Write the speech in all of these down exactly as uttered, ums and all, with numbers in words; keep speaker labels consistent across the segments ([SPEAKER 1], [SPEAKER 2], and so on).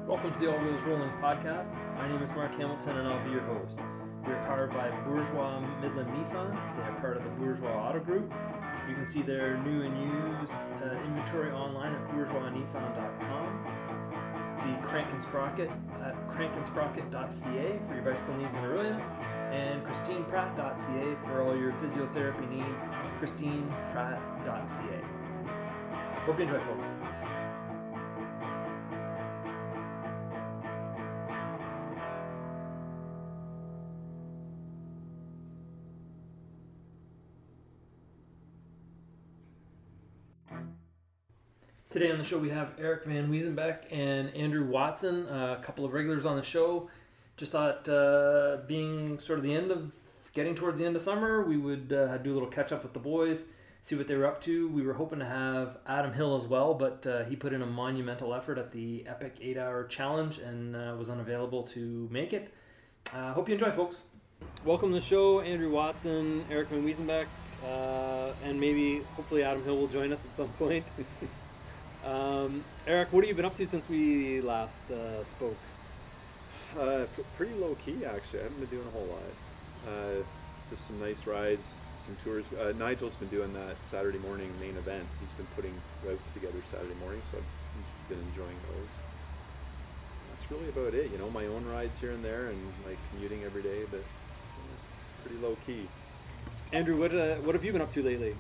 [SPEAKER 1] Welcome to the All Wheels Rolling podcast. My name is Mark Hamilton and I'll be your host. We are powered by Bourgeois Midland Nissan. They are part of the Bourgeois Auto Group. You can see their new and used uh, inventory online at bourgeois nissan dot com. The Crank and Sprocket at crank and sprocket dot c a for your bicycle needs in Orillia. And christine pratt dot c a for all your physiotherapy needs, christine pratt dot c a. Hope you enjoy, folks. Today on the show we have Eric Van Wiesenbeck and Andrew Watson, uh, a couple of regulars on the show. Just thought uh, being sort of the end of, getting towards the end of summer, we would uh, do a little catch up with the boys, see what they were up to. We were hoping to have Adam Hill as well, but uh, he put in a monumental effort at the Epic eight hour Challenge and uh, was unavailable to make it. Uh, hope you enjoy, folks. Welcome to the show, Andrew Watson, Eric Van Wiesenbeck, uh, and maybe, hopefully Adam Hill will join us at some point. Um, Eric, what have you been up to since we last uh, spoke?
[SPEAKER 2] Uh, p- pretty low key, actually. I haven't been doing a whole lot. Uh, just some nice rides, some tours. Uh, Nigel's been doing that Saturday morning main event. He's been putting routes together Saturday morning, so I've been enjoying those. That's really about it. You know, my own rides here and there, and like commuting every day, but yeah, pretty low key.
[SPEAKER 1] Andrew, what uh, what have you been up to lately?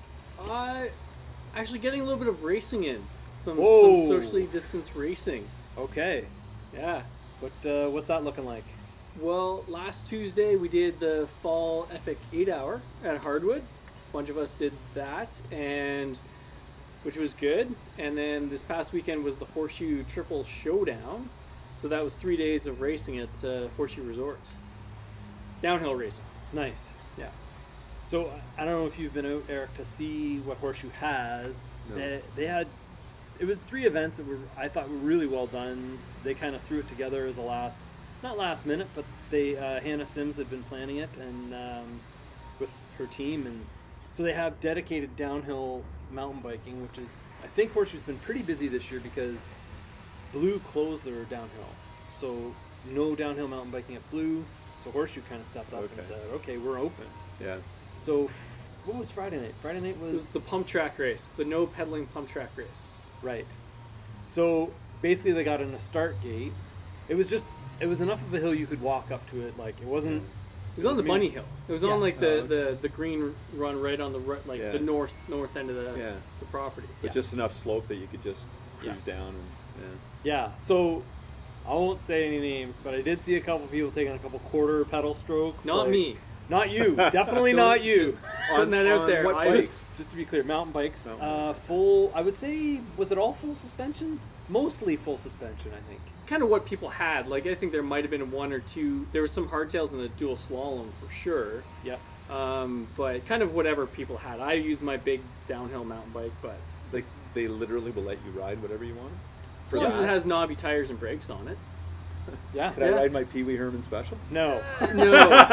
[SPEAKER 3] Uh, actually getting a little bit of racing in. Some,
[SPEAKER 1] Whoa.
[SPEAKER 3] some socially distanced racing.
[SPEAKER 1] Okay.
[SPEAKER 3] Yeah.
[SPEAKER 1] What uh, what's that looking like?
[SPEAKER 3] Well, last Tuesday we did the Fall Epic eight hour at Hardwood. A bunch of us did that, and which was good. And then this past weekend was the Horseshoe Triple Showdown. So that was three days of racing at uh, Horseshoe Resort. Downhill racing.
[SPEAKER 1] Nice.
[SPEAKER 3] Yeah.
[SPEAKER 1] So I don't know if you've been out, Eric, to see what Horseshoe has.
[SPEAKER 2] No.
[SPEAKER 1] They, they had, it was three events that were I thought were really well done. They kind of threw it together as a last, not last minute, but they uh, Hannah Sims had been planning it and um, with her team, and so they have dedicated downhill mountain biking, which is I think Horseshoe's been pretty busy this year because Blue closed their downhill, so no downhill mountain biking at Blue. So Horseshoe kind of stepped up
[SPEAKER 2] Okay.
[SPEAKER 1] and said, "Okay, we're open."
[SPEAKER 2] Yeah.
[SPEAKER 1] So, f- what was Friday night? Friday night was,
[SPEAKER 3] It was the pump track race, the no pedaling pump track race.
[SPEAKER 1] right. So basically, they got in a start gate. It was just, it was enough of a hill you could walk up to it. Like it wasn't.
[SPEAKER 3] It was on the
[SPEAKER 1] me-
[SPEAKER 3] bunny hill. It was
[SPEAKER 1] Yeah.
[SPEAKER 3] on like the,
[SPEAKER 2] Oh, okay.
[SPEAKER 3] the, the green run right on the right, like
[SPEAKER 2] Yeah.
[SPEAKER 3] the north north end of the
[SPEAKER 2] Yeah.
[SPEAKER 3] the property.
[SPEAKER 2] But
[SPEAKER 1] Yeah.
[SPEAKER 2] just enough slope that you could just
[SPEAKER 1] Yeah.
[SPEAKER 2] cruise down and yeah.
[SPEAKER 1] Yeah. So I won't say any names, but I did see a couple people taking a couple quarter pedal strokes.
[SPEAKER 3] Not
[SPEAKER 1] like-
[SPEAKER 3] me.
[SPEAKER 1] Not you. Definitely not you.
[SPEAKER 3] Just putting that out
[SPEAKER 2] on
[SPEAKER 3] there.
[SPEAKER 2] what
[SPEAKER 3] I
[SPEAKER 2] bike?
[SPEAKER 3] just
[SPEAKER 1] Just, just to be clear, mountain bikes,
[SPEAKER 2] Mountain
[SPEAKER 1] uh,
[SPEAKER 2] bikes.
[SPEAKER 1] full. I would say, was it all full suspension? Mostly full suspension, I think.
[SPEAKER 3] kind of what people had. Like I think there might have been one or two. There was some hardtails in the dual slalom for sure.
[SPEAKER 1] Yep.
[SPEAKER 3] Um, but kind of whatever people had. I used my big downhill mountain bike, but
[SPEAKER 2] Like they literally will let you ride whatever you want.
[SPEAKER 3] as long as
[SPEAKER 1] that?
[SPEAKER 3] it has knobby tires and brakes on it.
[SPEAKER 1] Yeah.
[SPEAKER 2] Could
[SPEAKER 3] Yeah.
[SPEAKER 2] I ride my Pee Wee Herman Special?
[SPEAKER 1] No.
[SPEAKER 3] No,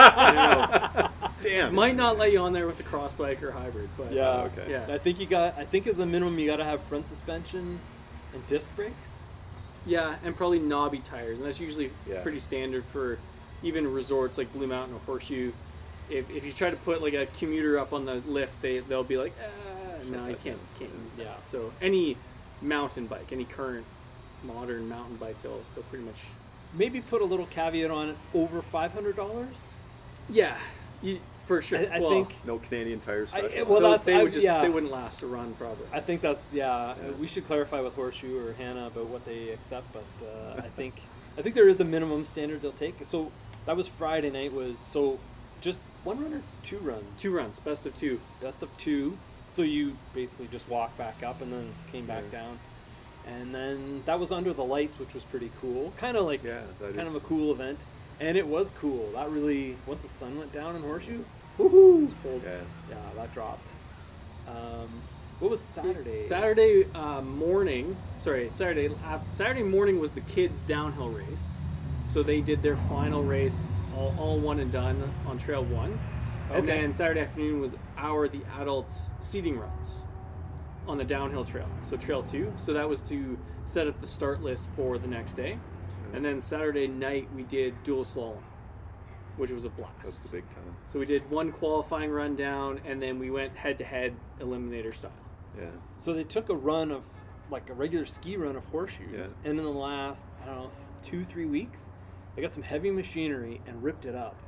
[SPEAKER 3] no.
[SPEAKER 2] Damn.
[SPEAKER 3] Might not let you on there with the cross bike or hybrid, but
[SPEAKER 1] Yeah.
[SPEAKER 3] uh,
[SPEAKER 2] okay.
[SPEAKER 3] yeah,
[SPEAKER 1] I think you got. I think as a minimum, you got to have front suspension and disc brakes.
[SPEAKER 3] yeah, and probably knobby tires, and that's usually
[SPEAKER 2] Yeah.
[SPEAKER 3] pretty standard for even resorts like Blue Mountain or Horseshoe. If, if you try to put like a commuter up on the lift, they they'll be like, ah, no, you can't can't use that.
[SPEAKER 1] Yeah.
[SPEAKER 3] So any mountain bike, any current modern mountain bike, they'll they'll pretty much
[SPEAKER 1] Maybe put a little caveat on it. Over five hundred dollars.
[SPEAKER 3] yeah, you, for sure.
[SPEAKER 1] I, I
[SPEAKER 3] Well,
[SPEAKER 1] think.
[SPEAKER 2] No Canadian Tire
[SPEAKER 1] I-
[SPEAKER 2] Special.
[SPEAKER 1] well,
[SPEAKER 3] they'll-
[SPEAKER 1] that's-
[SPEAKER 3] they
[SPEAKER 1] I-
[SPEAKER 3] would just
[SPEAKER 1] yeah.
[SPEAKER 3] they wouldn't last a run probably.
[SPEAKER 1] I think that's yeah,
[SPEAKER 2] Yeah.
[SPEAKER 1] We should clarify with Horseshoe or Hannah about what they accept, but uh, I think I think there is a minimum standard they'll take. So that was Friday night. Was so just one run or two runs?
[SPEAKER 3] two runs, best of two.
[SPEAKER 1] Best of two. So you basically just walked back up and then came back
[SPEAKER 2] Yeah.
[SPEAKER 1] down, and then that was under the lights, which was pretty cool. Kind of like
[SPEAKER 2] Yeah, that
[SPEAKER 1] kind
[SPEAKER 2] is
[SPEAKER 1] of a cool event, and it was cool. That really once the sun went down in Horseshoe, woohoo! Cold.
[SPEAKER 2] Yeah.
[SPEAKER 1] Yeah, that dropped. Um, what was Saturday?
[SPEAKER 3] Saturday uh, morning, sorry, Saturday uh, Saturday morning was the kids' downhill race. So they did their final race, all, all one and done on Trail One, and
[SPEAKER 1] Okay.
[SPEAKER 3] then Saturday afternoon was our the adults seating runs. on the downhill trail, so trail two. So that was to set up the start list for the next day. And then Saturday night we did dual slalom, which was a blast.
[SPEAKER 2] That's the big time.
[SPEAKER 3] So we did one qualifying run down, and then we went head to head eliminator style.
[SPEAKER 2] Yeah.
[SPEAKER 1] So they took a run of, like a regular ski run of horseshoes,
[SPEAKER 2] Yeah.
[SPEAKER 1] and in the last, I don't know, two, three weeks, they got some heavy machinery and ripped it up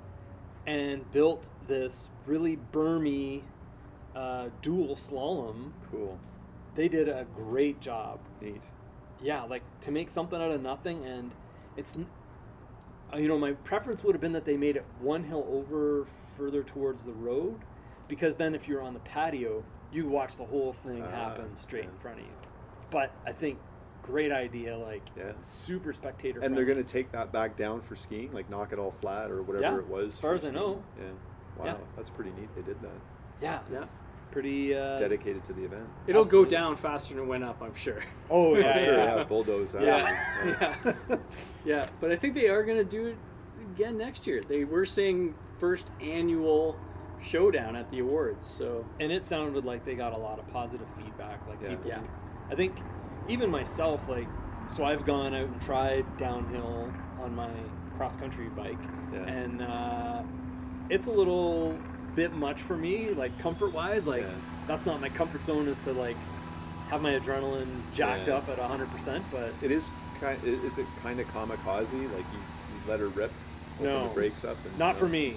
[SPEAKER 1] and built this really bermy uh, dual slalom.
[SPEAKER 2] Cool.
[SPEAKER 1] They did a great job.
[SPEAKER 2] Neat.
[SPEAKER 1] Yeah, like to make something out of nothing, and it's, n- uh, you know, my preference would have been that they made it one hill over further towards the road, because then if you're on the patio, you watch the whole thing
[SPEAKER 2] Ah,
[SPEAKER 1] happen straight
[SPEAKER 2] yeah.
[SPEAKER 1] in front of you. But I think great idea, like
[SPEAKER 2] Yeah.
[SPEAKER 1] super spectator.
[SPEAKER 2] And they're
[SPEAKER 1] friendly.
[SPEAKER 2] going to take that back down for skiing, like knock it all flat or whatever
[SPEAKER 1] Yeah,
[SPEAKER 2] it was.
[SPEAKER 1] as far
[SPEAKER 2] for
[SPEAKER 1] as I
[SPEAKER 2] skiing.
[SPEAKER 1] know.
[SPEAKER 2] Yeah. Wow,
[SPEAKER 1] Yeah.
[SPEAKER 2] that's pretty neat. They did that.
[SPEAKER 1] yeah,
[SPEAKER 3] Yeah.
[SPEAKER 1] pretty uh,
[SPEAKER 2] Dedicated to the event.
[SPEAKER 3] It'll
[SPEAKER 1] Absolutely.
[SPEAKER 3] go down faster than it went up, I'm sure.
[SPEAKER 1] Oh yeah,
[SPEAKER 2] I'm sure,
[SPEAKER 1] yeah.
[SPEAKER 2] yeah, bulldoze out.
[SPEAKER 3] Yeah, yeah, yeah. But I think they are going to do it again next year. They were saying first annual showdown at the awards. So
[SPEAKER 1] And it sounded like they got a lot of positive feedback. Like
[SPEAKER 2] Yeah.
[SPEAKER 1] people,
[SPEAKER 3] Yeah.
[SPEAKER 1] I think even myself, like, so I've gone out and tried downhill on my cross country bike,
[SPEAKER 2] Yeah.
[SPEAKER 1] and uh, it's a little bit much for me, like comfort wise. Like
[SPEAKER 2] Yeah.
[SPEAKER 1] that's not my comfort zone, is to like have my adrenaline jacked
[SPEAKER 2] Yeah.
[SPEAKER 1] up at one hundred percent. But
[SPEAKER 2] It is kind. Is it kind of kamikaze? Like you, you let her rip, open
[SPEAKER 1] No.
[SPEAKER 2] the brakes up, and
[SPEAKER 1] not
[SPEAKER 2] no.
[SPEAKER 1] for me.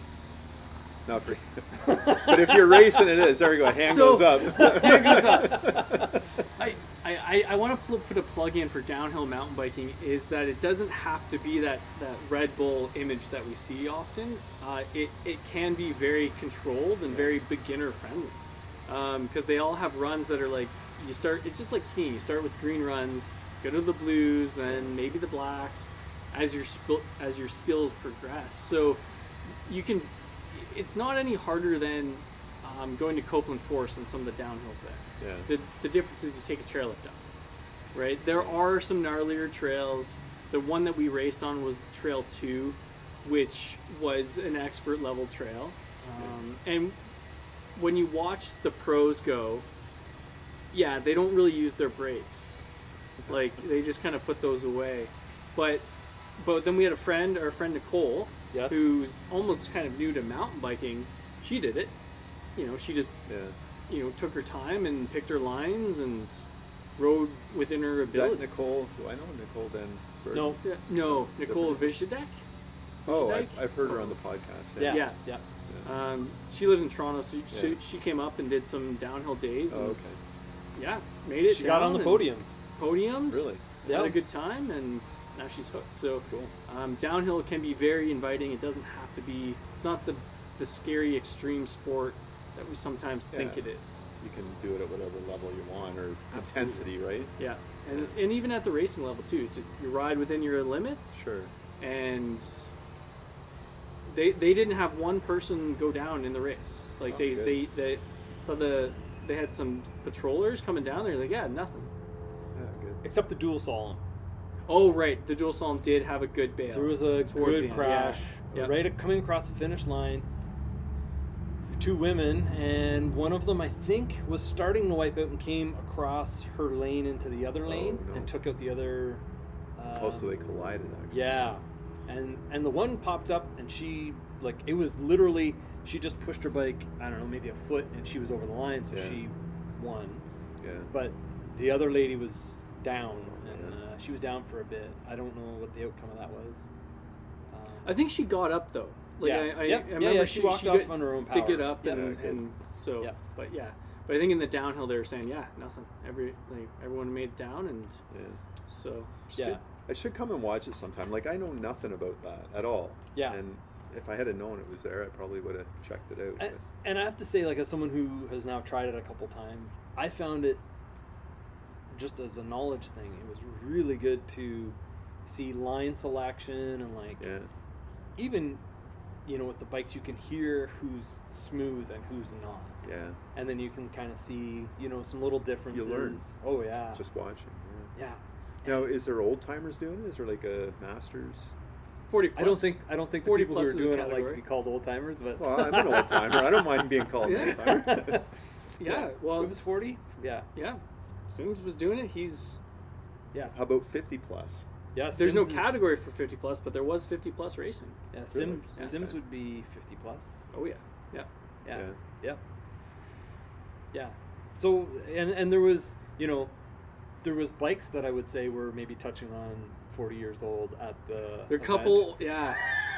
[SPEAKER 2] Not for. But if you're racing, it is. There we go. Hand
[SPEAKER 3] So-
[SPEAKER 2] goes up.
[SPEAKER 3] Hand goes up. I, I, I want to pl- put a plug in for downhill mountain biking, is that it doesn't have to be that, that Red Bull image that we see often. Uh, it, it can be very controlled and very beginner friendly, because they all have runs that are like, you start, it's just like skiing. You start with green runs, go to the blues, then maybe the blacks as your sp- as your skills progress. So you can, it's not any harder than um, going to Copeland Forest and some of the downhills there.
[SPEAKER 2] Yeah.
[SPEAKER 3] The, the difference is you take a chairlift up, right? There are some gnarlier trails. The one that we raced on was Trail two, which was an expert level trail. Um, and when you watch the pros go, yeah, they don't really use their brakes. Like, they just kind of put those away. But but then we had a friend, our friend Nicole,
[SPEAKER 1] Yes.
[SPEAKER 3] who's almost kind of new to mountain biking. She did it. You know, she just
[SPEAKER 2] Yeah.
[SPEAKER 3] you know, took her time and picked her lines and rode within her
[SPEAKER 2] Is that
[SPEAKER 3] abilities.
[SPEAKER 2] Nicole? Do I know Nicole then? Bird?
[SPEAKER 1] No.
[SPEAKER 3] Yeah, no, Nicole Vizhadek.
[SPEAKER 2] Oh,
[SPEAKER 3] Vizhadek?
[SPEAKER 2] I've, I've heard her on the podcast.
[SPEAKER 1] Yeah,
[SPEAKER 3] Yeah.
[SPEAKER 1] yeah.
[SPEAKER 3] Um, she lives in Toronto, so she,
[SPEAKER 2] Yeah.
[SPEAKER 3] she came up and did some downhill days.
[SPEAKER 2] Oh,
[SPEAKER 3] And,
[SPEAKER 2] okay.
[SPEAKER 3] yeah, made it.
[SPEAKER 1] She got
[SPEAKER 3] down
[SPEAKER 1] on the
[SPEAKER 3] and
[SPEAKER 1] podium.
[SPEAKER 3] Podiumed.
[SPEAKER 2] Really?
[SPEAKER 3] Had
[SPEAKER 1] Yeah.
[SPEAKER 3] a good time, and now she's hooked. So
[SPEAKER 2] Cool.
[SPEAKER 3] um, downhill can be very inviting. It doesn't have to be. It's not the the scary extreme sport that we sometimes think
[SPEAKER 2] Yeah.
[SPEAKER 3] it is.
[SPEAKER 2] You can do it at whatever level you want or
[SPEAKER 3] Absolutely.
[SPEAKER 2] intensity, right?
[SPEAKER 3] Yeah, and it's, and even at the racing level too. It's just you ride within your limits.
[SPEAKER 2] Sure.
[SPEAKER 3] And they they didn't have one person go down in the race. Like
[SPEAKER 2] Oh,
[SPEAKER 3] they,
[SPEAKER 2] good.
[SPEAKER 3] they they so the they had some patrollers coming down there. Like, yeah, nothing.
[SPEAKER 2] Yeah, good.
[SPEAKER 1] Except the dual slalom.
[SPEAKER 3] Oh right, the dual slalom did have a good bail.
[SPEAKER 1] There was a
[SPEAKER 3] towards the
[SPEAKER 1] good
[SPEAKER 3] end,
[SPEAKER 1] crash
[SPEAKER 3] yeah.
[SPEAKER 1] right at, coming across the finish line. Two women, and one of them, I think, was starting to wipe out and came across her lane into the other lane
[SPEAKER 2] no.
[SPEAKER 1] and took out the other. Uh,
[SPEAKER 2] Oh, so they collided, actually.
[SPEAKER 1] Yeah, and and the one popped up, and she like it was literally she just pushed her bike, I don't know, maybe a foot, and she was over the line, so
[SPEAKER 2] Yeah.
[SPEAKER 1] she won.
[SPEAKER 2] Yeah.
[SPEAKER 1] But the other lady was down, and
[SPEAKER 2] Yeah.
[SPEAKER 1] uh, she was down for a bit. I don't know what the outcome of that was. Um,
[SPEAKER 3] I think she got up though. Like
[SPEAKER 1] Yeah.
[SPEAKER 3] I, I,
[SPEAKER 1] Yep.
[SPEAKER 3] I
[SPEAKER 1] Yeah,
[SPEAKER 3] remember
[SPEAKER 1] yeah,
[SPEAKER 3] she,
[SPEAKER 1] she walked
[SPEAKER 3] she
[SPEAKER 1] off
[SPEAKER 3] got-
[SPEAKER 1] on her own
[SPEAKER 3] to get
[SPEAKER 1] power.
[SPEAKER 3] up
[SPEAKER 1] Yeah.
[SPEAKER 3] and,
[SPEAKER 2] Okay.
[SPEAKER 3] and so.
[SPEAKER 1] Yeah.
[SPEAKER 3] But yeah, but I think in the downhill they were saying yeah, nothing. Every like everyone made it down, and
[SPEAKER 2] Yeah.
[SPEAKER 3] so just
[SPEAKER 1] yeah,
[SPEAKER 3] good.
[SPEAKER 2] I should come and watch it sometime. Like, I know nothing about that at all.
[SPEAKER 1] Yeah.
[SPEAKER 2] And if I had known it was there, I probably would have checked it out.
[SPEAKER 1] and,
[SPEAKER 2] but-
[SPEAKER 1] and I have to say, like, as someone who has now tried it a couple times, I found it just as a knowledge thing. It was really good to see line selection and like
[SPEAKER 2] yeah.
[SPEAKER 1] even you know with the bikes you can hear who's smooth and who's not,
[SPEAKER 2] Yeah.
[SPEAKER 1] and then you can kind of see you know some little differences.
[SPEAKER 2] learn.
[SPEAKER 1] Oh yeah,
[SPEAKER 2] Just watching. Yeah.
[SPEAKER 1] yeah.
[SPEAKER 2] Now, is there old timers doing it? Is there like a masters?
[SPEAKER 3] forty plus.
[SPEAKER 1] I don't think I don't think the
[SPEAKER 3] forty
[SPEAKER 1] people who
[SPEAKER 3] plus
[SPEAKER 1] are
[SPEAKER 3] is a
[SPEAKER 1] doing it like to
[SPEAKER 3] category.
[SPEAKER 1] be called old timers, but
[SPEAKER 2] Well, I'm an old timer. I don't mind being called an old timer.
[SPEAKER 3] yeah, well,
[SPEAKER 4] it was forty. Yeah,
[SPEAKER 3] yeah. Sims was doing it. He's
[SPEAKER 4] yeah,
[SPEAKER 2] How about fifty plus?
[SPEAKER 4] yeah.
[SPEAKER 3] there's no
[SPEAKER 4] Sims is-
[SPEAKER 3] category for fifty plus, but there was fifty plus racing.
[SPEAKER 4] Yeah, Sim,
[SPEAKER 3] Yeah.
[SPEAKER 4] Sims would be fifty plus.
[SPEAKER 3] Oh yeah, yeah.
[SPEAKER 4] Yeah.
[SPEAKER 2] Yeah.
[SPEAKER 4] Yep. Yeah. So and and there was, you know, there was bikes that I would say were maybe touching on forty years old at the
[SPEAKER 3] There are a
[SPEAKER 4] event.
[SPEAKER 3] couple, yeah.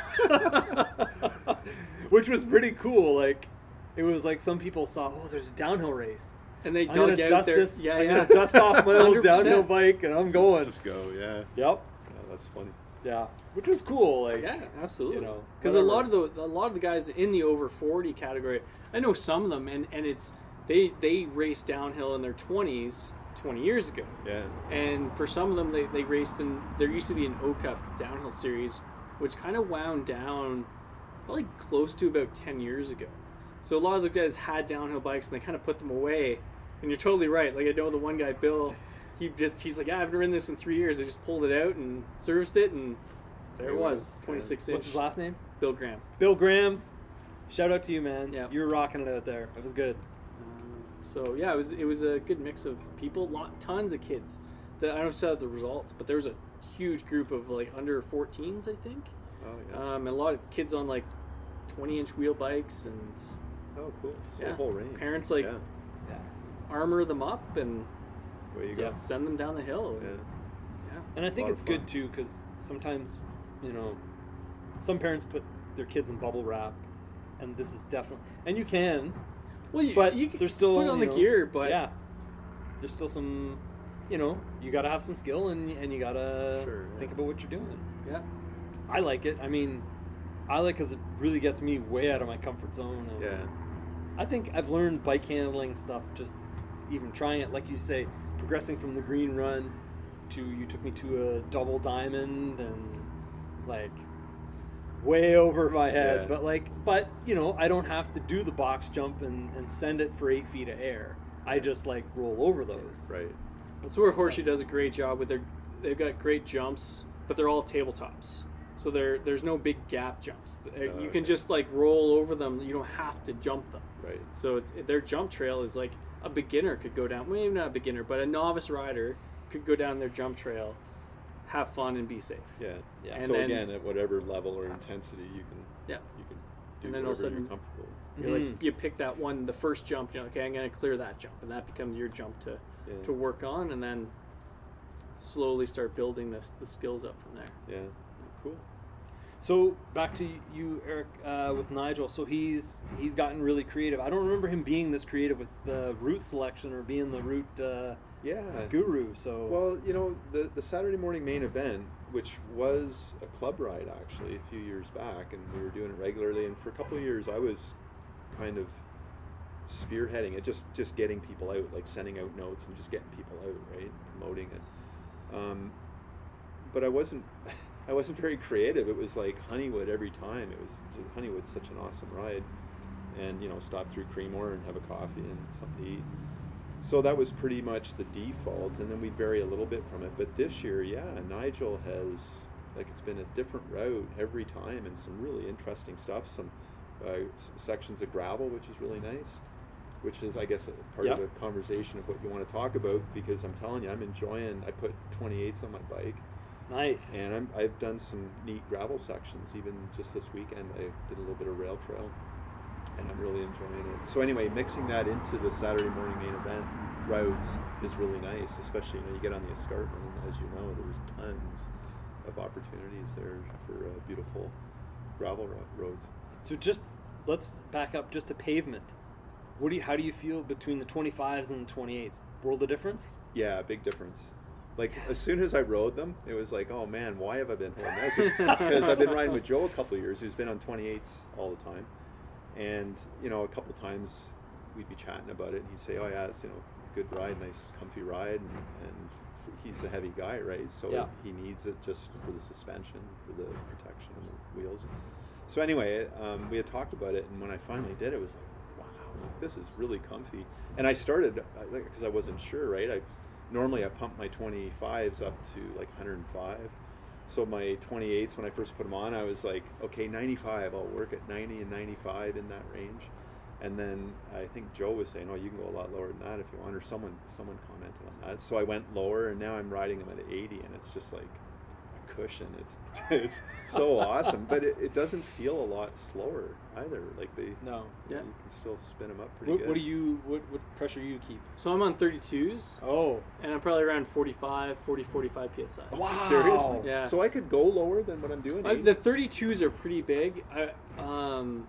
[SPEAKER 4] Which was pretty cool. Like it was like some people saw, oh, there's a downhill race.
[SPEAKER 3] And they
[SPEAKER 4] I'm
[SPEAKER 3] dug
[SPEAKER 4] gonna
[SPEAKER 3] out
[SPEAKER 4] dust
[SPEAKER 3] their
[SPEAKER 4] this.
[SPEAKER 3] yeah,
[SPEAKER 4] I'm
[SPEAKER 3] yeah.
[SPEAKER 4] gonna dust off my
[SPEAKER 3] one
[SPEAKER 4] old
[SPEAKER 3] hundred percent.
[SPEAKER 4] downhill bike and I'm going.
[SPEAKER 2] Just go, yeah.
[SPEAKER 4] Yep.
[SPEAKER 2] Yeah, that's funny.
[SPEAKER 4] Yeah. Which was cool. Like
[SPEAKER 3] Yeah, absolutely.
[SPEAKER 4] You know,
[SPEAKER 3] because a lot
[SPEAKER 4] whatever.
[SPEAKER 3] of the a lot of the guys in the over forty category, I know some of them, and and it's they they raced downhill in their twenties twenty years ago,
[SPEAKER 2] Yeah.
[SPEAKER 3] and for some of them they they raced in. There used to be an O Cup downhill series, which kind of wound down, probably close to about ten years ago. So a lot of the guys had downhill bikes and they kind of put them away. And you're totally right. Like I know the one guy, Bill, he just he's like, yeah, I haven't ridden this in three years. I just pulled it out and serviced it, and there it was, twenty-six inch.
[SPEAKER 4] what's his last name?
[SPEAKER 3] Bill Graham.
[SPEAKER 4] Bill Graham. Shout out to you, man.
[SPEAKER 3] Yeah.
[SPEAKER 4] You're rocking it out there. It was good.
[SPEAKER 3] Um, so yeah, it was it was a good mix of people, lot tons of kids. The, I don't know the results, but there was a huge group of like under fourteens, I think,
[SPEAKER 2] Oh, yeah.
[SPEAKER 3] um, and a lot of kids on like twenty inch wheel bikes, and
[SPEAKER 2] oh, cool. So
[SPEAKER 3] yeah,
[SPEAKER 2] a whole range.
[SPEAKER 3] parents like
[SPEAKER 2] Yeah.
[SPEAKER 4] Yeah.
[SPEAKER 3] armor them up and
[SPEAKER 2] Way you go.
[SPEAKER 3] send them down the hill.
[SPEAKER 2] Yeah.
[SPEAKER 3] Yeah.
[SPEAKER 4] And I think
[SPEAKER 2] lot
[SPEAKER 4] it's
[SPEAKER 2] of
[SPEAKER 4] good
[SPEAKER 2] fun.
[SPEAKER 4] too because sometimes, you know, some parents put their kids in bubble wrap, and this is definitely, and you can,
[SPEAKER 3] Well, you,
[SPEAKER 4] but
[SPEAKER 3] you can
[SPEAKER 4] there's still
[SPEAKER 3] put it on
[SPEAKER 4] you
[SPEAKER 3] the
[SPEAKER 4] know,
[SPEAKER 3] gear, but
[SPEAKER 4] yeah, there's still some, you know, you got to have some skill and and you got to
[SPEAKER 2] Sure, yeah.
[SPEAKER 4] think about what you're doing.
[SPEAKER 3] yeah.
[SPEAKER 4] I like it. I mean, I like because it really gets me way out of my comfort zone. And
[SPEAKER 2] Yeah.
[SPEAKER 4] I think I've learned bike handling stuff just even trying it, like you say, progressing from the green run to you took me to a double diamond and like way over my head.
[SPEAKER 2] Yeah.
[SPEAKER 4] But like, but you know, I don't have to do the box jump and, and send it for eight feet of air. I just like roll over those.
[SPEAKER 2] Right.
[SPEAKER 3] That's where Horseshoe does a great job with their. They've got great jumps, but they're all tabletops. So there, there's no big gap jumps. Uh, you
[SPEAKER 2] okay.
[SPEAKER 3] can just like roll over them. You don't have to jump them.
[SPEAKER 2] Right.
[SPEAKER 3] So it's, their jump trail is like a beginner could go down. Well, maybe not a beginner, but a novice rider could go down their jump trail, have fun, and be safe.
[SPEAKER 2] Yeah.
[SPEAKER 4] Yeah.
[SPEAKER 3] And
[SPEAKER 2] so
[SPEAKER 3] then-
[SPEAKER 2] again, at whatever level or intensity, you can
[SPEAKER 3] Yeah.
[SPEAKER 2] you can do
[SPEAKER 3] And then all of a
[SPEAKER 2] whatever
[SPEAKER 3] sudden-
[SPEAKER 2] you're comfortable.
[SPEAKER 3] You're
[SPEAKER 4] Mhm.
[SPEAKER 3] like you pick that one, the first jump. You're like, okay, I'm going to clear that jump, and that becomes your jump to
[SPEAKER 2] Yeah.
[SPEAKER 3] to work on, and then slowly start building the the skills up from there.
[SPEAKER 2] Yeah. Cool.
[SPEAKER 4] So back to you, Eric, uh, with Nigel. So he's he's gotten really creative. I don't remember him being this creative with the route selection or being the route uh,
[SPEAKER 2] Yeah.
[SPEAKER 4] guru. So
[SPEAKER 2] Well, you know, the the Saturday morning main event, which was a club ride actually a few years back, and we were doing it regularly. And for a couple of years, I was kind of spearheading it, just just getting people out, like sending out notes and just getting people out, right, promoting it. Um, but I wasn't. I wasn't very creative. It was like Honeywood every time. It was Honeywood's such an awesome ride, and you know, stop through Creemore and have a coffee and something to eat. So that was pretty much the default, and then we'd vary a little bit from it. But this year, yeah, Nigel has, like, it's been a different route every time, and some really interesting stuff. Some uh, s- sections of gravel, which is really nice. Which is, I guess, a part
[SPEAKER 4] Yep.
[SPEAKER 2] of the conversation of what you want to talk about. Because I'm telling you, I'm enjoying. I put twenty-eights on my bike.
[SPEAKER 4] nice.
[SPEAKER 2] And I'm, I've done some neat gravel sections, even just this weekend. I did a little bit of rail trail, and I'm really enjoying it. So anyway, mixing that into the Saturday morning main event roads is really nice, especially when you get on the escarpment. And as you know, there's tons of opportunities there for uh, beautiful gravel ro- roads.
[SPEAKER 4] So just let's back up just to pavement. What do you? How do you feel between the twenty-fives and the twenty-eights? World of difference?
[SPEAKER 2] Yeah, big difference. Like, as soon as I rode them, it was like, oh man, why have I been holding out? Because I've been riding with Joe a couple of years, who's been on twenty-eights all the time. And, you know, a couple of times we'd be chatting about it, and he'd say, oh yeah, it's, you know, good ride, nice comfy ride, and, and he's a heavy guy, right? So
[SPEAKER 4] Yeah.
[SPEAKER 2] he needs it just for the suspension, for the protection of the wheels. So anyway, um, we had talked about it, and when I finally did it, it was like, wow, like, this is really comfy. And I started, because I wasn't sure, right? I Normally I pump my twenty-fives up to like one hundred five. So my twenty-eights, when I first put them on, I was like, okay, ninety-five, I'll work at ninety and ninety-five in that range. And then I think Joe was saying, "Oh, you can go a lot lower than that if you want," or someone someone commented on that. So I went lower, and now I'm riding them at eighty, and it's just like a cushion. It's it's so awesome, but it, it doesn't feel a lot slower either. Like they,
[SPEAKER 4] No.
[SPEAKER 3] Yeah.
[SPEAKER 2] you can still spin them up pretty
[SPEAKER 4] What,
[SPEAKER 2] good.
[SPEAKER 4] what do you? What, what pressure you keep?
[SPEAKER 3] So I'm on thirty-twos,
[SPEAKER 4] Oh.
[SPEAKER 3] and I'm probably around forty-five, forty, forty-five P S I.
[SPEAKER 4] Wow.
[SPEAKER 2] Seriously?
[SPEAKER 3] Yeah.
[SPEAKER 2] So I could go lower than what I'm doing.
[SPEAKER 3] Uh,
[SPEAKER 2] eighty?
[SPEAKER 3] the thirty-twos are pretty big. I um,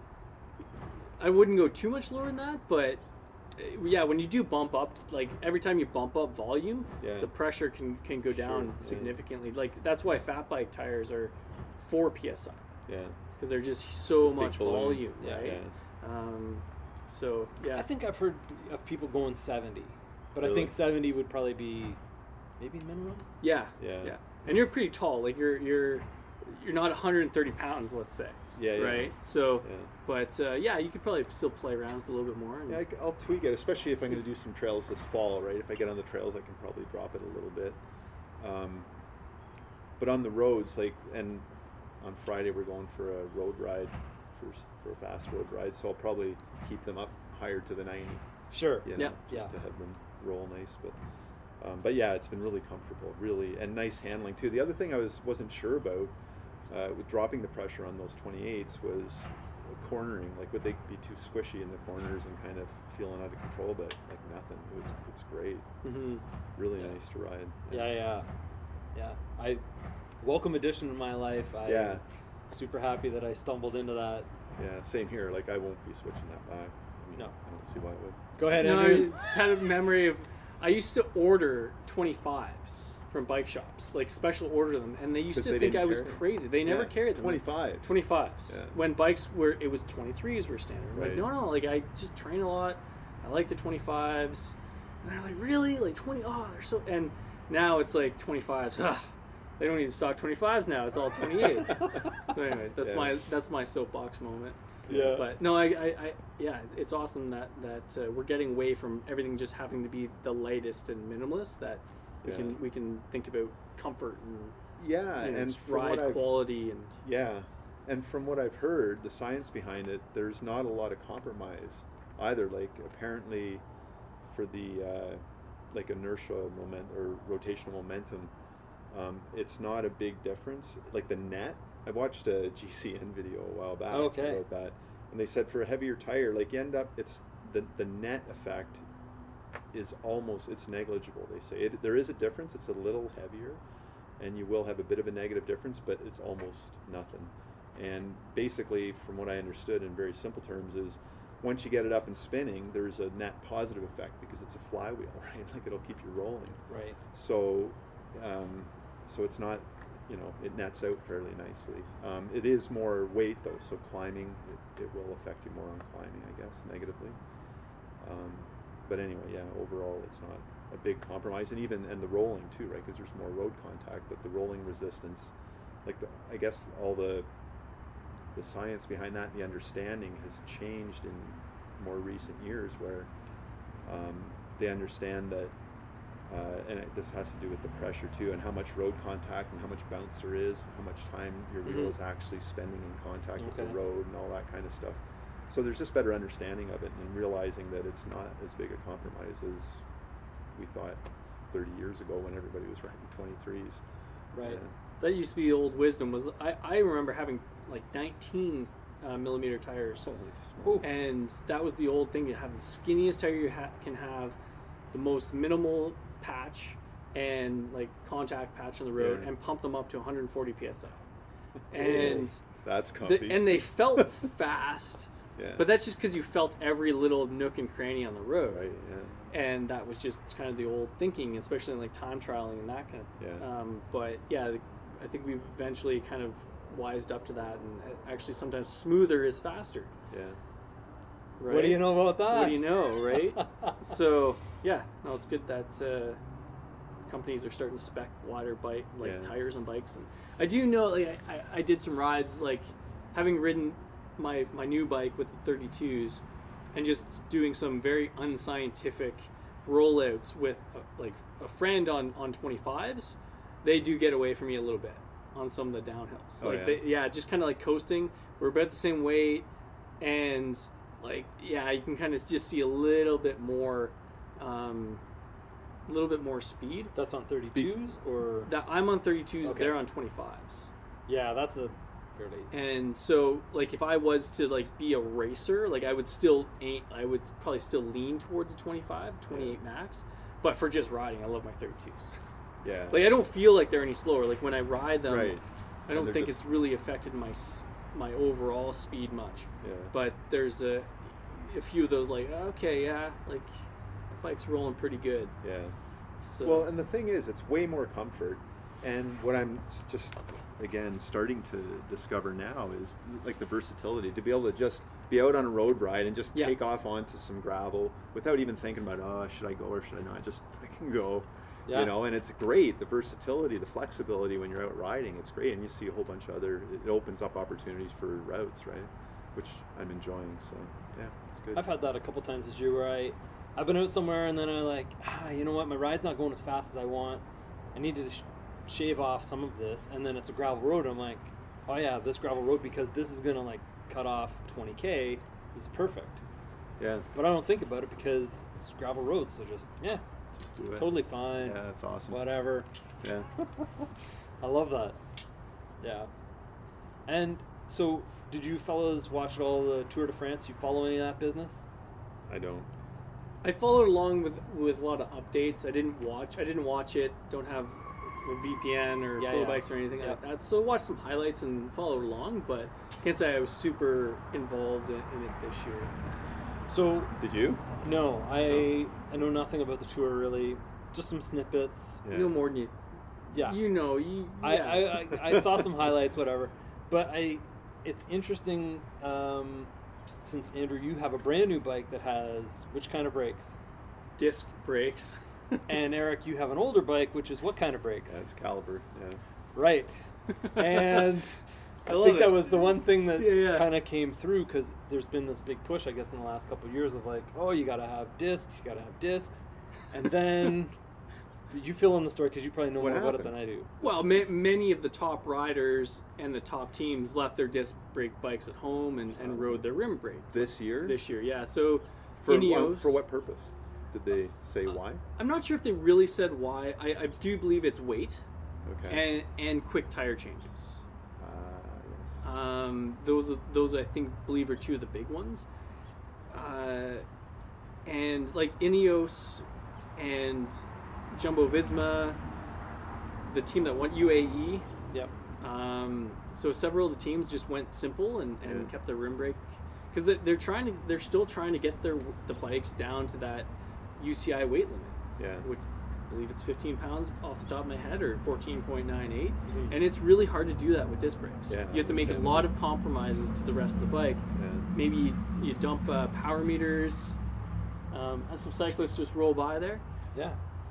[SPEAKER 3] I wouldn't go too much lower than that, but uh, yeah, when you do bump up, like every time you bump up volume,
[SPEAKER 2] Yeah.
[SPEAKER 3] the pressure can can go down
[SPEAKER 2] Sure, yeah.
[SPEAKER 3] significantly. Like that's why fat bike tires are four P S I
[SPEAKER 2] yeah.
[SPEAKER 3] because they're just so
[SPEAKER 2] It's a big
[SPEAKER 3] much
[SPEAKER 2] balloon.
[SPEAKER 3] volume,
[SPEAKER 4] Yeah,
[SPEAKER 3] right?
[SPEAKER 2] Yeah.
[SPEAKER 3] Um, so yeah,
[SPEAKER 4] I think I've heard of people going seventy, but I
[SPEAKER 2] Really?
[SPEAKER 4] think seventy would probably be maybe minimum.
[SPEAKER 3] yeah,
[SPEAKER 2] Yeah.
[SPEAKER 3] yeah. And you're pretty tall. Like you're you're you're not one hundred thirty pounds, let's say,
[SPEAKER 2] Yeah. Yeah.
[SPEAKER 3] right? So.
[SPEAKER 2] Yeah.
[SPEAKER 3] But uh, yeah, you could probably still play around with a little bit more. And
[SPEAKER 2] Yeah, I, will tweak it, especially if I'm going to do some trails this fall, right? If I get on the trails, I can probably drop it a little bit. Um, but on the roads, like, and on Friday we're going for a road ride, for, for a fast road ride, so I'll probably keep them up higher to the ninety,
[SPEAKER 4] Sure.
[SPEAKER 2] you know,
[SPEAKER 3] Yeah.
[SPEAKER 2] just
[SPEAKER 4] Yeah.
[SPEAKER 2] to have them roll nice. But um, but yeah, it's been really comfortable, really, and nice handling too. The other thing I was wasn't sure about uh, with dropping the pressure on those twenty-eights was cornering. Like, would they be too squishy in the corners and kind of feeling out of control? But like nothing. It was it's great.
[SPEAKER 3] Mhm.
[SPEAKER 2] Really
[SPEAKER 4] Yeah.
[SPEAKER 2] nice to ride.
[SPEAKER 4] Yeah, yeah, yeah. I welcome addition to my life. I
[SPEAKER 2] Yeah.
[SPEAKER 4] super happy that I stumbled into that.
[SPEAKER 2] Yeah, same here. Like, I won't be switching that back. I mean,
[SPEAKER 4] No.
[SPEAKER 2] I don't see why I would.
[SPEAKER 4] Go ahead,
[SPEAKER 3] No, I
[SPEAKER 4] Andrew.
[SPEAKER 3] just had a memory of I used to order twenty-fives from bike shops, like special order them, and they used
[SPEAKER 2] 'Cause
[SPEAKER 3] to
[SPEAKER 2] they
[SPEAKER 3] think
[SPEAKER 2] didn't
[SPEAKER 3] I was
[SPEAKER 2] carry them.
[SPEAKER 3] crazy. They never
[SPEAKER 2] Yeah,
[SPEAKER 3] carried them.
[SPEAKER 2] twenty-five.
[SPEAKER 3] twenty-fives.
[SPEAKER 2] Yeah.
[SPEAKER 3] When bikes were, it was twenty-threes were standard. I'm
[SPEAKER 2] Right.
[SPEAKER 3] like, no, no, like I just train a lot. I like the twenty-fives. And they're like, really? Like twenty? Oh, they're so. And now it's like twenty-fives. Ugh, they don't even stock twenty-fives now. It's all twenty-eights. So anyway, that's
[SPEAKER 2] Yeah.
[SPEAKER 3] my that's my soapbox moment.
[SPEAKER 4] Yeah.
[SPEAKER 3] But no, I, I, I yeah, it's awesome that that uh, we're getting away from everything just having to be the lightest and minimalist. That we
[SPEAKER 2] Yeah.
[SPEAKER 3] can we can think about comfort and
[SPEAKER 2] Yeah,
[SPEAKER 3] you know,
[SPEAKER 2] and
[SPEAKER 3] just
[SPEAKER 2] from
[SPEAKER 3] ride
[SPEAKER 2] what I've,
[SPEAKER 3] quality and
[SPEAKER 2] yeah, and from what I've heard, the science behind it, there's not a lot of compromise either. Like, apparently, for the uh, like inertia moment or rotational momentum, um, it's not a big difference. Like the net, I watched a G C N video a while back
[SPEAKER 4] Okay.
[SPEAKER 2] about that, and they said for a heavier tire, like you end up, it's the the net effect is almost it's negligible. They say it, there is a difference. It's a little heavier, and you will have a bit of a negative difference, but it's almost nothing. And basically, from what I understood in very simple terms, is once you get it up and spinning, there's a net positive effect because it's a flywheel, right? Like, it'll keep you rolling.
[SPEAKER 4] Right.
[SPEAKER 2] So, um, so it's not, you know, it nets out fairly nicely. Um, it is more weight though, so climbing, it, it will affect you more on climbing, I guess, negatively. Um, but anyway, yeah, overall, it's not a big compromise, and even and the rolling too, right? Because there's more road contact, but the rolling resistance, like the, I guess all the the science behind that and the understanding has changed in more recent years, where um, they understand that, uh, and it, this has to do with the pressure too, and how much road contact and how much bounce there is, how much time your wheel
[SPEAKER 3] Mhm.
[SPEAKER 2] is actually spending in contact with
[SPEAKER 4] Okay.
[SPEAKER 2] the road and all that kind of stuff. So there's just better understanding of it and realizing that it's not as big a compromise as we thought thirty years ago when everybody was riding twenty-threes.
[SPEAKER 3] right.
[SPEAKER 2] Yeah.
[SPEAKER 3] That used to be the old wisdom. Was I, I remember having like nineteen uh, millimeter tires,
[SPEAKER 2] Holy smokes.
[SPEAKER 3] and that was the old thing. You have the skinniest tire you ha- can have, the most minimal patch, and like contact patch on the road,
[SPEAKER 2] Yeah.
[SPEAKER 3] and pump them up to one hundred forty P S I. And
[SPEAKER 2] That's
[SPEAKER 3] the,
[SPEAKER 2] comfy.
[SPEAKER 3] and they felt fast,
[SPEAKER 2] yeah.
[SPEAKER 3] but that's just because you felt every little nook and cranny on the road.
[SPEAKER 2] right, yeah.
[SPEAKER 3] And that was just kind of the old thinking, especially in like time trialing and that kind of.
[SPEAKER 2] Yeah.
[SPEAKER 3] Um, but yeah, the, I think we've eventually kind of wised up to that, and actually sometimes smoother is faster.
[SPEAKER 2] Yeah.
[SPEAKER 3] Right?
[SPEAKER 4] What do you know about that?
[SPEAKER 3] What do you know, right? So yeah, no, it's good that uh, companies are starting to spec wider bike like
[SPEAKER 2] Yeah.
[SPEAKER 3] tires on bikes, and I do know like I, I, I did some rides like having ridden my my new bike with the thirty-twos, and just doing some very unscientific rollouts with a, like a friend on on twenty-fives. They do get away from me a little bit on some of the downhills.
[SPEAKER 2] Oh,
[SPEAKER 3] like
[SPEAKER 2] yeah?
[SPEAKER 3] they, yeah, just kind of like coasting. We're about the same weight, and like yeah, you can kind of just see a little bit more, um, a little bit more speed.
[SPEAKER 4] That's on thirty-twos or
[SPEAKER 3] That I'm on thirty-twos,
[SPEAKER 4] Okay.
[SPEAKER 3] they're on twenty-fives.
[SPEAKER 4] yeah, that's a fairly
[SPEAKER 3] And so, like, if I was to like be a racer, like I would still aim, I would probably still lean towards a twenty-five, twenty-eight max. But for just riding, I love my thirty-twos.
[SPEAKER 2] Yeah.
[SPEAKER 3] Like I don't feel like they're any slower. Like when I ride them,
[SPEAKER 2] Right.
[SPEAKER 3] I don't
[SPEAKER 2] they're
[SPEAKER 3] think
[SPEAKER 2] just-
[SPEAKER 3] it's really affected my s- my overall speed much.
[SPEAKER 2] Yeah.
[SPEAKER 3] But there's a a few of those like okay, yeah, like the bike's rolling pretty good.
[SPEAKER 2] Yeah.
[SPEAKER 3] So
[SPEAKER 2] Well, and the thing is, it's way more comfort. And what I'm s- just, again, starting to discover now is like the versatility to be able to just be out on a road ride and just
[SPEAKER 3] Yeah.
[SPEAKER 2] take off onto some gravel without even thinking about, oh, should I go or should I not? Just fucking go.
[SPEAKER 4] Yeah.
[SPEAKER 2] You know, and it's great. The versatility, the flexibility when you're out riding, it's great. And you see a whole bunch of other, it opens up opportunities for routes, right? Which I'm enjoying. So, yeah, it's good.
[SPEAKER 4] I've had that a couple times this year where I, I've been out somewhere and then I like, ah, you know what, my ride's not going as fast as I want. I need to sh- shave off some of this, and then it's a gravel road. I'm like, oh yeah, this gravel road because this is gonna like cut off twenty K. This is perfect.
[SPEAKER 2] Yeah.
[SPEAKER 4] But I don't think about it because it's gravel road, so just yeah,
[SPEAKER 2] Just do
[SPEAKER 4] it's
[SPEAKER 2] it.
[SPEAKER 4] totally fine.
[SPEAKER 2] Yeah, that's awesome.
[SPEAKER 4] Whatever.
[SPEAKER 2] Yeah.
[SPEAKER 4] I love that. Yeah. And so, did you fellas watch all the Tour de France? Do you follow any of that business?
[SPEAKER 2] I don't.
[SPEAKER 3] I followed along with with a lot of updates. I didn't watch. I didn't watch it. Don't have a V P N or
[SPEAKER 4] Yeah,
[SPEAKER 3] flow
[SPEAKER 4] yeah.
[SPEAKER 3] bikes or anything
[SPEAKER 4] Yeah.
[SPEAKER 3] like that. So watched some highlights and followed along, but can't say I was super involved in, in it this year.
[SPEAKER 4] So
[SPEAKER 2] Did you?
[SPEAKER 4] no, I I know nothing about the tour really. Just some snippets.
[SPEAKER 2] Yeah.
[SPEAKER 3] No more than you.
[SPEAKER 4] Yeah.
[SPEAKER 3] You know. You.
[SPEAKER 4] I,
[SPEAKER 3] yeah.
[SPEAKER 4] I, I, I saw some highlights, whatever. But I, it's interesting um, since Andrew, you have a brand new bike that has which kind of brakes,
[SPEAKER 3] disc brakes.
[SPEAKER 4] and Eric, you have an older bike, which is what kind of brakes?
[SPEAKER 2] Yeah, it's caliber. Yeah.
[SPEAKER 4] Right. And I,
[SPEAKER 3] I love
[SPEAKER 4] think
[SPEAKER 3] it.
[SPEAKER 4] that was the one thing that
[SPEAKER 3] Yeah, yeah.
[SPEAKER 4] kind of came through because there's been this big push, I guess, in the last couple of years of like, oh, you got to have discs, you got to have discs, and then. You fill in the story because you probably know
[SPEAKER 2] What
[SPEAKER 4] more about it
[SPEAKER 2] happened?
[SPEAKER 4] than I do.
[SPEAKER 3] Well, ma- many of the top riders and the top teams left their disc brake bikes at home and, and rode their rim brake
[SPEAKER 2] This year?
[SPEAKER 3] this year. Yeah, so
[SPEAKER 2] For,
[SPEAKER 3] Ineos.
[SPEAKER 2] for what purpose? Did they say why?
[SPEAKER 3] I'm not sure if they really said why. I, I do believe it's weight
[SPEAKER 2] Okay.
[SPEAKER 3] and and quick tire changes.
[SPEAKER 2] Uh, yes.
[SPEAKER 3] Um, those are, those I think believe are two of the big ones. Uh, and like Ineos and Jumbo Visma, the team that won U A E.
[SPEAKER 4] Yep.
[SPEAKER 3] Um, so several of the teams just went simple and, and
[SPEAKER 2] Yeah.
[SPEAKER 3] kept their rim brake because they, they're trying to they're still trying to get their the bikes down to that U C I weight limit,
[SPEAKER 2] Yeah.
[SPEAKER 3] which I believe it's fifteen pounds off the top of my head or fourteen point nine eight,
[SPEAKER 4] Mhm.
[SPEAKER 3] and it's really hard to do that with disc brakes.
[SPEAKER 2] Yeah,
[SPEAKER 3] You have to make a
[SPEAKER 2] understand
[SPEAKER 3] lot
[SPEAKER 2] that.
[SPEAKER 3] of compromises to the rest of the bike.
[SPEAKER 2] Yeah.
[SPEAKER 3] Maybe you, you dump uh, power meters. Um, as some cyclists just roll by there.
[SPEAKER 4] Yeah.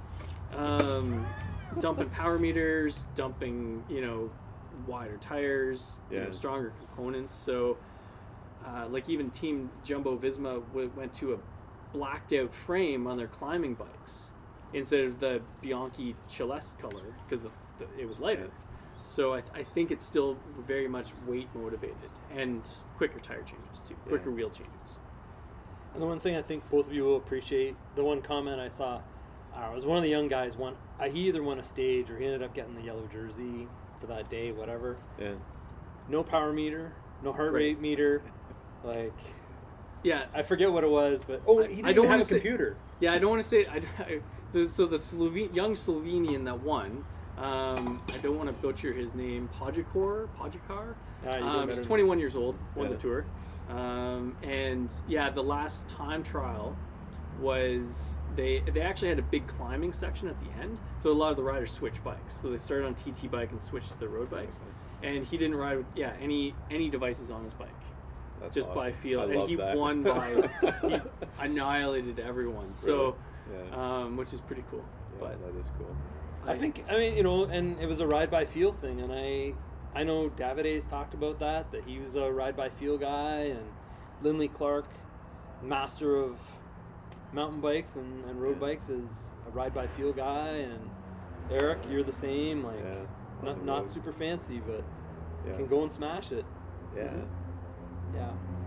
[SPEAKER 3] Um, dumping power meters, dumping, you know, wider tires, you know,
[SPEAKER 2] Yeah.
[SPEAKER 3] stronger components. So, uh, like even Team Jumbo Visma w- went to a blacked out frame on their climbing bikes instead of the Bianchi Celeste color because the, the, it was lighter. So I, th- I think it's still very much weight motivated and quicker tire changes too, quicker
[SPEAKER 2] Yeah.
[SPEAKER 3] wheel changes.
[SPEAKER 4] And the one thing I think both of you will appreciate, the one comment I saw, uh, was one of the young guys won. Uh, he either won a stage or he ended up getting the yellow jersey for that day, whatever.
[SPEAKER 2] Yeah.
[SPEAKER 4] No power meter, no heart
[SPEAKER 3] Right.
[SPEAKER 4] rate meter. Like,
[SPEAKER 3] Yeah,
[SPEAKER 4] I forget what it was, but oh,
[SPEAKER 3] I-
[SPEAKER 4] he didn't
[SPEAKER 3] I don't
[SPEAKER 4] even have
[SPEAKER 3] wanna
[SPEAKER 4] a
[SPEAKER 3] say-
[SPEAKER 4] computer.
[SPEAKER 3] Yeah, I don't want to say. I, I, the, so the Sloven, young Slovenian that won, um, I don't want to butcher his name. Podjakor, Podjakar.
[SPEAKER 4] Ah, you do
[SPEAKER 3] Um,
[SPEAKER 4] better
[SPEAKER 3] he's
[SPEAKER 4] than
[SPEAKER 3] twenty-one years old, won
[SPEAKER 2] Yeah.
[SPEAKER 3] the tour, um, and yeah, the last time trial was they they actually had a big climbing section at the end. So a lot of the riders switched bikes. So they started on T T bike and switched to their road bikes. And he didn't ride with yeah any any devices on his bike.
[SPEAKER 2] That's
[SPEAKER 3] Just
[SPEAKER 2] awesome.
[SPEAKER 3] by feel,
[SPEAKER 2] I
[SPEAKER 3] and
[SPEAKER 2] love
[SPEAKER 3] he
[SPEAKER 2] that.
[SPEAKER 3] won by he annihilated everyone. So,
[SPEAKER 2] Really? Yeah.
[SPEAKER 3] um, which is pretty cool.
[SPEAKER 2] Yeah,
[SPEAKER 3] But
[SPEAKER 2] that is cool.
[SPEAKER 4] I think, I mean, you know, and it was a ride by feel thing, and I, I know Davide's talked about that, that he was a ride by feel guy, and Lindley Clark, master of mountain bikes and, and road
[SPEAKER 2] Yeah.
[SPEAKER 4] bikes, is a ride by feel guy, and Eric, you're the same, like,
[SPEAKER 2] Yeah. On
[SPEAKER 4] not
[SPEAKER 2] the
[SPEAKER 4] not
[SPEAKER 2] road.
[SPEAKER 4] super fancy, but
[SPEAKER 2] Yeah.
[SPEAKER 4] can go and smash it.
[SPEAKER 2] Yeah.
[SPEAKER 4] Yeah.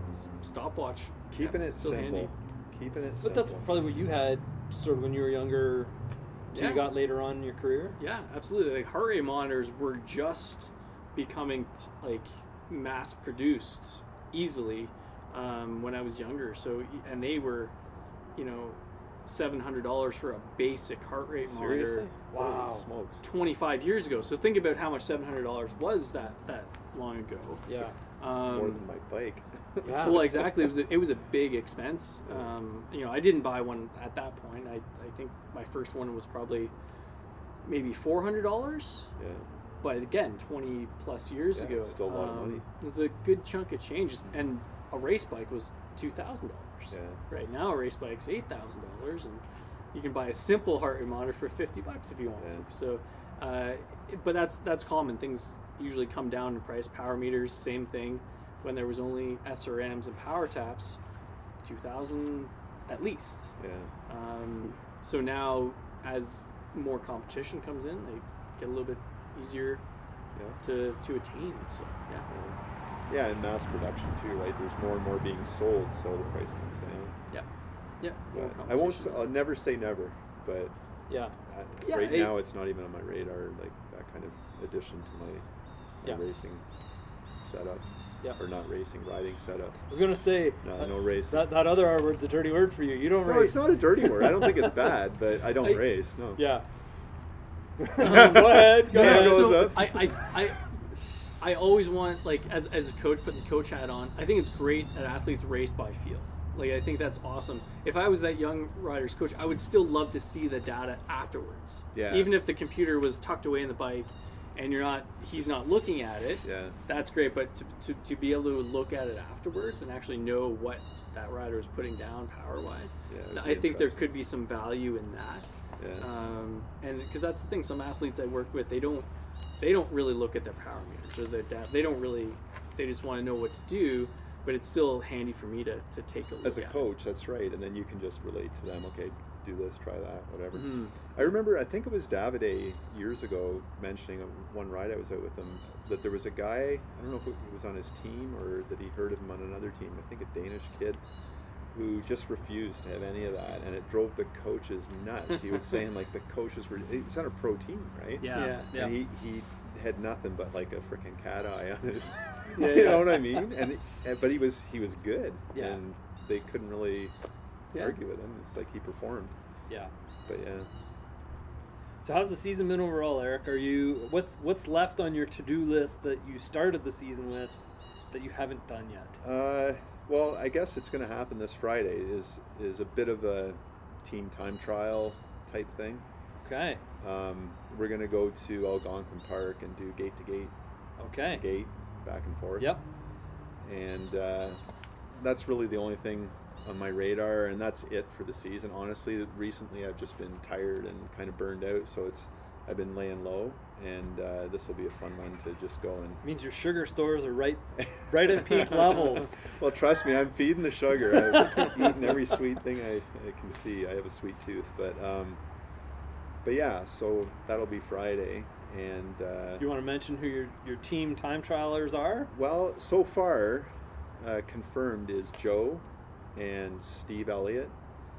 [SPEAKER 3] stopwatch.
[SPEAKER 2] Keeping
[SPEAKER 3] yeah,
[SPEAKER 2] it
[SPEAKER 3] still
[SPEAKER 2] simple.
[SPEAKER 3] handy.
[SPEAKER 2] Keeping it
[SPEAKER 4] But
[SPEAKER 2] simple.
[SPEAKER 4] that's probably what you had sort of when you were younger, till
[SPEAKER 3] Yeah.
[SPEAKER 4] you got later on in your career.
[SPEAKER 3] Yeah, absolutely. Like heart rate monitors were just becoming like mass produced easily um, when I was younger. So and they were, you know, seven hundred dollars for a basic heart rate
[SPEAKER 2] Seriously?
[SPEAKER 3] monitor
[SPEAKER 4] Wow.
[SPEAKER 2] Holy smokes.
[SPEAKER 3] twenty-five years ago. So think about how much seven hundred dollars was that that long ago.
[SPEAKER 4] Yeah.
[SPEAKER 3] Um,
[SPEAKER 2] More than my bike.
[SPEAKER 4] Yeah.
[SPEAKER 3] well, exactly. It was a, it was a big expense. Um, you know, I didn't buy one at that point. I, I think my first one was probably maybe four hundred dollars.
[SPEAKER 2] Yeah.
[SPEAKER 3] But again, twenty plus years
[SPEAKER 2] Yeah,
[SPEAKER 3] ago,
[SPEAKER 2] it's still a lot of
[SPEAKER 3] um,
[SPEAKER 2] money.
[SPEAKER 3] It was a good chunk of change, and a race bike was two thousand dollars.
[SPEAKER 2] Yeah.
[SPEAKER 3] Right now, a race bike's eight thousand dollars, and you can buy a simple heart rate monitor for fifty bucks if you want
[SPEAKER 2] Yeah.
[SPEAKER 3] to. So, uh, but that's that's common. Things usually come down in price. Power meters, same thing. When there was only S R Ms and power taps, two thousand at least.
[SPEAKER 2] Yeah.
[SPEAKER 3] Um, so now, as more competition comes in, they get a little bit easier
[SPEAKER 2] Yeah.
[SPEAKER 3] to, to attain. So yeah,
[SPEAKER 2] Yeah. Yeah, and mass production too, right? There's more and more being sold, so the price comes down.
[SPEAKER 3] yeah, yeah. More
[SPEAKER 2] But I won't.
[SPEAKER 3] competition.
[SPEAKER 2] s- I'll never say never, but
[SPEAKER 4] Yeah.
[SPEAKER 2] I,
[SPEAKER 3] Yeah,
[SPEAKER 2] right
[SPEAKER 3] it-
[SPEAKER 2] now it's not even on my radar. Like that kind of addition to my, my
[SPEAKER 4] Yeah.
[SPEAKER 2] racing setup,
[SPEAKER 4] Yeah.
[SPEAKER 2] or not racing, riding setup.
[SPEAKER 4] I was gonna say
[SPEAKER 2] No,
[SPEAKER 4] uh,
[SPEAKER 2] no racing.
[SPEAKER 4] that that other R word's a dirty word for you. You don't
[SPEAKER 2] No,
[SPEAKER 4] race.
[SPEAKER 2] it's not a dirty word. I don't think it's bad, but I don't
[SPEAKER 3] I-
[SPEAKER 2] race. No.
[SPEAKER 4] Yeah. go ahead. Go
[SPEAKER 2] Yeah,
[SPEAKER 4] ahead.
[SPEAKER 2] goes
[SPEAKER 3] so
[SPEAKER 2] up.
[SPEAKER 3] I, I, I, I always want, like, as, as a coach, putting the coach hat on, I think it's great that athletes race by feel. Like, I think that's awesome. If I was that young rider's coach, I would still love to see the data afterwards.
[SPEAKER 2] Yeah.
[SPEAKER 3] Even if the computer was tucked away in the bike and you're not, he's not looking at it,
[SPEAKER 2] Yeah.
[SPEAKER 3] that's great. But to, to, to be able to look at it afterwards and actually know what that rider is putting down power-wise,
[SPEAKER 2] Yeah, it would
[SPEAKER 3] I
[SPEAKER 2] be
[SPEAKER 3] think there
[SPEAKER 2] impressive.
[SPEAKER 3] could be some value in that.
[SPEAKER 2] Yeah.
[SPEAKER 3] Um, and because that's the thing, some athletes I work with, they don't they don't really look at their power meters or their data. They don't really, they just want to know what to do. But it's still handy for me to, to take a look
[SPEAKER 2] As a
[SPEAKER 3] at
[SPEAKER 2] coach, that's right, and then you can just relate to them. Okay, do this, try that, whatever.
[SPEAKER 3] Mhm.
[SPEAKER 2] I remember, I think it was Davide years ago mentioning on one ride I was out with him that there was a guy. I don't know if it was on his team or that he heard of him on another team. I think a Danish kid who just refused to have any of that, and it drove the coaches nuts. He was saying like the coaches were. He's on a pro team, right?
[SPEAKER 1] Yeah.
[SPEAKER 3] Yeah.
[SPEAKER 1] Yeah.
[SPEAKER 2] And he, he had nothing but like a freaking cat eye on his.
[SPEAKER 3] Yeah,
[SPEAKER 2] you
[SPEAKER 3] yeah.
[SPEAKER 2] know what I mean? And, and but he was he was good,
[SPEAKER 3] Yeah.
[SPEAKER 2] and they couldn't really
[SPEAKER 3] Yeah.
[SPEAKER 2] argue with him. It's like he performed.
[SPEAKER 4] Yeah.
[SPEAKER 2] But yeah.
[SPEAKER 4] So how's the season been overall, Eric? Are you what's what's left on your to-do list that you started the season with that you haven't done yet?
[SPEAKER 2] Uh, well, I guess it's going to happen this Friday. Is is a bit of a team time trial type thing.
[SPEAKER 4] Okay.
[SPEAKER 2] Um, we're going to go to Algonquin Park and do gate to gate
[SPEAKER 4] Okay.
[SPEAKER 2] to gate, back and forth.
[SPEAKER 4] Yep.
[SPEAKER 2] And uh, that's really the only thing on my radar, and that's it for the season. Honestly, recently I've just been tired and kind of burned out, so it's I've been laying low, and uh, this will be a fun one to just go and.
[SPEAKER 4] Means your sugar stores are right, right at peak levels.
[SPEAKER 2] Well, trust me, I'm feeding the sugar. I've eaten every sweet thing I, I can see. I have a sweet tooth, but um, but yeah. So that'll be Friday, and uh,
[SPEAKER 4] You want to mention who your your team time trialers are?
[SPEAKER 2] well, so far uh, confirmed is Joe and Steve Elliott.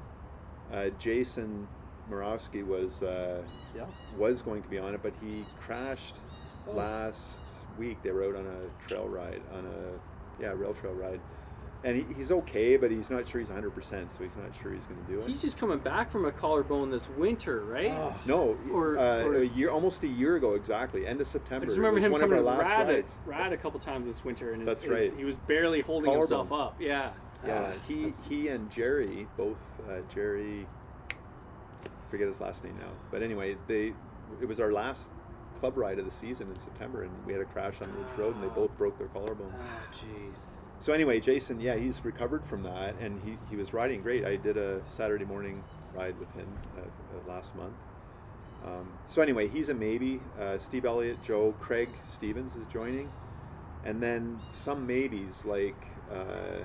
[SPEAKER 2] Uh, Jason Morawski was uh,
[SPEAKER 4] Yeah.
[SPEAKER 2] was going to be on it, but he crashed
[SPEAKER 4] Oh.
[SPEAKER 2] last week. They were out on a trail ride, on a yeah rail trail ride, and he, he's okay, but he's not sure he's one hundred percent, so he's not sure he's going to do it.
[SPEAKER 3] He's just coming back from a collarbone this winter, right?
[SPEAKER 4] Oh.
[SPEAKER 2] no,
[SPEAKER 3] or-
[SPEAKER 2] uh,
[SPEAKER 3] or-
[SPEAKER 2] a year, almost a year ago exactly, end of
[SPEAKER 3] I
[SPEAKER 2] September.
[SPEAKER 3] just
[SPEAKER 2] It
[SPEAKER 3] remember
[SPEAKER 2] was
[SPEAKER 3] him
[SPEAKER 2] one
[SPEAKER 3] coming
[SPEAKER 2] of
[SPEAKER 3] to
[SPEAKER 2] our last
[SPEAKER 3] rad,
[SPEAKER 2] rides.
[SPEAKER 3] rad a couple times this winter, and his,
[SPEAKER 2] That's
[SPEAKER 3] his-
[SPEAKER 2] right.
[SPEAKER 3] he was barely holding
[SPEAKER 2] Collarbone.
[SPEAKER 3] himself up. Yeah.
[SPEAKER 2] Yeah,
[SPEAKER 3] Oh,
[SPEAKER 2] he
[SPEAKER 3] that's-
[SPEAKER 2] he and Jerry both uh, Jerry, forget his last name now, but anyway, they it was our last club ride of the season in September, and we had a crash on Ridge Road, and they both broke their collarbones.
[SPEAKER 4] Oh, jeez.
[SPEAKER 2] So anyway, Jason, yeah, he's recovered from that, and he, he was riding great. I did a Saturday morning ride with him uh, uh, last month. Um, so anyway, he's a maybe. Uh, Steve Elliott, Joe, Craig Stevens is joining, and then some maybes like uh,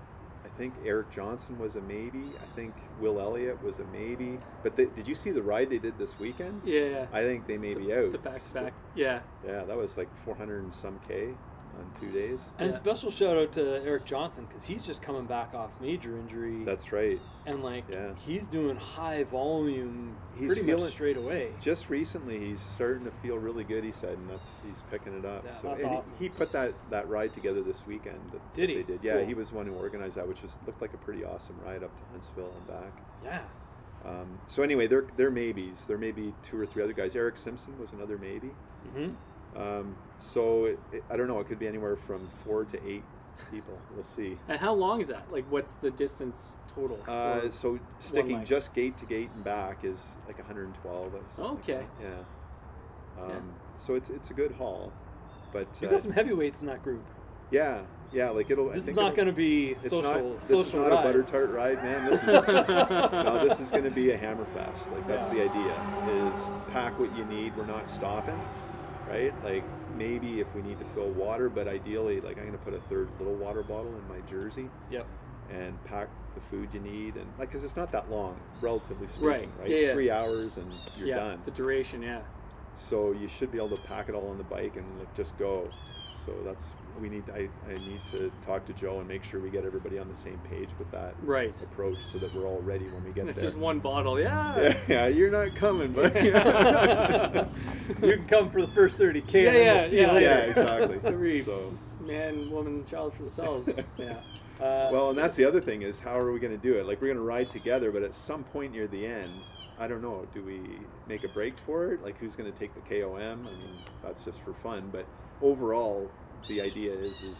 [SPEAKER 2] I think Eric Johnson was a maybe. I think Will Elliott was a maybe. But they, did you see the ride they did this weekend?
[SPEAKER 3] Yeah.
[SPEAKER 2] I think they may be out.
[SPEAKER 3] The back to back. Yeah.
[SPEAKER 2] Yeah, that was like four hundred and some K on two days.
[SPEAKER 4] And
[SPEAKER 1] Yeah.
[SPEAKER 4] special shout out to Eric Johnson because he's just coming back off major injury.
[SPEAKER 2] That's right.
[SPEAKER 4] and like
[SPEAKER 2] Yeah.
[SPEAKER 4] he's doing high volume
[SPEAKER 2] He's
[SPEAKER 4] pretty
[SPEAKER 2] feeling-
[SPEAKER 4] much straight away.
[SPEAKER 2] Just recently, he's starting to feel really good. He said, and that's he's picking it up.
[SPEAKER 4] Yeah,
[SPEAKER 2] so
[SPEAKER 4] that's
[SPEAKER 2] and he-
[SPEAKER 4] awesome.
[SPEAKER 2] He put that, that ride together this weekend. That,
[SPEAKER 4] Did
[SPEAKER 2] that
[SPEAKER 4] he?
[SPEAKER 2] They did. Yeah,
[SPEAKER 4] Cool.
[SPEAKER 2] he was the one who organized that, which just looked like a pretty awesome ride up to Huntsville and back.
[SPEAKER 4] Yeah.
[SPEAKER 2] Um, so anyway, they're they're maybes. There may be two or three other guys. Eric Simpson was another maybe.
[SPEAKER 4] Mm-hmm.
[SPEAKER 2] Um, so it, it, I don't know. It could be anywhere from four to eight people. We'll see.
[SPEAKER 3] And how long is that? Like, what's the distance total?
[SPEAKER 2] Uh,
[SPEAKER 3] Or-
[SPEAKER 2] so sticking
[SPEAKER 3] leg.
[SPEAKER 2] just gate to gate and back is like one hundred twelve. or something like
[SPEAKER 3] Okay.
[SPEAKER 2] that. Yeah. Um,
[SPEAKER 3] Yeah.
[SPEAKER 2] So it's it's a good haul, but
[SPEAKER 4] You
[SPEAKER 2] uh,
[SPEAKER 4] got some heavyweights in that group.
[SPEAKER 2] yeah, yeah. Like it'll. I
[SPEAKER 4] This is
[SPEAKER 2] think
[SPEAKER 4] not
[SPEAKER 2] it'll-
[SPEAKER 4] going to be
[SPEAKER 2] It's
[SPEAKER 4] social.
[SPEAKER 2] not. This
[SPEAKER 4] social
[SPEAKER 2] is not
[SPEAKER 4] ride.
[SPEAKER 2] a butter tart ride, man. This is no. This is going to be a hammer fest. Like that's
[SPEAKER 4] Yeah.
[SPEAKER 2] the idea. Is pack what you need. We're not stopping, right? Like maybe if we need to fill water, but ideally, like I'm going to put a third little water bottle in my jersey
[SPEAKER 4] Yep.
[SPEAKER 2] and pack the food you need, and like because it's not that long, relatively speaking,
[SPEAKER 3] Right.
[SPEAKER 2] right?
[SPEAKER 3] Yeah, yeah.
[SPEAKER 2] Three hours and you're
[SPEAKER 3] yeah,
[SPEAKER 2] done.
[SPEAKER 3] the duration, yeah.
[SPEAKER 2] So you should be able to pack it all on the bike and like, just go. So that's we need. I, I need to talk to Joe and make sure we get everybody on the same page with that
[SPEAKER 3] Right.
[SPEAKER 2] approach, so that we're all ready when we get
[SPEAKER 3] It's
[SPEAKER 2] there.
[SPEAKER 3] just one bottle, yeah.
[SPEAKER 2] Yeah, yeah, you're not coming, but
[SPEAKER 4] You can come for the first thirty K.
[SPEAKER 3] Yeah,
[SPEAKER 4] and then
[SPEAKER 3] yeah,
[SPEAKER 4] we'll see you
[SPEAKER 3] yeah.
[SPEAKER 2] yeah,
[SPEAKER 4] later.
[SPEAKER 2] exactly.
[SPEAKER 3] Every-
[SPEAKER 2] So
[SPEAKER 3] Man, woman, child for themselves. Yeah.
[SPEAKER 4] Uh,
[SPEAKER 2] well, and that's the other thing is how are we going to do it? Like we're going to ride together, but at some point near the end, I don't know. Do we make a break for it? Like who's going to take the K O M? I mean, that's just for fun. But overall, the idea is is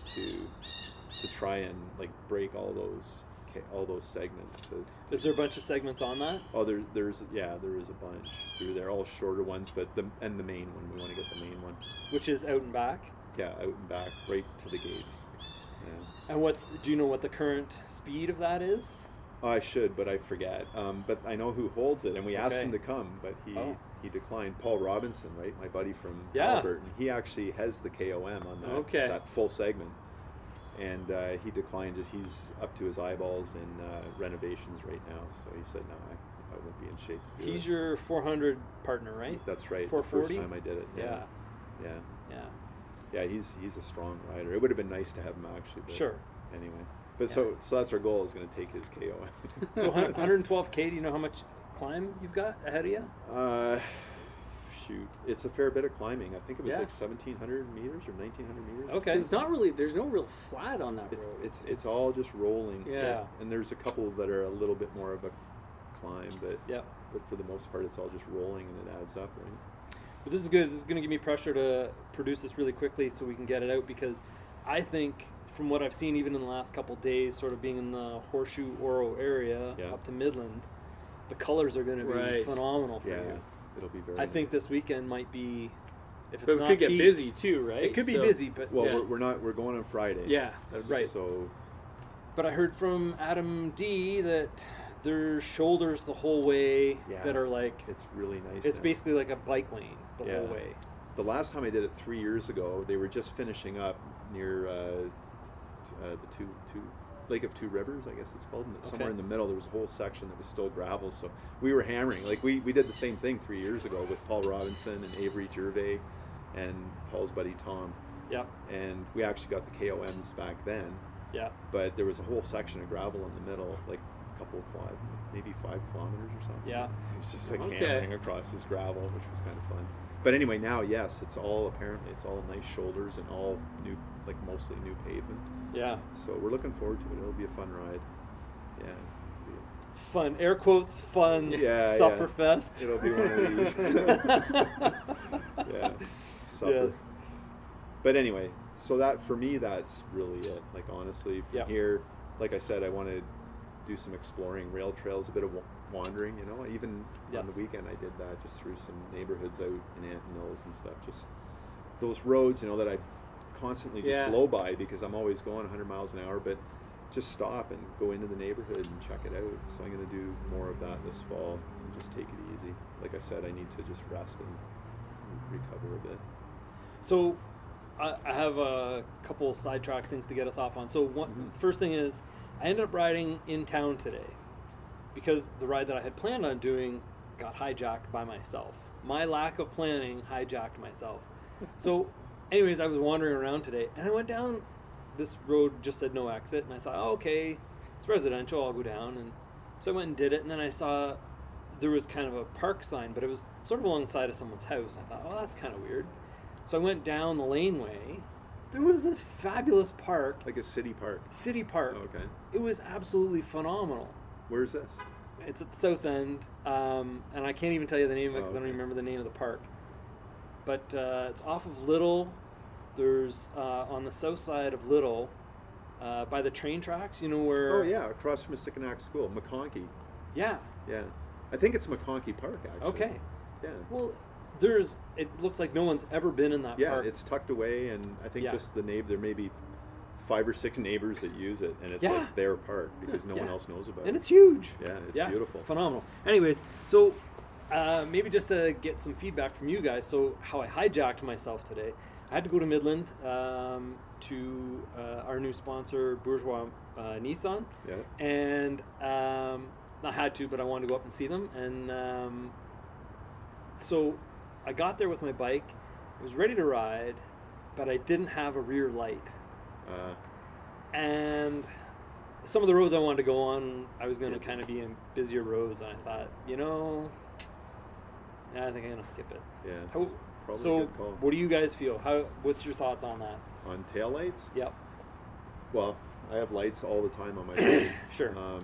[SPEAKER 2] to to try and like break all those K- all those segments. To,
[SPEAKER 4] is there a bunch of segments on that?
[SPEAKER 2] oh, there, there's yeah, there is a bunch through there, all shorter ones, but the and the main one. We want to get the main one.
[SPEAKER 4] Which is out and back.
[SPEAKER 2] Yeah, out and back, right to the gates. Yeah.
[SPEAKER 4] And what's do you know what the current speed of that is?
[SPEAKER 2] Oh, I should, but I forget. Um, but I know who holds it, and we asked
[SPEAKER 4] Okay.
[SPEAKER 2] him to come, but he
[SPEAKER 4] Oh.
[SPEAKER 2] he declined. Paul Robinson, right, my buddy from
[SPEAKER 4] Yeah.
[SPEAKER 2] Alberton, he actually has the K O M on that
[SPEAKER 3] Okay.
[SPEAKER 2] that full segment, and uh, he declined it. He's up to his eyeballs in uh, renovations right now, so he said no, I, I won't be in shape. To do
[SPEAKER 4] He's
[SPEAKER 2] it.
[SPEAKER 4] your four hundred partner, right?
[SPEAKER 2] That's right.
[SPEAKER 4] four
[SPEAKER 2] The first
[SPEAKER 4] forty?
[SPEAKER 2] time I did it.
[SPEAKER 4] Yeah.
[SPEAKER 2] Yeah. Yeah.
[SPEAKER 4] Yeah.
[SPEAKER 2] Yeah. He's he's a strong rider. It would have been nice to have him actually. But
[SPEAKER 4] Sure.
[SPEAKER 2] Anyway, but so so that's our goal is going to take his K O M.
[SPEAKER 4] So one hundred twelve K. Do you know how much climb you've got ahead of you?
[SPEAKER 2] Uh, shoot, it's a fair bit of climbing. I think it was
[SPEAKER 4] Yeah.
[SPEAKER 2] like seventeen hundred meters or nineteen hundred meters.
[SPEAKER 4] Okay.
[SPEAKER 3] It's not really, there's no real flat on that
[SPEAKER 2] It's
[SPEAKER 3] road.
[SPEAKER 2] it's it's all just rolling.
[SPEAKER 3] Yeah.
[SPEAKER 4] Yeah.
[SPEAKER 2] And there's a couple that are a little bit more of a climb, but
[SPEAKER 4] Yep.
[SPEAKER 2] but for the most part, it's all just rolling and it adds up, right?
[SPEAKER 4] But this is good. This is going to give me pressure to produce this really quickly so we can get it out because I think from what I've seen even in the last couple days, sort of being in the Horseshoe Oro area
[SPEAKER 2] Yeah.
[SPEAKER 4] up to Midland, the colors are going to be
[SPEAKER 3] Right.
[SPEAKER 4] phenomenal for
[SPEAKER 2] Yeah,
[SPEAKER 4] you.
[SPEAKER 2] it'll be very.
[SPEAKER 4] I think
[SPEAKER 2] nice.
[SPEAKER 4] this weekend might be, if it's
[SPEAKER 3] But it
[SPEAKER 4] not
[SPEAKER 3] could get
[SPEAKER 4] peak-
[SPEAKER 3] busy too, right?
[SPEAKER 4] It could be
[SPEAKER 3] So-
[SPEAKER 4] busy, but
[SPEAKER 2] Well,
[SPEAKER 3] Yeah.
[SPEAKER 2] we're, we're not. We're going on Friday.
[SPEAKER 3] Yeah.
[SPEAKER 4] right.
[SPEAKER 2] So
[SPEAKER 4] But I heard from Adam D that there's shoulders the whole way
[SPEAKER 2] Yeah.
[SPEAKER 4] that are like
[SPEAKER 2] it's really nice.
[SPEAKER 4] it's
[SPEAKER 2] now.
[SPEAKER 4] basically like a bike lane the
[SPEAKER 2] Yeah.
[SPEAKER 4] whole way.
[SPEAKER 2] The last time I did it three years ago, they were just finishing up near uh, t- uh, the two two Lake of Two Rivers, I guess it's called. And somewhere
[SPEAKER 4] Okay.
[SPEAKER 2] in the middle, there was a whole section that was still gravel. So we were hammering. Like we, we did the same thing three years ago with Paul Robinson and Avery Gervais and Paul's buddy Tom.
[SPEAKER 4] Yep.
[SPEAKER 2] And we actually got the K O Ms back then.
[SPEAKER 4] Yeah.
[SPEAKER 2] But there was a whole section of gravel in the middle, like a couple of kilo- maybe five kilometers or something.
[SPEAKER 4] Yeah.
[SPEAKER 2] It was just like
[SPEAKER 3] Okay.
[SPEAKER 2] hammering across this gravel, which was kind of fun. But anyway, now yes, it's all apparently it's all nice shoulders and all new, like mostly new pavement.
[SPEAKER 4] Yeah.
[SPEAKER 2] So we're looking forward to it. It'll be a fun ride. Yeah.
[SPEAKER 4] Fun. Air quotes fun.
[SPEAKER 2] Yeah,
[SPEAKER 4] Suffer
[SPEAKER 2] yeah.
[SPEAKER 4] fest.
[SPEAKER 2] It'll be one of these. Yeah. Supper.
[SPEAKER 4] Yes.
[SPEAKER 2] But anyway, so that for me, that's really it. Like honestly, from
[SPEAKER 4] Yep.
[SPEAKER 2] here, like I said, I want to do some exploring, rail trails, a bit of wa- wandering. You know, even on
[SPEAKER 4] Yes.
[SPEAKER 2] the weekend I did that just through some neighborhoods out in Ant Mills and stuff. Just those roads, you know, that I constantly just
[SPEAKER 3] Yeah.
[SPEAKER 2] blow by because I'm always going one hundred miles an hour, but just stop and go into the neighborhood and check it out. So I'm going to do more of that this fall and just take it easy. Like I said, I need to just rest and recover a bit.
[SPEAKER 4] So, I, I have a couple sidetrack things to get us off on. So, one,
[SPEAKER 2] Mhm.
[SPEAKER 4] first thing is, I ended up riding in town today because the ride that I had planned on doing got hijacked by myself. My lack of planning hijacked myself. So, anyways, I was wandering around today, and I went down this road, just said no exit, and I thought, oh, okay, it's residential, I'll go down. And so I went and did it, and then I saw there was kind of a park sign, but it was sort of alongside of someone's house. I thought, oh, that's kind of weird. So I went down the laneway. There was this fabulous park,
[SPEAKER 2] Like a city park.
[SPEAKER 4] city park.
[SPEAKER 2] Oh, okay.
[SPEAKER 4] It was absolutely phenomenal.
[SPEAKER 2] Where's this?
[SPEAKER 4] It's at the south end, um, and I can't even tell you the name of it
[SPEAKER 2] Oh,
[SPEAKER 4] because I don't
[SPEAKER 2] okay.
[SPEAKER 4] even remember the name of the park. But uh, it's off of Little. There's uh, on the south side of Little, uh, by the train tracks. You know where?
[SPEAKER 2] Oh yeah, across from Sickanack School, McConkey.
[SPEAKER 4] Yeah.
[SPEAKER 2] Yeah, I think it's McConkey Park actually.
[SPEAKER 4] Okay.
[SPEAKER 2] Yeah.
[SPEAKER 4] Well, there's. It looks like no one's ever been in that
[SPEAKER 2] Yeah,
[SPEAKER 4] park.
[SPEAKER 2] it's tucked away, and I think
[SPEAKER 4] Yeah.
[SPEAKER 2] just the neighbor. There may be five or six neighbors that use it, and it's
[SPEAKER 4] Yeah.
[SPEAKER 2] like their park because no one
[SPEAKER 4] Yeah.
[SPEAKER 2] else knows about
[SPEAKER 4] and
[SPEAKER 2] it.
[SPEAKER 4] it's huge.
[SPEAKER 2] Yeah, it's
[SPEAKER 4] yeah,
[SPEAKER 2] beautiful.
[SPEAKER 4] phenomenal. Anyways, so uh, maybe just to get some feedback from you guys. So how I hijacked myself today, I had to go to Midland um, to uh, our new sponsor, Bourgeois uh, Nissan,
[SPEAKER 2] Yeah.
[SPEAKER 4] and um, I had to, but I wanted to go up and see them. And um, so I got there with my bike. I was ready to ride, but I didn't have a rear light.
[SPEAKER 2] Uh,
[SPEAKER 4] And some of the roads I wanted to go on, I was going to
[SPEAKER 2] Busy.
[SPEAKER 4] kind of be in busier roads, and I thought, you know, yeah, I think I'm going to skip it.
[SPEAKER 2] yeah.
[SPEAKER 4] How,
[SPEAKER 2] Probably a
[SPEAKER 4] so,
[SPEAKER 2] good call.
[SPEAKER 4] what do you guys feel? How? What's your thoughts on that?
[SPEAKER 2] On taillights?
[SPEAKER 4] Yep,
[SPEAKER 2] Well, I have lights all the time on my bike.
[SPEAKER 4] sure.
[SPEAKER 2] Um,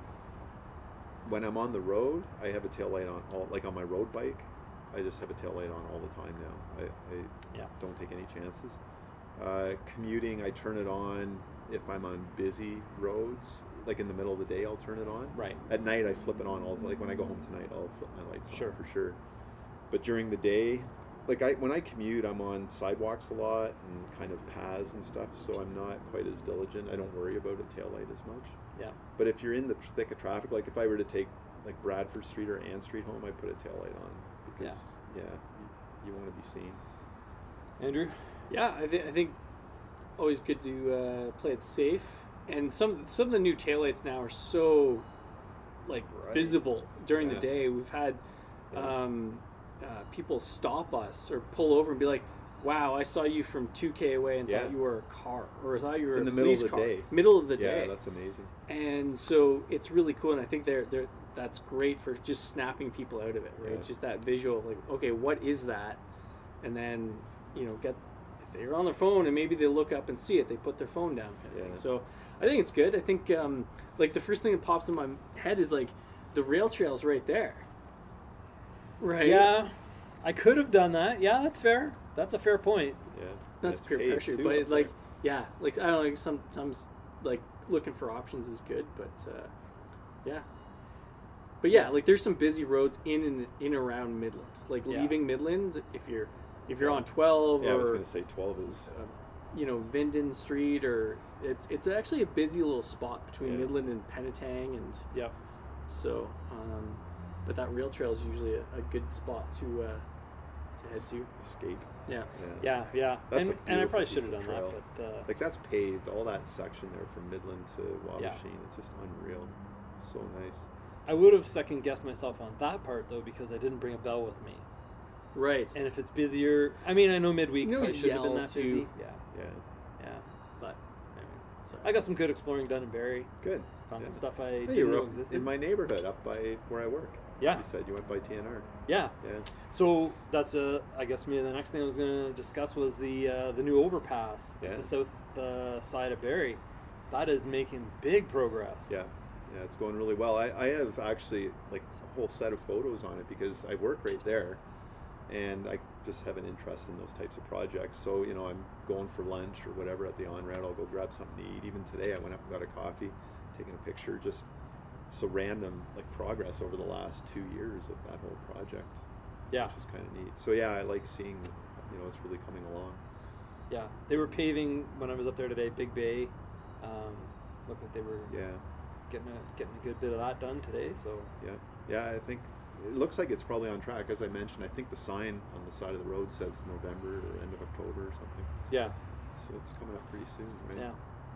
[SPEAKER 2] when I'm on the road, I have a tail light on. All, like on my road bike, I just have a tail light on all the time now. I, I
[SPEAKER 4] Yeah.
[SPEAKER 2] don't take any chances. Uh, commuting, I turn it on if I'm on busy roads. Like in the middle of the day, I'll turn it on.
[SPEAKER 4] Right.
[SPEAKER 2] At night, I flip it on. All like when I go home tonight, I'll flip my lights
[SPEAKER 4] Sure.
[SPEAKER 2] on for sure. But during the day, like I when I commute, I'm on sidewalks a lot and kind of paths and stuff, so I'm not quite as diligent. I don't worry about a tail light as much.
[SPEAKER 4] Yeah.
[SPEAKER 2] But if you're in the thick of traffic, like if I were to take like Bradford Street or Ann Street home, I put a tail light on because yeah, you, you want to be seen.
[SPEAKER 4] Andrew?
[SPEAKER 3] Yeah, I, th- I think always good to uh, play it safe. And some some of the new taillights now are so like
[SPEAKER 2] Right.
[SPEAKER 3] visible during
[SPEAKER 2] Yeah.
[SPEAKER 3] the day. We've had
[SPEAKER 2] Yeah.
[SPEAKER 3] um, uh, people stop us or pull over and be like, "Wow, I saw you from two K away and
[SPEAKER 2] Yeah.
[SPEAKER 3] thought you were a car, or I thought you were
[SPEAKER 2] In
[SPEAKER 3] a
[SPEAKER 2] the middle of
[SPEAKER 3] police
[SPEAKER 2] the
[SPEAKER 3] car."
[SPEAKER 2] day.
[SPEAKER 3] Middle of the
[SPEAKER 2] Yeah,
[SPEAKER 3] day.
[SPEAKER 2] that's amazing.
[SPEAKER 3] And so it's really cool, and I think they're they're that's great for just snapping people out of it, right?
[SPEAKER 2] Yeah.
[SPEAKER 3] It's just that visual of like, okay, what is that? And then, you know, get if they're on their phone and maybe they look up and see it, they put their phone down. Kind of
[SPEAKER 2] Yeah.
[SPEAKER 3] thing. So I think it's good. I think um, like the first thing that pops in my head is like the rail trail's right there, right?
[SPEAKER 4] Yeah, I could have done that. Yeah, that's fair. That's a fair point.
[SPEAKER 2] Yeah. And
[SPEAKER 3] That's
[SPEAKER 2] it's
[SPEAKER 3] peer
[SPEAKER 2] paved,
[SPEAKER 3] pressure,
[SPEAKER 2] too,
[SPEAKER 3] but
[SPEAKER 2] up
[SPEAKER 3] it, like
[SPEAKER 2] there.
[SPEAKER 3] yeah, like I don't know. Like sometimes like looking for options is good, but uh, yeah. But yeah, like there's some busy roads in and in around Midland. Like
[SPEAKER 4] Yeah.
[SPEAKER 3] leaving Midland, if you're if you're on twelve
[SPEAKER 2] Yeah, I was
[SPEAKER 3] or
[SPEAKER 2] going to say twelve is.
[SPEAKER 3] uh, you know Vinden Street, or it's it's actually a busy little spot between
[SPEAKER 2] Yeah.
[SPEAKER 3] Midland and Penetang, and
[SPEAKER 4] Yep.
[SPEAKER 3] so. Um, but that rail trail is usually a, a good spot to uh, to head to.
[SPEAKER 2] Escape.
[SPEAKER 3] Yeah.
[SPEAKER 4] Yeah, yeah.
[SPEAKER 2] That's
[SPEAKER 4] and,
[SPEAKER 2] a
[SPEAKER 4] and I
[SPEAKER 2] beautiful
[SPEAKER 4] probably
[SPEAKER 2] piece
[SPEAKER 4] should have
[SPEAKER 2] of
[SPEAKER 4] done that,
[SPEAKER 2] trail.
[SPEAKER 4] but uh,
[SPEAKER 2] Like that's paved, all that section there from Midland to Wabashine.
[SPEAKER 4] Yeah.
[SPEAKER 2] It's just unreal. So nice.
[SPEAKER 4] I would have second guessed myself on that part though because I didn't bring a bell with me.
[SPEAKER 3] Right.
[SPEAKER 4] And if it's busier, I mean, I know midweek
[SPEAKER 3] You can
[SPEAKER 4] I
[SPEAKER 3] always
[SPEAKER 4] should have been
[SPEAKER 3] yell
[SPEAKER 4] that
[SPEAKER 3] too.
[SPEAKER 4] busy. Yeah,
[SPEAKER 2] Yeah.
[SPEAKER 4] yeah.
[SPEAKER 3] But
[SPEAKER 4] Anyways,
[SPEAKER 3] sorry.
[SPEAKER 4] I got some good exploring done in Barrie.
[SPEAKER 2] Good.
[SPEAKER 4] Found
[SPEAKER 2] Yeah.
[SPEAKER 4] some stuff I
[SPEAKER 2] Hey, you
[SPEAKER 4] didn't
[SPEAKER 2] were
[SPEAKER 4] know
[SPEAKER 2] up
[SPEAKER 4] existed.
[SPEAKER 2] in my neighborhood up by where I work.
[SPEAKER 4] Yeah.
[SPEAKER 2] You said you went by T N R.
[SPEAKER 4] Yeah.
[SPEAKER 2] Yeah.
[SPEAKER 4] So that's a. I guess maybe the next thing I was going to discuss was the uh, the new overpass
[SPEAKER 2] Yeah.
[SPEAKER 4] at the south uh, side of Barrie. That is making big progress.
[SPEAKER 2] Yeah. Yeah, it's going really well. I, I have actually like a whole set of photos on it because I work right there and I just have an interest in those types of projects. So, you know, I'm going for lunch or whatever at the on-route, I'll go grab something to eat. Even today I went up and got a coffee, taking a picture, just so random like progress over the last two years of that whole project.
[SPEAKER 4] Yeah.
[SPEAKER 2] Which is kind of neat. So yeah, I like seeing, you know, it's really coming along.
[SPEAKER 4] Yeah. They were paving when I was up there today. Big Bay. Um, looked like they were
[SPEAKER 2] Yeah.
[SPEAKER 4] getting a getting a good bit of that done today. So
[SPEAKER 2] Yeah, yeah. I think it looks like it's probably on track. As I mentioned, I think the sign on the side of the road says November or end of October or something.
[SPEAKER 4] yeah.
[SPEAKER 2] So it's coming up pretty soon, right?
[SPEAKER 4] Yeah.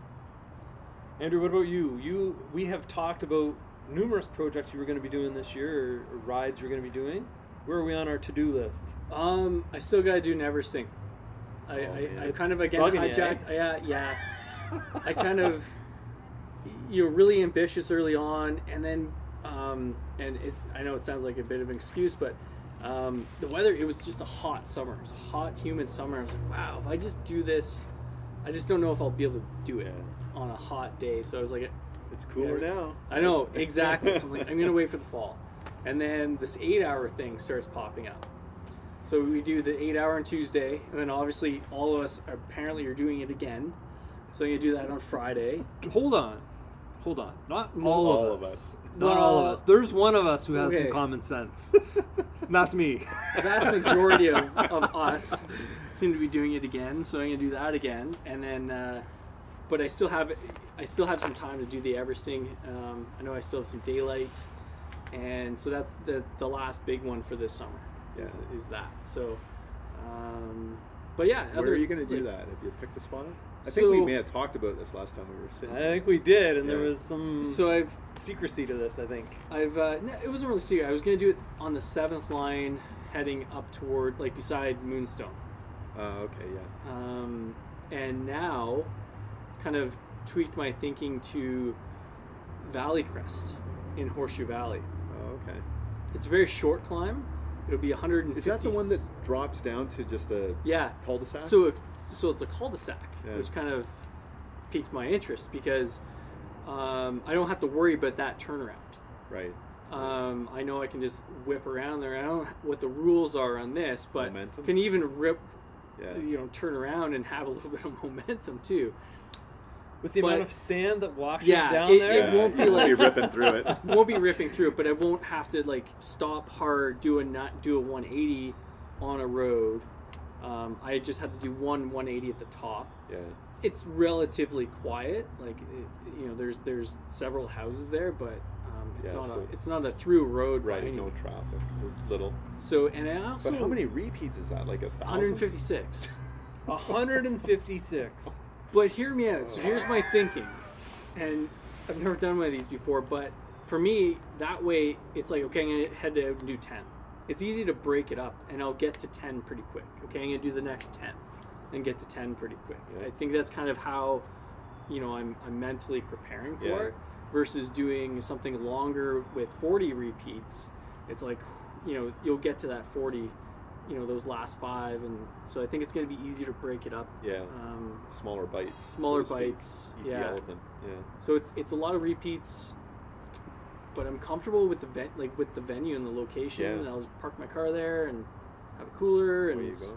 [SPEAKER 4] Andrew, what about you? You we have talked about numerous projects you were going to be doing this year, or, or rides you're going to be doing. Where are we on our to-do list?
[SPEAKER 3] Um, I still gotta do Neversting. I,
[SPEAKER 2] Oh,
[SPEAKER 3] I,
[SPEAKER 2] man.
[SPEAKER 3] I kind of again
[SPEAKER 4] bugging you, eh?
[SPEAKER 3] hijacked. Yeah, yeah. I kind of, you're really ambitious early on, and then, um, and it, I know it sounds like a bit of an excuse, but um, the weather, it was just a hot summer. It was a hot, humid summer. I was like, wow, if I just do this, I just don't know if I'll be able to do it on a hot day. So I was like,
[SPEAKER 2] It's cooler
[SPEAKER 3] Yeah.
[SPEAKER 2] now.
[SPEAKER 3] I know, exactly. So I'm like, I'm going to wait for the fall. And then this eight hour thing starts popping up. So we do the eight hour on Tuesday, and then obviously all of us are, apparently are doing it again. So I'm going to do that on Friday.
[SPEAKER 4] Hold on. Hold on. Not all,
[SPEAKER 2] All
[SPEAKER 4] of
[SPEAKER 2] of
[SPEAKER 4] us.
[SPEAKER 2] us.
[SPEAKER 4] Not all of
[SPEAKER 3] Well,
[SPEAKER 4] us. There's one of us who has
[SPEAKER 3] okay.
[SPEAKER 4] some common sense. That's me.
[SPEAKER 3] The vast majority of, of us seem to be doing it again, so I'm going to do that again. And then, uh, but I still have I still have some time to do the Everesting. Um, I know I still have some daylight. And so that's the, the last big one for this summer is,
[SPEAKER 2] Yeah.
[SPEAKER 3] is that. So, um, but yeah.
[SPEAKER 2] Where
[SPEAKER 3] other-
[SPEAKER 2] are you going to do
[SPEAKER 3] like,
[SPEAKER 2] that? Have you picked a spot? I
[SPEAKER 3] So-
[SPEAKER 2] think we may have talked about this last time we were sitting.
[SPEAKER 4] I think we did, and there
[SPEAKER 2] Yeah.
[SPEAKER 4] was some
[SPEAKER 3] So I've
[SPEAKER 4] secrecy to this, I think.
[SPEAKER 3] I've uh, no, it wasn't really secret. I was going to do it on the seventh line, heading up toward like beside Moonstone.
[SPEAKER 2] Uh, okay, yeah.
[SPEAKER 3] Um, and now, kind of tweaked my thinking to Valley Crest in Horseshoe Valley.
[SPEAKER 2] Oh, okay.
[SPEAKER 3] It's a very short climb. It'll be one hundred fifty.
[SPEAKER 2] Is that the one that drops down to just a
[SPEAKER 3] Yeah.
[SPEAKER 2] cul-de-sac?
[SPEAKER 3] So, it, so it's a cul-de-sac,
[SPEAKER 2] Yeah.
[SPEAKER 3] which kind of piqued my interest because um, I don't have to worry about that turnaround.
[SPEAKER 2] right.
[SPEAKER 3] Um, I know I can just whip around there. I don't know what the rules are on this, but
[SPEAKER 2] Momentum?
[SPEAKER 3] can even rip,
[SPEAKER 2] Yeah.
[SPEAKER 3] you know, turn around and have a little bit of momentum too.
[SPEAKER 4] With the
[SPEAKER 3] But-
[SPEAKER 4] amount of sand that washes
[SPEAKER 3] Yeah,
[SPEAKER 4] down
[SPEAKER 3] it-
[SPEAKER 4] there.
[SPEAKER 3] it won't be
[SPEAKER 2] you'll
[SPEAKER 3] like-
[SPEAKER 2] be ripping through it.
[SPEAKER 3] Won't be ripping through it, but I won't have to like stop hard, do a not do a one eighty on a road. Um, I just have to do one one eighty at the top.
[SPEAKER 2] Yeah.
[SPEAKER 3] It's relatively quiet. Like it, you know, there's there's several houses there, but um, it's
[SPEAKER 2] Yeah,
[SPEAKER 3] not
[SPEAKER 2] so-
[SPEAKER 3] a it's not a through road by
[SPEAKER 2] Right.
[SPEAKER 3] any
[SPEAKER 2] No
[SPEAKER 3] means.
[SPEAKER 2] traffic. Little.
[SPEAKER 3] So and I also
[SPEAKER 2] But how many repeats is that? Like a thousand?
[SPEAKER 3] one hundred fifty-six.
[SPEAKER 4] one hundred fifty-six.
[SPEAKER 3] But hear me out. So here's my thinking, and I've never done one of these before. But for me, that way, it's like okay, I'm gonna head to out and do ten. It's easy to break it up, and I'll get to ten pretty quick. Okay, I'm gonna do the next ten, and get to ten pretty quick.
[SPEAKER 2] Yeah.
[SPEAKER 3] I think that's kind of how, you know, I'm I'm mentally preparing for
[SPEAKER 2] Yeah.
[SPEAKER 3] it. Versus doing something longer with forty repeats. It's like, you know, you'll get to that forty, you know, those last five, and so I think it's going to be easier to break it up.
[SPEAKER 2] Yeah.
[SPEAKER 3] Um,
[SPEAKER 2] Smaller bites. so
[SPEAKER 3] smaller
[SPEAKER 2] to speak.
[SPEAKER 3] bites,
[SPEAKER 2] Eat the
[SPEAKER 3] yeah.
[SPEAKER 2] elephant. Yeah.
[SPEAKER 3] So it's it's a lot of repeats, but I'm comfortable with the ven- like with the venue and the location.
[SPEAKER 2] Yeah.
[SPEAKER 3] And I'll just park my car there and have a cooler, and
[SPEAKER 2] There you go.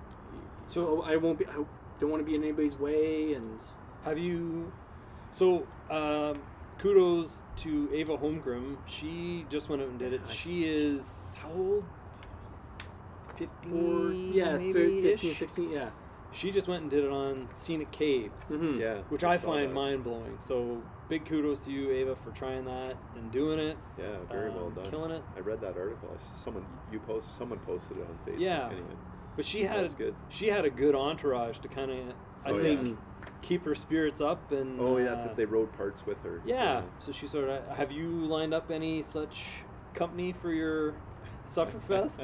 [SPEAKER 3] so I won't be. I don't want to be in anybody's way, and
[SPEAKER 4] Have you? So, um, kudos to Ava Holmgren. She just went out and did it.
[SPEAKER 3] Nice.
[SPEAKER 4] She is how old?
[SPEAKER 3] or
[SPEAKER 4] Fifteen,
[SPEAKER 3] yeah,
[SPEAKER 4] maybe
[SPEAKER 3] fifteen,
[SPEAKER 4] ish?
[SPEAKER 3] sixteen, yeah.
[SPEAKER 4] She just went and did it on Scenic Caves,
[SPEAKER 3] Mm-hmm.
[SPEAKER 2] Yeah.
[SPEAKER 4] which
[SPEAKER 2] I
[SPEAKER 4] I
[SPEAKER 2] saw
[SPEAKER 4] find
[SPEAKER 2] that.
[SPEAKER 4] mind blowing. So, big kudos to you, Ava, for trying that and doing it.
[SPEAKER 2] Yeah, very well
[SPEAKER 4] um,
[SPEAKER 2] done.
[SPEAKER 4] killing it.
[SPEAKER 2] I read that article. I s- Someone you posted. Someone posted it on Facebook.
[SPEAKER 4] Yeah.
[SPEAKER 2] Anyway.
[SPEAKER 4] But she
[SPEAKER 2] That
[SPEAKER 4] had
[SPEAKER 2] was good.
[SPEAKER 4] she had a good entourage to kind of, I
[SPEAKER 2] Oh,
[SPEAKER 4] think,
[SPEAKER 2] yeah.
[SPEAKER 4] keep her spirits up and.
[SPEAKER 2] Oh yeah,
[SPEAKER 4] uh,
[SPEAKER 2] that they rode parts with her.
[SPEAKER 4] Yeah. So she sort of. Have you lined up any such company for your Sufferfest?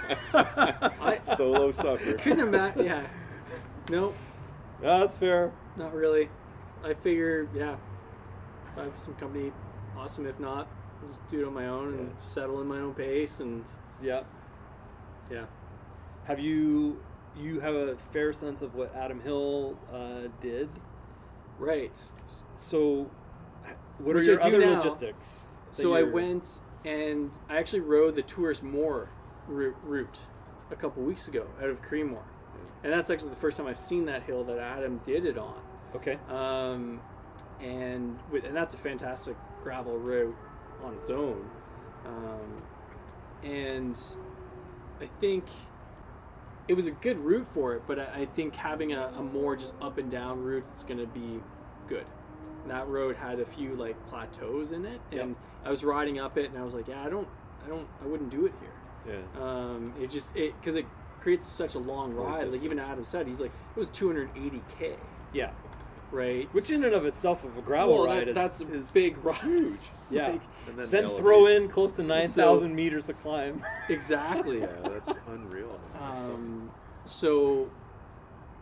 [SPEAKER 3] I
[SPEAKER 2] Solo suffer.
[SPEAKER 3] couldn't imagine. Yeah, no,
[SPEAKER 4] Yeah, that's fair.
[SPEAKER 3] not really. I figure, yeah, if I have some company, awesome. If not, I'll just do it on my own and
[SPEAKER 2] Yeah.
[SPEAKER 3] settle in my own pace, and
[SPEAKER 4] Yeah.
[SPEAKER 3] yeah.
[SPEAKER 4] Have you? You have a fair sense of what Adam Hill uh, did.
[SPEAKER 3] Right.
[SPEAKER 4] So, what
[SPEAKER 3] Which
[SPEAKER 4] are your
[SPEAKER 3] I do
[SPEAKER 4] other
[SPEAKER 3] now.
[SPEAKER 4] logistics? that
[SPEAKER 3] So I
[SPEAKER 4] you're-
[SPEAKER 3] went and I actually rode the Tourist Moor route, route a couple weeks ago out of Creemore. And that's actually the first time I've seen that hill that Adam did it on.
[SPEAKER 4] Okay.
[SPEAKER 3] Um, and with, and that's a fantastic gravel route on its own. Um, and I think it was a good route for it, but I, I think having a, a more just up and down route is going to be good. That road had a few like plateaus in it, and I was riding up it, and I was like, yeah, I don't, I don't, I wouldn't do it here.
[SPEAKER 2] Yeah.
[SPEAKER 3] Um, it just it because it creates such a long
[SPEAKER 2] Long
[SPEAKER 3] ride. Like even
[SPEAKER 2] distance.
[SPEAKER 3] Adam said, he's like it was two hundred eighty k,
[SPEAKER 4] Yeah.
[SPEAKER 3] right?
[SPEAKER 4] Which in and of itself of a gravel
[SPEAKER 3] well,
[SPEAKER 4] ride
[SPEAKER 3] that,
[SPEAKER 4] is
[SPEAKER 3] that's a
[SPEAKER 2] is
[SPEAKER 3] big ride.
[SPEAKER 2] Huge.
[SPEAKER 4] yeah.
[SPEAKER 3] Like,
[SPEAKER 2] And then,
[SPEAKER 4] Then
[SPEAKER 2] the
[SPEAKER 4] throw
[SPEAKER 2] elevation.
[SPEAKER 4] in close to nine thousand meters to climb.
[SPEAKER 3] exactly.
[SPEAKER 2] Yeah, that's unreal.
[SPEAKER 3] Um, so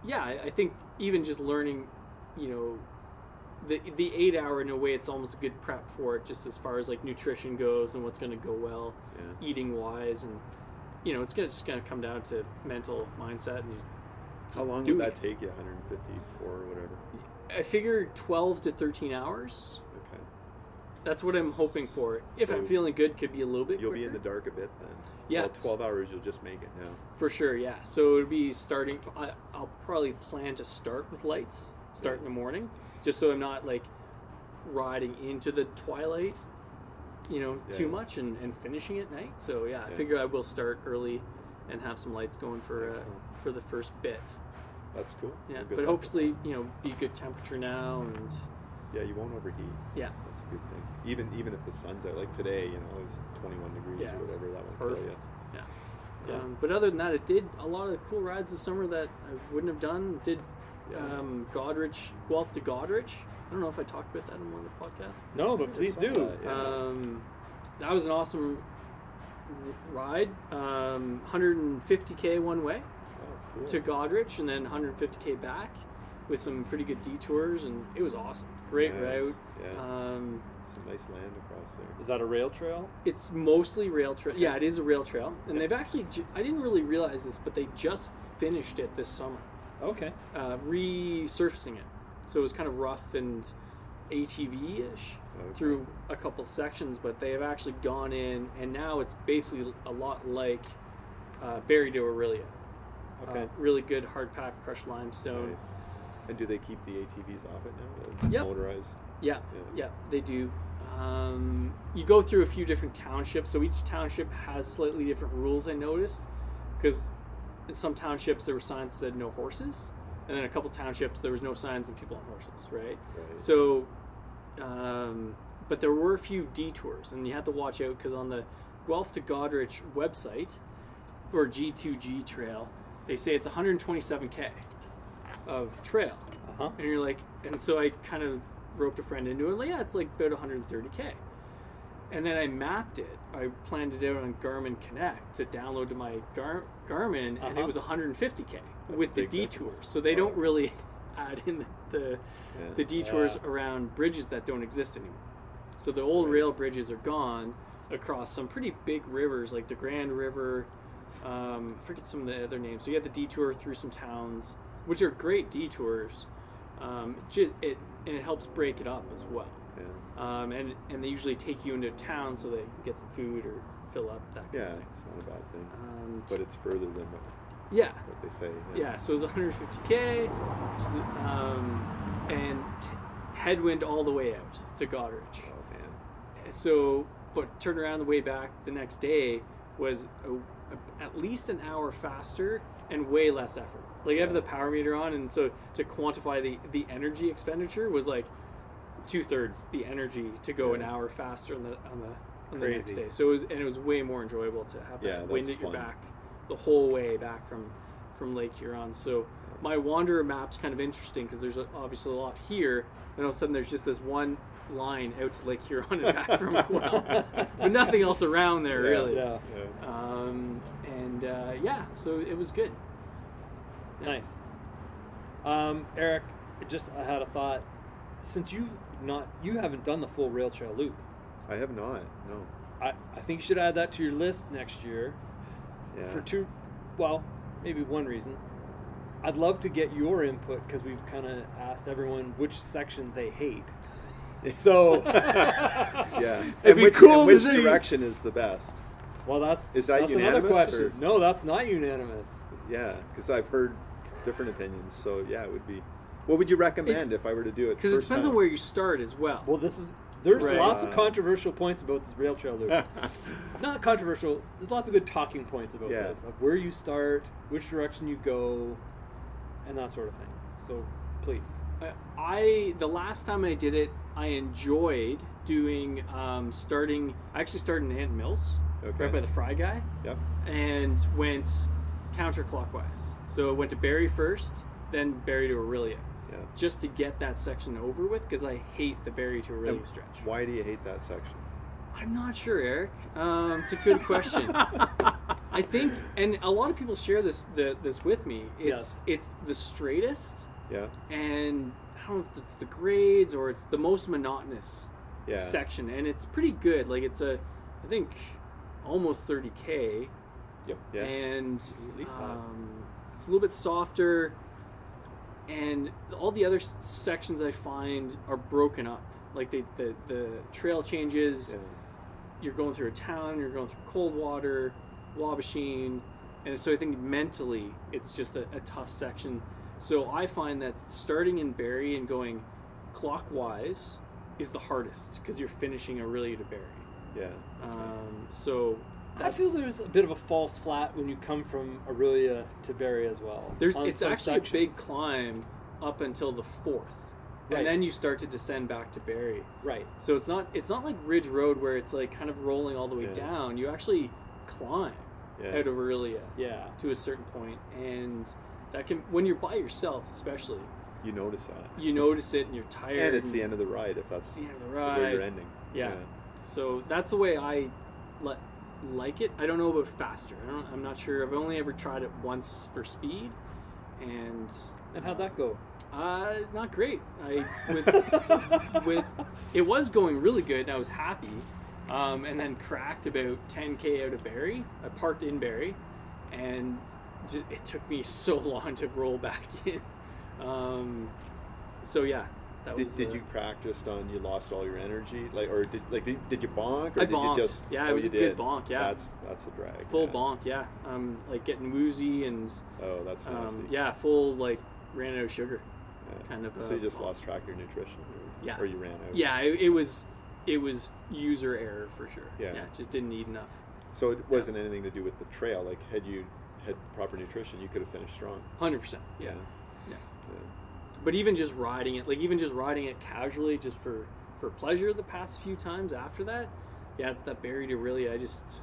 [SPEAKER 3] yeah, I, I think even just learning, you know, the the eight hour in a way, it's almost a good prep for it, just as far as like nutrition goes and what's going to go well,
[SPEAKER 2] Yeah.
[SPEAKER 3] eating wise, and you know, it's gonna just gonna come down to mental mindset and just
[SPEAKER 2] How long
[SPEAKER 3] do
[SPEAKER 2] would that
[SPEAKER 3] it.
[SPEAKER 2] take you? one fifty-four or whatever.
[SPEAKER 3] I figure twelve to thirteen hours.
[SPEAKER 2] Okay.
[SPEAKER 3] That's what I'm hoping for. If I'm
[SPEAKER 2] So
[SPEAKER 3] feeling good, could be a little bit
[SPEAKER 2] You'll
[SPEAKER 3] quicker.
[SPEAKER 2] be in the dark a bit then.
[SPEAKER 3] Yeah.
[SPEAKER 2] Well, twelve hours, you'll just make it now.
[SPEAKER 3] For sure, yeah. So it'll be starting. I, I'll probably plan to start with lights, start
[SPEAKER 2] Yeah.
[SPEAKER 3] in the morning, just so I'm not like riding into the twilight, you know,
[SPEAKER 2] Yeah.
[SPEAKER 3] too much, and, and finishing at night. So yeah, I
[SPEAKER 2] Yeah.
[SPEAKER 3] figure I will start early and have some lights going for uh,
[SPEAKER 2] Excellent.
[SPEAKER 3] for the first bit.
[SPEAKER 2] That's cool.
[SPEAKER 3] Yeah,
[SPEAKER 2] Well, good
[SPEAKER 3] but
[SPEAKER 2] luck with
[SPEAKER 3] hopefully, you know, be good temperature now, and
[SPEAKER 2] that. Yeah, you won't overheat.
[SPEAKER 3] yeah,
[SPEAKER 2] That's a good thing. Even even if the sun's out, like today, you know, it was twenty-one degrees
[SPEAKER 3] Yeah,
[SPEAKER 2] or whatever, that won't kill you.
[SPEAKER 3] perfect. Yeah.
[SPEAKER 2] Yeah.
[SPEAKER 3] Um, but other than that, it did a lot of cool rides this summer that I wouldn't have done. Did
[SPEAKER 2] Yeah.
[SPEAKER 3] um, Godrich, Guelph to Godrich. I don't know if I talked about that in one of the podcasts.
[SPEAKER 4] No, but please
[SPEAKER 2] saw
[SPEAKER 4] do.
[SPEAKER 2] that, yeah.
[SPEAKER 3] Um, that was an awesome r- ride. Um, one hundred fifty K one way
[SPEAKER 2] Oh, cool.
[SPEAKER 3] to Godrich, and then one hundred fifty K back with some pretty good detours, and it was awesome. Great
[SPEAKER 2] Nice.
[SPEAKER 3] route.
[SPEAKER 2] Yeah.
[SPEAKER 3] Um,
[SPEAKER 2] Some nice land across there.
[SPEAKER 4] Is that a rail trail?
[SPEAKER 3] It's mostly rail trail. Yeah, it is a rail trail, and they've actually. Ju- I didn't really realize this, but they just finished it this summer,
[SPEAKER 4] Okay.
[SPEAKER 3] uh, resurfacing it. So it was kind of rough and A T V-ish
[SPEAKER 2] Okay.
[SPEAKER 3] through a couple sections, but they have actually gone in, and now it's basically a lot like uh, Barrie to Orillia.
[SPEAKER 4] Okay.
[SPEAKER 3] Uh, really good hard pack crushed limestone.
[SPEAKER 2] Nice. And do they keep the A T Vs off it now? The
[SPEAKER 3] Yep.
[SPEAKER 2] motorized?
[SPEAKER 3] Yeah,
[SPEAKER 2] Yeah.
[SPEAKER 3] yeah, they do. Um, you go through a few different townships, so each township has slightly different rules. I noticed because in some townships there were signs that said no horses, and then a couple townships there was no signs and people on horses, right?
[SPEAKER 2] Right.
[SPEAKER 3] So, um, but there were a few detours, and you had to watch out because on the Guelph to Godrich website or G two G trail, they say it's one hundred twenty-seven K of trail.
[SPEAKER 4] Uh huh.
[SPEAKER 3] And you're like, and so I kind of roped a friend into it. Like, yeah, it's like about one hundred thirty K. And then I mapped it. I planned it out on Garmin Connect to download to my Gar- Garmin, and
[SPEAKER 4] Uh-huh.
[SPEAKER 3] it was one hundred fifty K
[SPEAKER 2] That's
[SPEAKER 3] with
[SPEAKER 2] a
[SPEAKER 3] the
[SPEAKER 2] big
[SPEAKER 3] detours.
[SPEAKER 2] difference.
[SPEAKER 3] So they
[SPEAKER 2] Wow.
[SPEAKER 3] don't really add in the the,
[SPEAKER 2] Yeah.
[SPEAKER 3] the detours
[SPEAKER 4] Yeah.
[SPEAKER 3] around bridges that don't exist anymore. So the old
[SPEAKER 2] Right.
[SPEAKER 3] rail bridges are gone across some pretty big rivers, like the Grand River. Um, I forget some of the other names. So you have the detour through some towns, which are great detours. Um, ju- it and it helps break it up as well.
[SPEAKER 2] Yeah.
[SPEAKER 3] Um, and and they usually take you into town so they can get some food or fill up that kind
[SPEAKER 2] Yeah,
[SPEAKER 3] of thing.
[SPEAKER 2] it's not a bad thing.
[SPEAKER 3] Um,
[SPEAKER 2] But it's further than what,
[SPEAKER 3] yeah,
[SPEAKER 2] what they say.
[SPEAKER 3] yeah. So it was one hundred fifty K, um, and t- headwind all the way out to Godrich.
[SPEAKER 2] Oh, man.
[SPEAKER 3] So, but turn around the way back the next day was a, a, at least an hour faster and way less effort. Like I have the power meter on, and so to quantify the the energy expenditure was like two thirds the energy to go an
[SPEAKER 2] Yeah.
[SPEAKER 3] hour faster on the on the on the next
[SPEAKER 4] Crazy.
[SPEAKER 3] day. So it was and it was way more enjoyable to have
[SPEAKER 2] Yeah,
[SPEAKER 3] that wind
[SPEAKER 2] that's
[SPEAKER 3] at your
[SPEAKER 2] fun.
[SPEAKER 3] back the whole way back from from Lake Huron. So my Wanderer map's kind of interesting because there's a, obviously a lot here, and all of a sudden there's just this one line out to Lake Huron and back from Guelph, but nothing else around there
[SPEAKER 2] Yeah.
[SPEAKER 3] really.
[SPEAKER 4] Yeah.
[SPEAKER 2] Yeah.
[SPEAKER 3] Um, and uh, yeah, so it was good.
[SPEAKER 4] Nice. Um, Eric, just I had a thought. Since you've not, you haven't done the full rail trail loop.
[SPEAKER 2] I have not. No.
[SPEAKER 4] I, I think you should add that to your list next year.
[SPEAKER 2] Yeah.
[SPEAKER 4] For two, well, maybe one reason. I'd love to get your input because we've kind of asked everyone which section they hate. So,
[SPEAKER 2] Yeah.
[SPEAKER 3] It'd
[SPEAKER 2] and
[SPEAKER 3] be
[SPEAKER 2] which,
[SPEAKER 3] cool
[SPEAKER 2] and
[SPEAKER 3] to
[SPEAKER 2] which
[SPEAKER 3] see-
[SPEAKER 2] direction is the best?
[SPEAKER 4] well, that's
[SPEAKER 2] Is that
[SPEAKER 4] that's
[SPEAKER 2] unanimous,
[SPEAKER 4] another question.
[SPEAKER 2] or-
[SPEAKER 4] No, that's not unanimous.
[SPEAKER 2] Yeah, because I've heard different opinions. So yeah, it would be. What would you recommend if I were to do it?
[SPEAKER 3] Because it
[SPEAKER 2] first
[SPEAKER 3] depends
[SPEAKER 2] time?
[SPEAKER 3] on where you start as well.
[SPEAKER 4] Well, this is there's
[SPEAKER 3] Right.
[SPEAKER 4] lots of
[SPEAKER 2] Uh,
[SPEAKER 4] controversial points about this rail trail loop. Not controversial. There's lots of good talking points about
[SPEAKER 2] Yeah.
[SPEAKER 4] this, of where you start, which direction you go, and that sort of thing. So, please.
[SPEAKER 3] I- I the last time I did it, I enjoyed doing um, starting. I actually started in Ant Mills,
[SPEAKER 2] Okay.
[SPEAKER 3] right by the Fry Guy,
[SPEAKER 2] Yep.
[SPEAKER 3] and went counterclockwise. So I went to Barrie first, then Barrie to Orillia,
[SPEAKER 2] Yeah.
[SPEAKER 3] just to get that section over with because I hate the Barrie to Orillia
[SPEAKER 2] And
[SPEAKER 3] stretch.
[SPEAKER 2] Why do you hate that section?
[SPEAKER 3] I'm not sure, Eric. Um, it's a good question. I think, and a lot of people share this the, this with me. It's
[SPEAKER 4] Yeah.
[SPEAKER 3] it's the straightest,
[SPEAKER 2] Yeah.
[SPEAKER 3] and I don't know if it's the grades or it's the most monotonous
[SPEAKER 2] Yeah.
[SPEAKER 3] section, and it's pretty good. Like it's a, I think, almost thirty K,
[SPEAKER 4] Yep.
[SPEAKER 2] Yeah.
[SPEAKER 3] and
[SPEAKER 4] At least that.
[SPEAKER 3] um, it's a little bit softer, and all the other s- sections I find are broken up. Like they, the the trail changes.
[SPEAKER 2] Yeah.
[SPEAKER 3] You're going through a town. You're going through Coldwater, Wabashine, and so I think mentally it's just a, a tough section. So I find that starting in Barrie and going clockwise is the hardest because you're finishing Aurelia to Barrie.
[SPEAKER 2] Yeah.
[SPEAKER 3] Um, so
[SPEAKER 4] I
[SPEAKER 3] that's,
[SPEAKER 4] feel there's a bit of a false flat when you come from Aurelia to Barrie as well.
[SPEAKER 3] there's
[SPEAKER 4] on
[SPEAKER 3] it's
[SPEAKER 4] some
[SPEAKER 3] actually a big
[SPEAKER 4] sections.
[SPEAKER 3] climb up until the fourth,
[SPEAKER 4] Right.
[SPEAKER 3] and then you start to descend back to Barrie.
[SPEAKER 4] Right.
[SPEAKER 3] So it's not it's not like Ridge Road where it's like kind of rolling all the way
[SPEAKER 2] Yeah.
[SPEAKER 3] down. You actually climb
[SPEAKER 2] Yeah.
[SPEAKER 3] out of Aurelia
[SPEAKER 4] Yeah.
[SPEAKER 3] to a certain point, and that can when you're by yourself, especially,
[SPEAKER 2] You notice that.
[SPEAKER 3] you notice it and you're tired.
[SPEAKER 2] And it's the end of the ride if that's
[SPEAKER 3] the end of the
[SPEAKER 2] where you're
[SPEAKER 3] ride.
[SPEAKER 2] ending.
[SPEAKER 3] Yeah. So that's the way I let like it. I don't know about faster. I don't. I'm not sure. I've only ever tried it once for speed, and
[SPEAKER 4] And how'd that go?
[SPEAKER 3] uh, not great. I with with it was going really good, and I was happy, um, and then cracked about ten K out of Barrie. I parked in Barrie, and j- it took me so long to roll back in. Um, so yeah, that
[SPEAKER 2] Did,
[SPEAKER 3] was.
[SPEAKER 2] did
[SPEAKER 3] uh,
[SPEAKER 2] you practice on you lost all your energy, like, or did like did, did you bonk, or
[SPEAKER 3] I
[SPEAKER 2] did
[SPEAKER 3] bonked.
[SPEAKER 2] you just?
[SPEAKER 3] Yeah, it
[SPEAKER 2] oh,
[SPEAKER 3] was
[SPEAKER 2] you
[SPEAKER 3] a good
[SPEAKER 2] did?
[SPEAKER 3] bonk, yeah.
[SPEAKER 2] That's that's a drag.
[SPEAKER 3] full
[SPEAKER 2] yeah.
[SPEAKER 3] bonk? Yeah, um, like getting woozy and
[SPEAKER 2] Oh, that's nasty.
[SPEAKER 3] um, yeah, full like ran out of sugar.
[SPEAKER 2] Yeah.
[SPEAKER 3] kind of,
[SPEAKER 2] So
[SPEAKER 3] uh,
[SPEAKER 2] you just
[SPEAKER 3] bonk.
[SPEAKER 2] lost track of your nutrition. Or,
[SPEAKER 3] Yeah.
[SPEAKER 2] Or you ran out.
[SPEAKER 3] Yeah, it, it was it was user error for sure.
[SPEAKER 2] Yeah.
[SPEAKER 3] yeah, just didn't eat enough.
[SPEAKER 2] So it wasn't anything to do with the trail. Like, had you had proper nutrition, you could have finished strong.
[SPEAKER 3] Hundred percent. Yeah.
[SPEAKER 2] Yeah.
[SPEAKER 3] But even just riding it, like even just riding it casually, just for for pleasure, the past few times after that, yeah, it's that Barrie to really, I just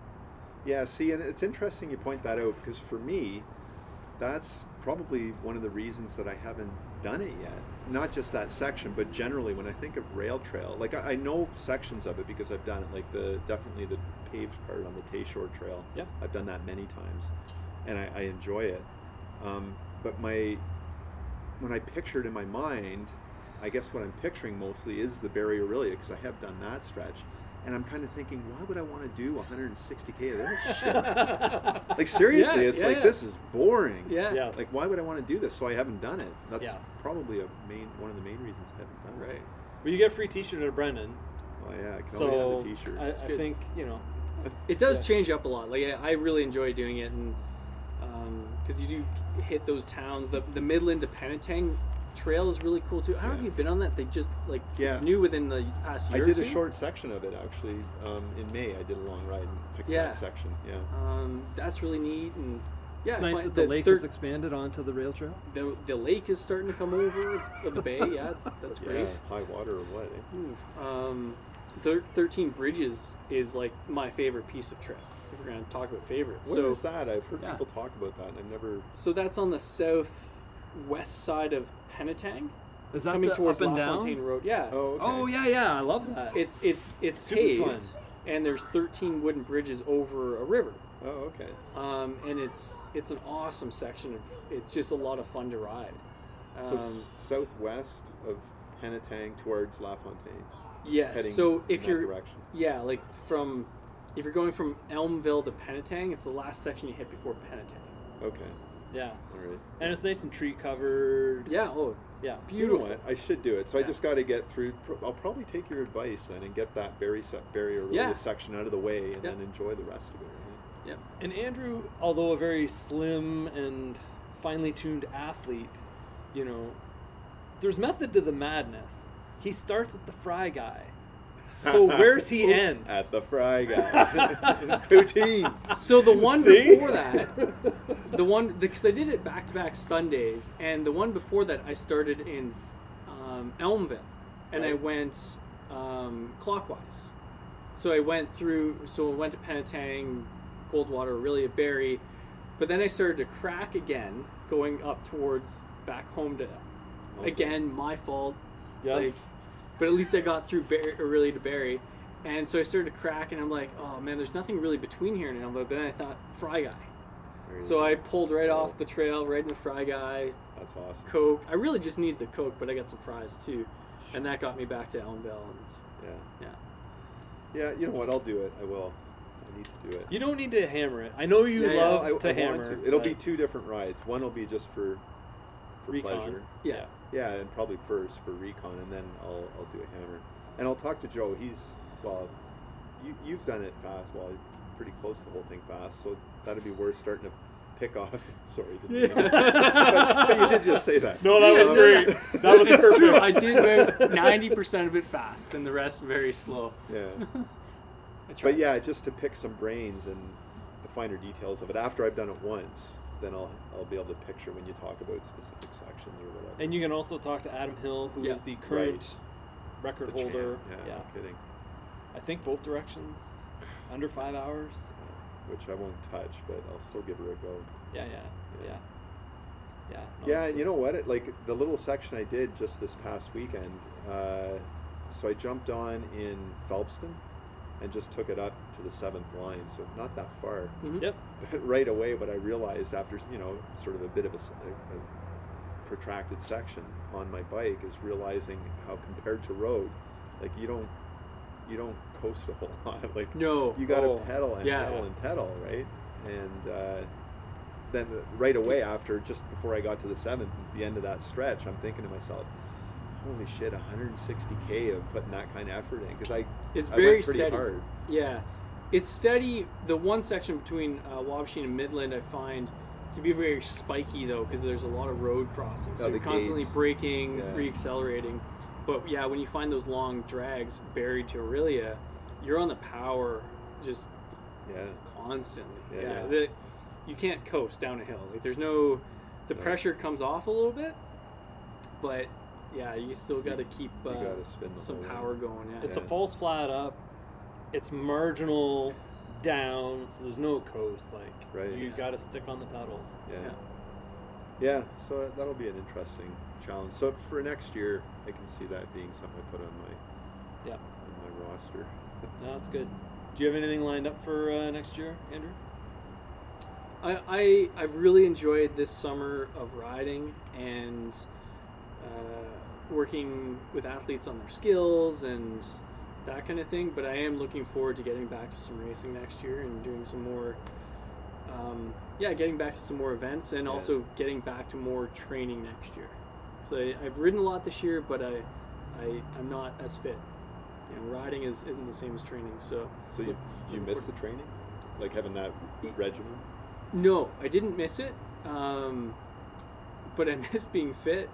[SPEAKER 2] Yeah, see, and it's interesting you point that out because for me, that's probably one of the reasons that I haven't done it yet. Not just that section, but generally when I think of rail trail, like I, I know sections of it because I've done it, like the definitely the paved part on the Tayshore Trail.
[SPEAKER 4] Yeah.
[SPEAKER 2] I've done that many times, and I, I enjoy it. Um, but my when I picture it in my mind, I guess what I'm picturing mostly is the Barrie Aurelia because I have done that stretch. And I'm kind of thinking, why would I want to do one hundred sixty K of this shit? Like, seriously,
[SPEAKER 3] Yeah,
[SPEAKER 2] it's
[SPEAKER 3] yeah,
[SPEAKER 2] like,
[SPEAKER 3] yeah.
[SPEAKER 2] this is boring.
[SPEAKER 3] yeah,
[SPEAKER 4] Yes.
[SPEAKER 2] Like, why would I want to do this? So I haven't done it. That's
[SPEAKER 4] Yeah.
[SPEAKER 2] probably a main one of the main reasons I haven't done it.
[SPEAKER 3] right.
[SPEAKER 4] Well, you get a free T-shirt at Brendan,
[SPEAKER 2] Well, yeah, I can
[SPEAKER 4] so
[SPEAKER 2] always use a T-shirt.
[SPEAKER 4] I, I
[SPEAKER 3] good.
[SPEAKER 4] think you know.
[SPEAKER 3] It does
[SPEAKER 4] Yeah.
[SPEAKER 3] change up a lot. Like I, I really enjoy doing it, and because you do hit those towns. The the Midland to Penetang trail is really cool too. I don't know if
[SPEAKER 2] Yeah.
[SPEAKER 3] you've been on that. They just like
[SPEAKER 2] Yeah.
[SPEAKER 3] it's new within the past
[SPEAKER 2] I
[SPEAKER 3] year.
[SPEAKER 2] did
[SPEAKER 3] or
[SPEAKER 2] a
[SPEAKER 3] two.
[SPEAKER 2] short section of it actually um, in May. I did a long ride and picked
[SPEAKER 3] Yeah.
[SPEAKER 2] that section. Yeah.
[SPEAKER 3] Um, that's really neat, and yeah,
[SPEAKER 1] It's
[SPEAKER 3] I
[SPEAKER 1] nice
[SPEAKER 3] find
[SPEAKER 1] that the lake
[SPEAKER 3] thir-
[SPEAKER 1] has expanded onto the rail trail.
[SPEAKER 3] the, the lake is starting to come over of the bay. Yeah, it's, that's great.
[SPEAKER 2] Yeah, high water or what? Eh?
[SPEAKER 3] Um, thir- thirteen Bridges is like my favorite piece of trail. If we're going to talk about favorites,
[SPEAKER 2] What
[SPEAKER 3] so
[SPEAKER 2] is that? I've heard
[SPEAKER 1] Yeah.
[SPEAKER 2] people talk about that, and I've never.
[SPEAKER 3] so that's on the southwest side of Penetang,
[SPEAKER 1] Is that
[SPEAKER 3] coming
[SPEAKER 1] the
[SPEAKER 3] towards
[SPEAKER 1] up and
[SPEAKER 3] La
[SPEAKER 1] down?
[SPEAKER 3] Fontaine Road. Yeah.
[SPEAKER 2] Oh, okay.
[SPEAKER 1] Oh yeah, yeah, I love that.
[SPEAKER 3] It's it's it's
[SPEAKER 1] Super
[SPEAKER 3] paved,
[SPEAKER 1] fun.
[SPEAKER 3] and there's thirteen wooden bridges over a river.
[SPEAKER 2] Oh, okay.
[SPEAKER 3] Um, and it's it's an awesome section of. It's just a lot of fun to ride.
[SPEAKER 2] So
[SPEAKER 3] Um,
[SPEAKER 2] s- southwest of Penetang towards La Fontaine.
[SPEAKER 3] yes.
[SPEAKER 2] Heading
[SPEAKER 3] So
[SPEAKER 2] in
[SPEAKER 3] if
[SPEAKER 2] that
[SPEAKER 3] you're
[SPEAKER 2] direction.
[SPEAKER 3] yeah, like from if you're going from Elmville to Penetang, it's the last section you hit before Penetang.
[SPEAKER 2] Okay.
[SPEAKER 4] Yeah,
[SPEAKER 2] All right.
[SPEAKER 4] and it's nice and tree covered.
[SPEAKER 3] Yeah. Oh,
[SPEAKER 4] Yeah.
[SPEAKER 2] You know
[SPEAKER 3] beautiful.
[SPEAKER 2] what? I should do it. So I
[SPEAKER 3] Yeah.
[SPEAKER 2] just got to get through. pro- I'll probably take your advice then and get that Barrie se- Barrie Aurelia
[SPEAKER 3] Yeah.
[SPEAKER 2] section out of the way, and
[SPEAKER 3] Yeah.
[SPEAKER 2] then enjoy the rest of it. Right?
[SPEAKER 3] Yep.
[SPEAKER 4] And Andrew, although a very slim and finely tuned athlete, you know, there's method to the madness. He starts at the fry guy. So where's he end?
[SPEAKER 2] At the fry guy. Poutine.
[SPEAKER 3] So the one
[SPEAKER 4] See?
[SPEAKER 3] before that, the one because I did it back to back Sundays, and the one before that I started in um, Elmville, and I
[SPEAKER 2] Right.
[SPEAKER 3] went um, clockwise. So I went through. So I went to Penetang, Coldwater, really a Barrie, but then I started to crack again, going up towards back home to.
[SPEAKER 2] Okay.
[SPEAKER 3] Again, my fault.
[SPEAKER 4] Yes.
[SPEAKER 3] Like, but at least I got through Barrie, or really to Barrie, And so I started to crack, and I'm like, oh man, there's nothing really between here now. But then I thought, Fry Guy.
[SPEAKER 2] There you
[SPEAKER 3] So
[SPEAKER 2] go.
[SPEAKER 3] I pulled right
[SPEAKER 2] Oh.
[SPEAKER 3] off the trail, right into Fry Guy,
[SPEAKER 2] That's awesome.
[SPEAKER 3] Coke. I really just need the Coke, but I got some fries too. And that got me back to Elmville. And
[SPEAKER 2] Yeah.
[SPEAKER 3] yeah.
[SPEAKER 2] Yeah, you know what? I'll do it. I will. I need to do it.
[SPEAKER 4] You don't need to hammer it. I know you
[SPEAKER 3] Yeah, yeah.
[SPEAKER 4] love
[SPEAKER 2] I,
[SPEAKER 4] to
[SPEAKER 2] I
[SPEAKER 4] hammer.
[SPEAKER 2] want to. It'll
[SPEAKER 4] but
[SPEAKER 2] be two different rides. One will be just for, for
[SPEAKER 4] Recon.
[SPEAKER 2] pleasure.
[SPEAKER 3] Yeah.
[SPEAKER 2] Yeah, and probably first for recon, and then I'll I'll do a hammer. And I'll talk to Joe. He's well, you you've done it fast. Well, pretty close to the whole thing fast. So that'd be worth starting to pick off. Sorry, didn't mean that. but, but you did just say that.
[SPEAKER 4] No, that
[SPEAKER 3] Yeah,
[SPEAKER 4] was
[SPEAKER 3] no,
[SPEAKER 4] great.
[SPEAKER 3] yeah.
[SPEAKER 4] That was
[SPEAKER 3] It's true. I
[SPEAKER 4] perfect.
[SPEAKER 3] did about ninety percent of it fast, and the rest very slow.
[SPEAKER 2] Yeah.
[SPEAKER 3] I tried.
[SPEAKER 2] But yeah, just to pick some brains and the finer details of it. After I've done it once, then I'll I'll be able to picture when you talk about specific sections or whatever.
[SPEAKER 4] And you can also talk to Adam Hill, who is
[SPEAKER 3] Yeah.
[SPEAKER 4] the current
[SPEAKER 2] Right.
[SPEAKER 4] record
[SPEAKER 2] The champ.
[SPEAKER 4] holder.
[SPEAKER 2] Yeah,
[SPEAKER 4] Yeah.
[SPEAKER 2] no kidding.
[SPEAKER 4] I think both directions, under five hours.
[SPEAKER 2] Uh, which I won't touch, but I'll still give her a go.
[SPEAKER 4] Yeah, yeah,
[SPEAKER 2] Yeah.
[SPEAKER 4] yeah, yeah. no,
[SPEAKER 2] Yeah,
[SPEAKER 4] that's
[SPEAKER 2] and you
[SPEAKER 4] good.
[SPEAKER 2] know what? It, like the little section I did just this past weekend. Uh, so I jumped on in Phelpston and just took it up to the seventh line, so not that far.
[SPEAKER 3] Mhm.
[SPEAKER 4] Yep.
[SPEAKER 2] Right away, what I realized after you know sort of a bit of a, s- a- a protracted section on my bike is realizing how compared to road, like you don't you don't coast a whole lot. Like
[SPEAKER 3] No.
[SPEAKER 2] you got to
[SPEAKER 3] Oh,
[SPEAKER 2] pedal and
[SPEAKER 3] yeah.
[SPEAKER 2] pedal and pedal, right? And uh, then right away after, just before I got to the seventh, the end of that stretch, I'm thinking to myself, holy shit, one hundred sixty K of putting that kind of effort in, because I
[SPEAKER 3] It's
[SPEAKER 2] I
[SPEAKER 3] very
[SPEAKER 2] went pretty
[SPEAKER 3] steady.
[SPEAKER 2] hard.
[SPEAKER 3] Yeah, it's steady. The one section between uh, Wabashine and Midland, I find to be very spiky though, because there's a lot of road crossings. So
[SPEAKER 2] Oh,
[SPEAKER 3] you're
[SPEAKER 2] the
[SPEAKER 3] constantly
[SPEAKER 2] gates.
[SPEAKER 3] braking,
[SPEAKER 2] Yeah.
[SPEAKER 3] re-accelerating. But yeah, when you find those long drags buried to Aurelia, you're on the power just
[SPEAKER 2] Yeah,
[SPEAKER 3] constantly.
[SPEAKER 2] Yeah,
[SPEAKER 3] Yeah,
[SPEAKER 2] yeah.
[SPEAKER 3] The, you can't coast down a hill. Like there's no, the
[SPEAKER 2] No.
[SPEAKER 3] pressure comes off a little bit, but yeah, you still got to keep
[SPEAKER 2] you
[SPEAKER 3] uh,
[SPEAKER 2] gotta spin the
[SPEAKER 3] some
[SPEAKER 2] whole way.
[SPEAKER 3] power going. Yeah.
[SPEAKER 4] It's
[SPEAKER 2] Yeah.
[SPEAKER 4] a false flat up. It's marginal down, so there's no coast. Like
[SPEAKER 2] Right.
[SPEAKER 4] you
[SPEAKER 3] Yeah.
[SPEAKER 4] got to stick on the pedals.
[SPEAKER 2] Yeah.
[SPEAKER 3] Yeah.
[SPEAKER 2] Yeah, so that'll be an interesting challenge. So for next year, I can see that being something I put on my
[SPEAKER 4] Yeah,
[SPEAKER 2] on my roster.
[SPEAKER 4] no, that's good. Do you have anything lined up for uh, next year, Andrew?
[SPEAKER 3] I, I I've really enjoyed this summer of riding and uh, working with athletes on their skills and that kind of thing. But I am looking forward to getting back to some racing next year and doing some more. Um, yeah, getting back to some more events and
[SPEAKER 2] Yeah.
[SPEAKER 3] also getting back to more training next year. So I, I've ridden a lot this year, but I, I I'm not as fit. You know, riding is isn't the same as training. So
[SPEAKER 2] So you
[SPEAKER 3] look-
[SPEAKER 2] did you
[SPEAKER 3] looking
[SPEAKER 2] miss the
[SPEAKER 3] forward-
[SPEAKER 2] training, like having that regimen?
[SPEAKER 3] No, I didn't miss it. Um, but I miss being fit.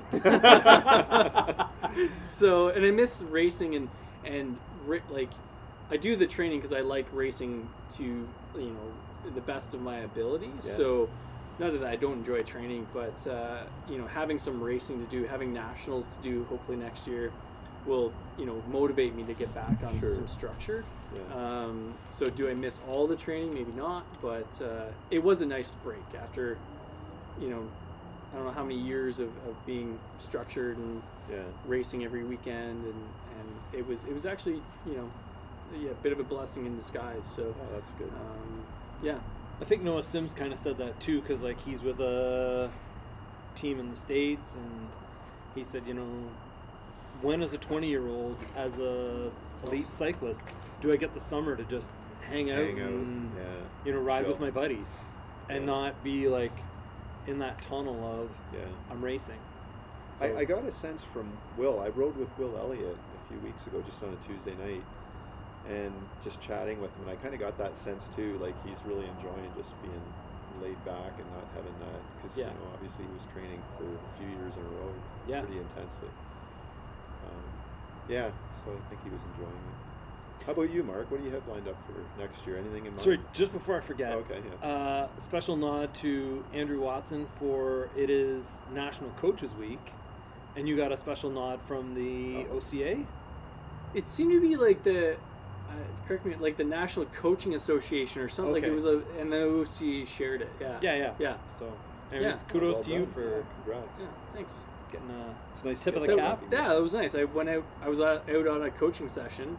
[SPEAKER 3] So, and I miss racing and and ri- like I do the training because I like racing to you know the best of my ability.
[SPEAKER 2] Yeah.
[SPEAKER 3] So, not that I don't enjoy training, but uh, you know having some racing to do, having nationals to do, hopefully next year, will you know motivate me to get back onto
[SPEAKER 2] Sure.
[SPEAKER 3] some structure.
[SPEAKER 2] Yeah.
[SPEAKER 3] Um, so do I miss all the training? Maybe not, but uh, it was a nice break after, you know, I don't know how many years of, of being structured and
[SPEAKER 2] Yeah.
[SPEAKER 3] racing every weekend, and, and it was it was actually you know, yeah, a bit of a blessing in disguise. So
[SPEAKER 2] Oh, that's good.
[SPEAKER 3] um, yeah,
[SPEAKER 4] I think Noah Sims kind of said that too, because like he's with a team in the States, and he said, you know, when as a twenty-year-old, as a elite cyclist, do I get the summer to just hang out,
[SPEAKER 2] Hang out.
[SPEAKER 4] and
[SPEAKER 2] Yeah.
[SPEAKER 4] you know ride
[SPEAKER 2] Chill.
[SPEAKER 4] with my buddies, and
[SPEAKER 2] Yeah.
[SPEAKER 4] not be like in that tunnel of
[SPEAKER 2] Yeah.
[SPEAKER 4] I'm racing. So,
[SPEAKER 2] I, I got a sense from Will. I rode with Will Elliott a few weeks ago, just on a Tuesday night, and just chatting with him. And I kind of got that sense too, like he's really enjoying just being laid back and not having that, because
[SPEAKER 4] Yeah.
[SPEAKER 2] you know obviously he was training for a few years in a row,
[SPEAKER 4] Yeah.
[SPEAKER 2] pretty intensely. Um, yeah, so I think he was enjoying it. How about you, Mark? What do you have lined up for next year? Anything in mind?
[SPEAKER 4] sorry, just before I forget.
[SPEAKER 2] Okay, yeah.
[SPEAKER 4] Uh, special nod to Andrew Watson for it is National Coaches Week, and you got a special nod from the
[SPEAKER 2] Oh.
[SPEAKER 4] O C A.
[SPEAKER 3] it seemed to be like the. Uh, correct me, like the National Coaching Association or something. Like
[SPEAKER 4] Okay.
[SPEAKER 3] it was a, and the O C shared it. Yeah.
[SPEAKER 4] Yeah, yeah,
[SPEAKER 3] Yeah.
[SPEAKER 4] So, anyways,
[SPEAKER 3] Yeah.
[SPEAKER 4] kudos
[SPEAKER 2] Well
[SPEAKER 4] to you
[SPEAKER 2] done.
[SPEAKER 4] for
[SPEAKER 2] Yeah, congrats.
[SPEAKER 3] Yeah. Thanks.
[SPEAKER 4] getting a
[SPEAKER 2] It's nice. to
[SPEAKER 4] Tip of
[SPEAKER 2] get
[SPEAKER 4] the
[SPEAKER 2] that
[SPEAKER 4] cap.
[SPEAKER 2] recognition.
[SPEAKER 3] Yeah, it was nice. I went out. I was out out on a coaching session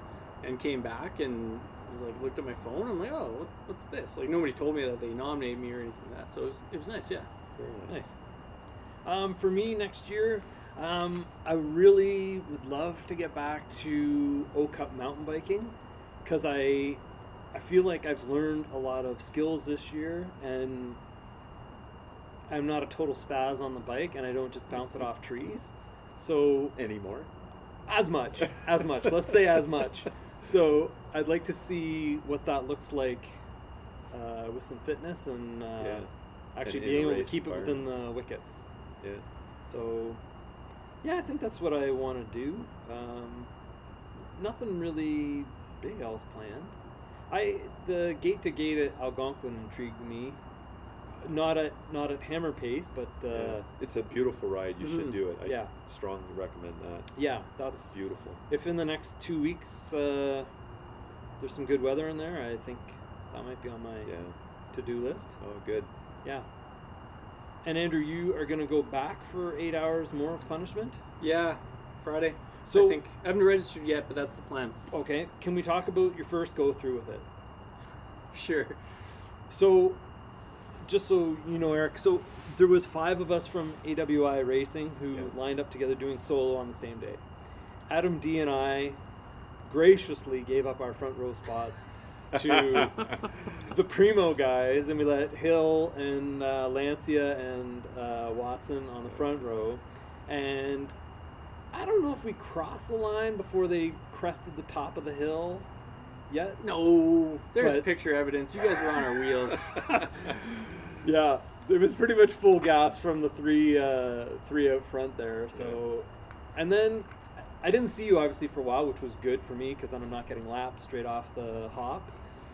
[SPEAKER 3] and came back and was like looked at my phone. I'm like, oh, what, what's this? Like nobody told me that they nominated me or anything like that. So it was it was nice, yeah.
[SPEAKER 2] Very nice.
[SPEAKER 4] Nice. Um, for me next year, um, I really would love to get back to O Cup mountain biking because I, I feel like I've learned a lot of skills this year, and I'm not a total spaz on the bike, and I don't just bounce it off trees. So
[SPEAKER 2] Anymore?
[SPEAKER 4] as much, as much. Let's say as much. So I'd like to see what that looks like uh, with some fitness and uh,
[SPEAKER 2] Yeah.
[SPEAKER 4] actually
[SPEAKER 2] And in
[SPEAKER 4] being
[SPEAKER 2] the
[SPEAKER 4] able to
[SPEAKER 2] race
[SPEAKER 4] keep it within
[SPEAKER 2] environment.
[SPEAKER 4] the wickets.
[SPEAKER 2] Yeah.
[SPEAKER 4] So, yeah, I think that's what I want to do. Um, nothing really big else planned. I the gate to gate at Algonquin intrigues me. Not at not at hammer pace, but uh,
[SPEAKER 2] Yeah. It's a beautiful ride. You
[SPEAKER 4] Mhm.
[SPEAKER 2] should do it. I
[SPEAKER 4] Yeah.
[SPEAKER 2] strongly recommend that.
[SPEAKER 4] yeah,
[SPEAKER 2] It's
[SPEAKER 4] that's
[SPEAKER 2] beautiful.
[SPEAKER 4] if in the next two weeks uh, there's some good weather in there. I think that might be on my
[SPEAKER 2] Yeah.
[SPEAKER 4] to-do list.
[SPEAKER 2] Oh, good.
[SPEAKER 4] Yeah. And Andrew, you are going to go back for eight hours more of punishment.
[SPEAKER 3] Yeah, Friday.
[SPEAKER 4] So-
[SPEAKER 3] I think I haven't registered yet, but that's the plan.
[SPEAKER 4] Okay. Can we talk about your first go through with it?
[SPEAKER 3] Sure.
[SPEAKER 4] So, just so you know, Eric, so there was five of us from A W I Racing who
[SPEAKER 2] Yeah.
[SPEAKER 4] lined up together doing solo on the same day. Adam D and I graciously gave up our front row spots to the Primo guys, and we let Hill and uh, Lancia and uh, Watson on the front row. And I don't know if we crossed the line before they crested the top of the hill yet.
[SPEAKER 3] No, there's
[SPEAKER 4] But-
[SPEAKER 3] picture evidence. You guys were on our wheels.
[SPEAKER 4] Yeah, it was pretty much full gas from the three uh, three out front there. So, and then I didn't see you obviously for a while, which was good for me because then I'm not getting lapped straight off the hop.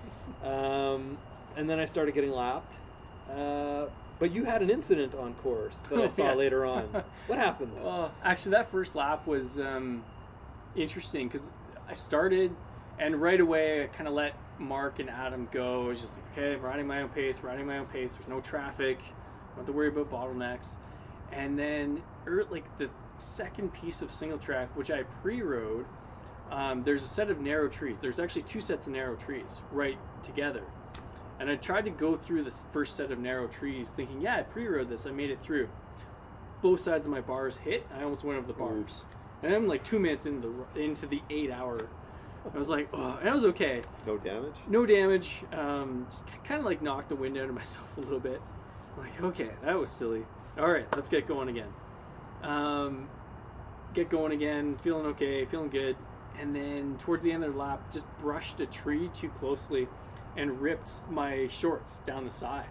[SPEAKER 4] Um, and then I started getting lapped. Uh, but you had an incident on course that I
[SPEAKER 3] Oh,
[SPEAKER 4] saw
[SPEAKER 3] yeah.
[SPEAKER 4] later on. What happened?
[SPEAKER 3] Well, actually, that first lap was um, interesting because I started, and right away I kind of let Mark and Adam go. I was just like, okay, I'm riding my own pace, riding my own pace. There's no traffic. Don't have to worry about bottlenecks. And then, er, like the second piece of single track, which I pre-rode, um, there's a set of narrow trees. There's actually two sets of narrow trees right together. And I tried to go through this first set of narrow trees thinking, yeah, I pre-rode this. I made it through. Both sides of my bars hit. I almost went over the bars. And I'm like two minutes into the, into the eight hour. I was like, oh, and I was okay.
[SPEAKER 2] No damage?
[SPEAKER 3] No damage. Um, just kind of like knocked the wind out of myself a little bit. I'm like, okay, that was silly. All right, let's get going again. Um, get going again, feeling okay, feeling good. And then towards the end of the lap, just brushed a tree too closely and ripped my shorts down the side.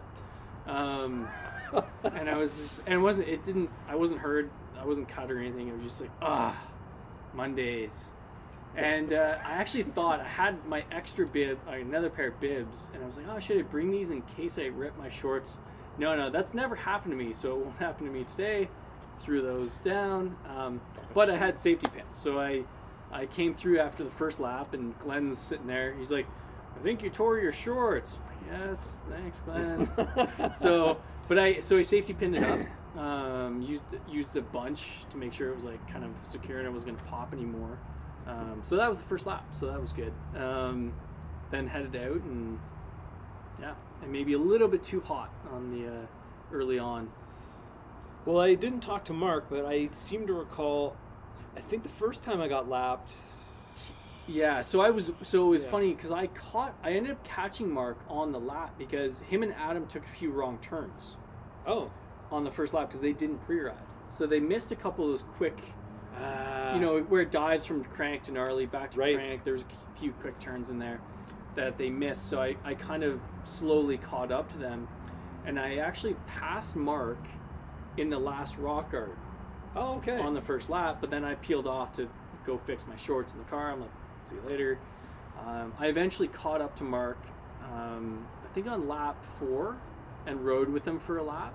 [SPEAKER 3] Um, and I was just, and it wasn't, it didn't, I wasn't hurt, I wasn't cut or anything. It was just like, ah, Mondays. And uh, I actually thought I had my extra bib, uh, another pair of bibs, and I was like, oh, should I bring these in case I rip my shorts? No, no, that's never happened to me, so it won't happen to me today. Threw those down, um, but I had safety pins, so I, I came through after the first lap, and Glenn's sitting there. He's like, I think you tore your shorts. Yes, thanks, Glenn. so, but I, so I safety pinned it up. Um, used used a bunch to make sure it was like kind of secure and it wasn't gonna pop anymore. Um, so that was the first lap. So that was good. Um, then headed out and yeah, and maybe a little bit too hot on the uh, early on.
[SPEAKER 4] Well, I didn't talk to Mark, but I seem to recall, I think the first time I got lapped,
[SPEAKER 3] Yeah, so I was so it was
[SPEAKER 4] Yeah.
[SPEAKER 3] funny because I caught I ended up catching Mark on the lap because him and Adam took a few wrong turns
[SPEAKER 4] oh,
[SPEAKER 3] on the first lap because they didn't pre-ride, so they missed a couple of those quick,
[SPEAKER 4] uh,
[SPEAKER 3] you know, where it dives from crank to gnarly back to
[SPEAKER 4] Right.
[SPEAKER 3] crank. There's a few quick turns in there that they missed, so I I kind of slowly caught up to them, and I actually passed Mark in the last rock art
[SPEAKER 4] oh, okay.
[SPEAKER 3] on the first lap, but then I peeled off to go fix my shorts in the car. I'm like, see you later. Um, I eventually caught up to Mark, um, I think on lap four, and rode with him for a lap.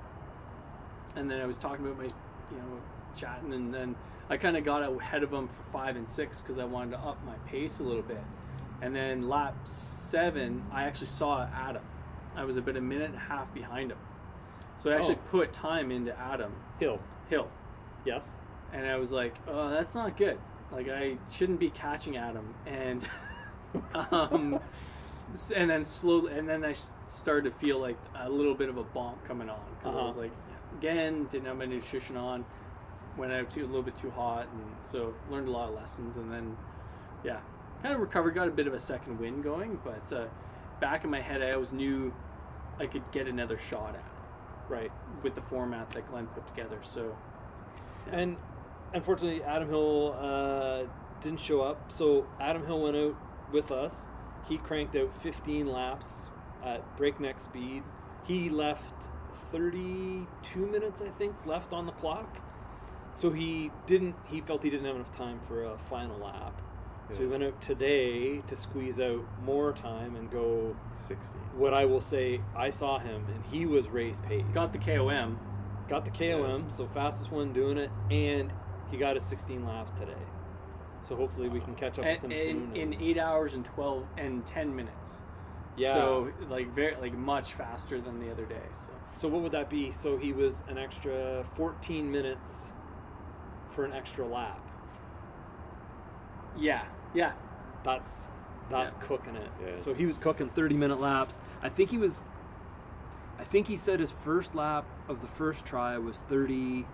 [SPEAKER 3] And then I was talking about my, you know, chatting, and then I kind of got ahead of him for five and six because I wanted to up my pace a little bit. And then lap seven, I actually saw Adam. I was about a minute and a half behind him. So I actually
[SPEAKER 4] Oh.
[SPEAKER 3] put time into Adam
[SPEAKER 4] Hill.
[SPEAKER 3] Hill.
[SPEAKER 4] Yes.
[SPEAKER 3] And I was like, oh, that's not good. Like, I shouldn't be catching Adam. And um, s- and then slowly, and then I s- started to feel like a little bit of a bonk coming on because I was
[SPEAKER 4] Uh-huh.
[SPEAKER 3] like, again, didn't have my nutrition on, went out too a little bit too hot, and so learned a lot of lessons, and then yeah, kind of recovered, got a bit of a second wind going, but uh, back in my head, I always knew I could get another shot at it
[SPEAKER 4] Right.
[SPEAKER 3] with the format that Glenn put together. So
[SPEAKER 4] And unfortunately, Adam Hill uh, didn't show up. So Adam Hill went out with us. He cranked out fifteen laps at breakneck speed. He left thirty-two minutes, I think, left on the clock. So he didn't. He felt he didn't have enough time for a final lap. So he
[SPEAKER 2] Yeah.
[SPEAKER 4] went out today to squeeze out more time and go.
[SPEAKER 2] sixty.
[SPEAKER 4] What I will say, I saw him and he was race pace.
[SPEAKER 3] got the K O M.
[SPEAKER 4] Got the K O M, so fastest one doing it, and he got his sixteen laps today. So hopefully we can catch up with
[SPEAKER 3] And,
[SPEAKER 4] him
[SPEAKER 3] in,
[SPEAKER 4] soon.
[SPEAKER 3] in
[SPEAKER 4] and-
[SPEAKER 3] eight hours and twelve and ten minutes.
[SPEAKER 4] yeah.
[SPEAKER 3] So like very like much faster than the other day. So
[SPEAKER 4] So what would that be? So he was an extra fourteen minutes for an extra lap.
[SPEAKER 3] yeah, yeah.
[SPEAKER 4] That's that's
[SPEAKER 3] Yeah.
[SPEAKER 4] cooking it.
[SPEAKER 2] Yeah.
[SPEAKER 4] So he was cooking thirty minute laps. I think he was. I think he said his first lap of the first try was thirty-two,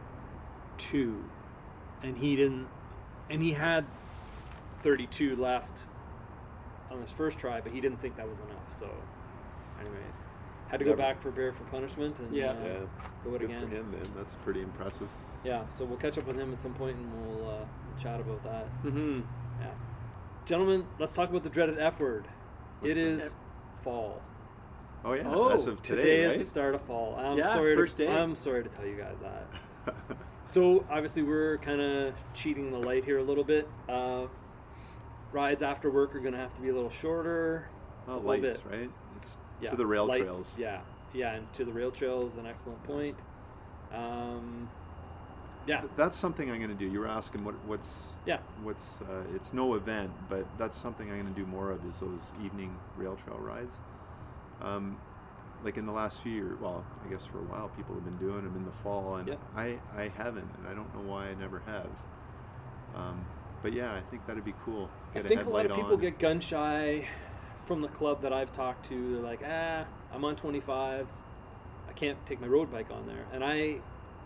[SPEAKER 4] and he didn't, and he had thirty-two left on his first try, but he didn't think that was enough. So, anyways, had to go
[SPEAKER 2] Never-
[SPEAKER 4] back for bear for punishment and
[SPEAKER 3] Yeah.
[SPEAKER 4] uh,
[SPEAKER 2] Yeah.
[SPEAKER 4] go it
[SPEAKER 2] Good
[SPEAKER 4] again.
[SPEAKER 2] for him, man. That's pretty impressive.
[SPEAKER 4] Yeah, so we'll catch up with him at some point and we'll, uh, we'll chat about that.
[SPEAKER 3] Mm-hmm.
[SPEAKER 4] Yeah, gentlemen, let's talk about the dreaded F word.
[SPEAKER 2] What's
[SPEAKER 4] It
[SPEAKER 2] that?
[SPEAKER 4] is fall.
[SPEAKER 2] Oh yeah.
[SPEAKER 3] Oh,
[SPEAKER 2] as of
[SPEAKER 4] Today,
[SPEAKER 2] today,
[SPEAKER 4] is
[SPEAKER 2] right?
[SPEAKER 4] the start of fall. I'm
[SPEAKER 3] Yeah,
[SPEAKER 4] sorry.
[SPEAKER 3] first
[SPEAKER 4] to,
[SPEAKER 3] day.
[SPEAKER 4] I'm sorry to tell you guys that. So obviously we're kind of cheating the light here a little bit. Uh, rides after work are going to have to be a little shorter.
[SPEAKER 2] Well,
[SPEAKER 4] a little
[SPEAKER 2] lights,
[SPEAKER 4] bit.
[SPEAKER 2] right? It's
[SPEAKER 4] Yeah,
[SPEAKER 2] to the rail
[SPEAKER 4] lights,
[SPEAKER 2] trails.
[SPEAKER 4] Yeah, yeah, and to the rail trails, an excellent point. Um, yeah,
[SPEAKER 2] Th- That's something I'm going to do. You were asking what what's
[SPEAKER 4] yeah,
[SPEAKER 2] what's uh, it's no event, but that's something I'm going to do more of is those evening rail trail rides. Um, like in the last few years, well, I guess for a while people have been doing them in the fall, and
[SPEAKER 4] Yep.
[SPEAKER 2] I I haven't, and I don't know why I never have. Um, but yeah, I think that'd be cool.
[SPEAKER 4] I
[SPEAKER 2] Get
[SPEAKER 4] think a lot
[SPEAKER 2] headlight
[SPEAKER 4] of people
[SPEAKER 2] on.
[SPEAKER 4] get gun shy from the club that I've talked to. They're like, ah, I'm on twenty-fives. I can't take my road bike on there. And I,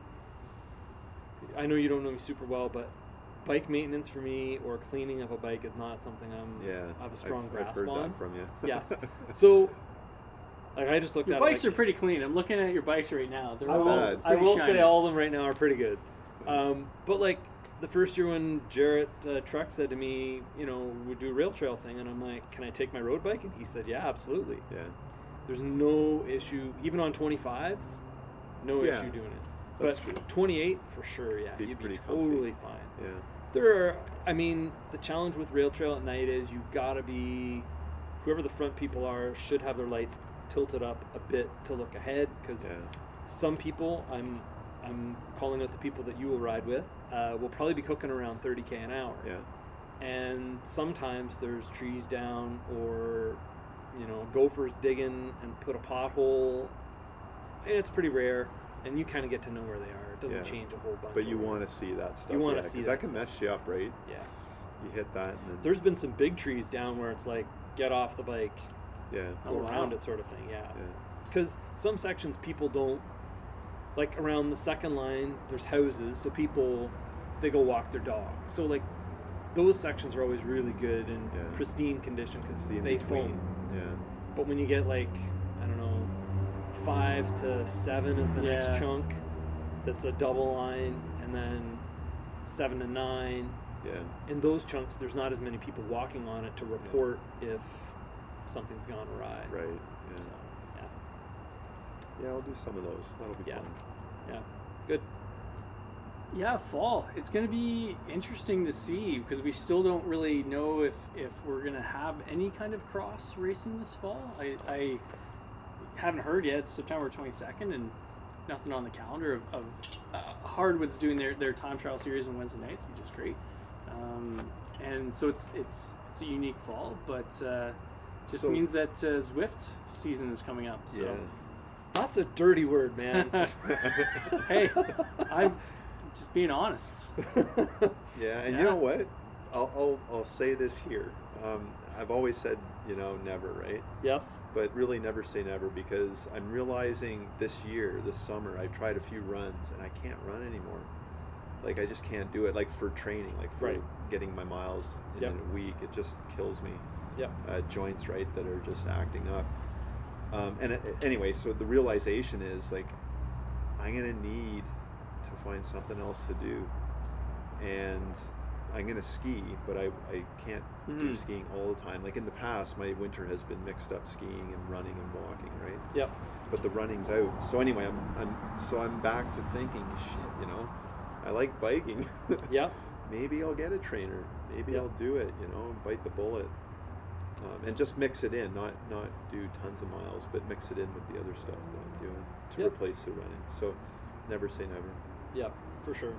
[SPEAKER 4] I know you don't know me super well, but bike maintenance for me or cleaning of a bike is not something I'm.
[SPEAKER 2] Yeah,
[SPEAKER 4] I have a strong
[SPEAKER 2] I've,
[SPEAKER 4] grasp
[SPEAKER 2] I've heard
[SPEAKER 4] on.
[SPEAKER 2] that from you.
[SPEAKER 4] Yes. So, like, I just looked
[SPEAKER 3] Your
[SPEAKER 4] at
[SPEAKER 3] bikes
[SPEAKER 4] it,
[SPEAKER 3] are
[SPEAKER 4] like,
[SPEAKER 3] pretty clean. I'm looking at your bikes right now. They're
[SPEAKER 4] I
[SPEAKER 3] all
[SPEAKER 4] will,
[SPEAKER 2] bad.
[SPEAKER 4] I
[SPEAKER 3] pretty
[SPEAKER 4] will
[SPEAKER 3] shiny.
[SPEAKER 4] say all of them right now are pretty good. Um, but like the first year when Jarrett uh, Truck said to me, you know, we do a rail trail thing, and I'm like, can I take my road bike? And he said, yeah, absolutely.
[SPEAKER 2] Yeah.
[SPEAKER 4] There's no issue, even on twenty-fives, no
[SPEAKER 2] Yeah,
[SPEAKER 4] issue doing it.
[SPEAKER 2] that's
[SPEAKER 4] But
[SPEAKER 2] true.
[SPEAKER 4] twenty-eight for sure, yeah,
[SPEAKER 2] Be
[SPEAKER 4] you'd be
[SPEAKER 2] pretty comfy.
[SPEAKER 4] totally fine.
[SPEAKER 2] Yeah.
[SPEAKER 4] There are, I mean, the challenge with rail trail at night is you gotta be, whoever the front people are should have their lights tilted up a bit to look ahead, because
[SPEAKER 2] Yeah.
[SPEAKER 4] some people, I'm I'm calling out the people that you will ride with, uh, will probably be cooking around thirty k an hour.
[SPEAKER 2] Yeah.
[SPEAKER 4] And sometimes there's trees down or, you know, gophers digging and put a pothole. It's pretty rare, and you kind of get to know where they are. It doesn't
[SPEAKER 2] Yeah.
[SPEAKER 4] change a whole bunch.
[SPEAKER 2] But you
[SPEAKER 4] over-
[SPEAKER 2] want to see that stuff.
[SPEAKER 4] You wanna
[SPEAKER 2] yeah,
[SPEAKER 4] see
[SPEAKER 2] 'cause
[SPEAKER 4] that
[SPEAKER 2] that can
[SPEAKER 4] stuff.
[SPEAKER 2] mess you up, right?
[SPEAKER 4] Yeah.
[SPEAKER 2] You hit that and then
[SPEAKER 4] There's been some big trees down where it's like, get off the bike,
[SPEAKER 2] yeah.
[SPEAKER 4] go
[SPEAKER 3] Oh, wow.
[SPEAKER 4] around it sort of thing, yeah.
[SPEAKER 2] Yeah.
[SPEAKER 4] Because some sections people don't, like around the second line, there's houses, so people, they go walk their dog. So like, those sections are always really good and
[SPEAKER 2] Yeah.
[SPEAKER 4] pristine condition because
[SPEAKER 2] The in
[SPEAKER 4] they
[SPEAKER 2] between.
[SPEAKER 4] foam.
[SPEAKER 2] Yeah.
[SPEAKER 4] But when you get like, I don't know, five to seven is the next
[SPEAKER 3] Yeah.
[SPEAKER 4] chunk, that's a double line, and then seven to nine.
[SPEAKER 2] Yeah.
[SPEAKER 4] In those chunks, there's not as many people walking on it to report if something's gone awry.
[SPEAKER 2] Right.
[SPEAKER 4] So,
[SPEAKER 2] Yeah.
[SPEAKER 4] yeah,
[SPEAKER 2] Yeah, I'll do some of those. That'll be
[SPEAKER 4] Yeah.
[SPEAKER 2] fun.
[SPEAKER 4] yeah, good.
[SPEAKER 3] Yeah, fall. It's going to be interesting to see because we still don't really know if, if we're going to have any kind of cross racing this fall. I, I haven't heard yet. It's September twenty-second and nothing on the calendar of, of uh, Hardwood's doing their, their time trial series on Wednesday nights, which is great. Um, and so it's it's it's a unique fall, but uh, just
[SPEAKER 2] So-
[SPEAKER 3] means that uh, Zwift season is coming up. So
[SPEAKER 2] Yeah.
[SPEAKER 4] That's a dirty word, man.
[SPEAKER 3] hey, I'm just being honest.
[SPEAKER 2] Yeah, and
[SPEAKER 3] Yeah.
[SPEAKER 2] you know what? I'll, I'll, I'll say this here. Um, I've always said, you know, never, right?
[SPEAKER 4] Yes.
[SPEAKER 2] But really never say never, because I'm realizing this year, this summer, I tried a few runs and I can't run anymore. Like, I just can't do it. Like, for training, like for
[SPEAKER 4] Right.
[SPEAKER 2] getting my miles in
[SPEAKER 4] Yep.
[SPEAKER 2] a week, it just kills me.
[SPEAKER 4] Yep.
[SPEAKER 2] Uh, joints, right, that are just acting up. Um, and uh, anyway, so the realization is, like, I'm going to need to find something else to do. And I'm going to ski, but I, I can't do
[SPEAKER 3] Mhm.
[SPEAKER 2] skiing all the time. Like in the past, my winter has been mixed up skiing and running and walking, right?
[SPEAKER 4] Yep.
[SPEAKER 2] But the running's out. So anyway, I'm, I'm so I'm back to thinking, shit, you know, I like biking.
[SPEAKER 4] Yep.
[SPEAKER 2] Maybe I'll get a trainer. Maybe
[SPEAKER 4] Yep.
[SPEAKER 2] I'll do it, you know, bite the bullet. Um, and just mix it in, not not do tons of miles, but mix it in with the other stuff that I'm doing to
[SPEAKER 4] Yep.
[SPEAKER 2] replace the running. So never say never.
[SPEAKER 4] Yep. For sure.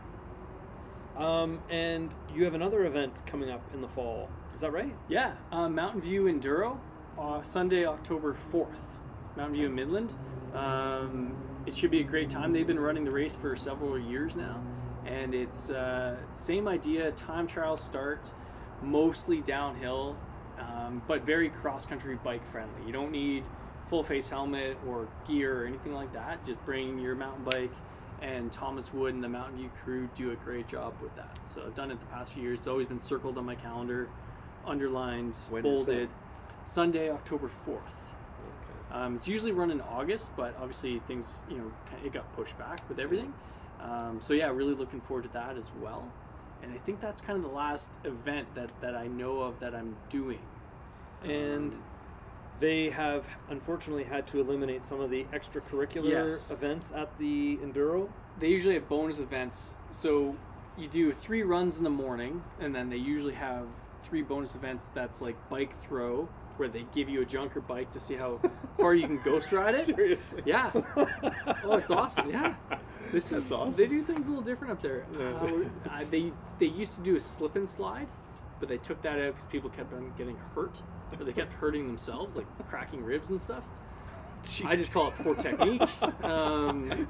[SPEAKER 4] Um, and you have another event coming up in the fall. Is that right?
[SPEAKER 3] Yeah, uh, Mountain View Enduro, uh, Sunday, October fourth. Mountain View in Midland. Um, it should be a great time. They've been running the race for several years now, and it's uh, same idea, time trial start, mostly downhill, um, but very cross-country bike friendly. You don't need full face helmet or gear or anything like that. Just bring your mountain bike, and Thomas Wood and the Mountain View crew do a great job with that. So I've done it the past few years. It's always been circled on my calendar, underlined,
[SPEAKER 2] When is
[SPEAKER 3] bolded.
[SPEAKER 2] that?
[SPEAKER 3] Sunday, October fourth.
[SPEAKER 2] Okay.
[SPEAKER 3] Um, it's usually run in August, but obviously things, you know, ki- it got pushed back with everything. Um, so yeah, really looking forward to that as well. And I think that's kind of the last event that, that I know of that I'm doing.
[SPEAKER 4] And
[SPEAKER 3] Um,
[SPEAKER 4] they have unfortunately had to eliminate some of the extracurricular
[SPEAKER 3] Yes.
[SPEAKER 4] events at the Enduro.
[SPEAKER 3] they usually have bonus events. So you do three runs in the morning, and then they usually have three bonus events that's like bike throw, where they give you a junker bike to see how far you can ghost ride it.
[SPEAKER 2] Seriously.
[SPEAKER 3] Yeah. Oh, it's awesome. Yeah. This is
[SPEAKER 2] That's awesome.
[SPEAKER 3] They do things a little different up there.
[SPEAKER 2] Yeah.
[SPEAKER 3] Uh, uh, they they used to do a slip and slide, but they took that out because people kept on getting hurt, or they kept hurting themselves, like cracking ribs and stuff. I just call it poor technique. Um,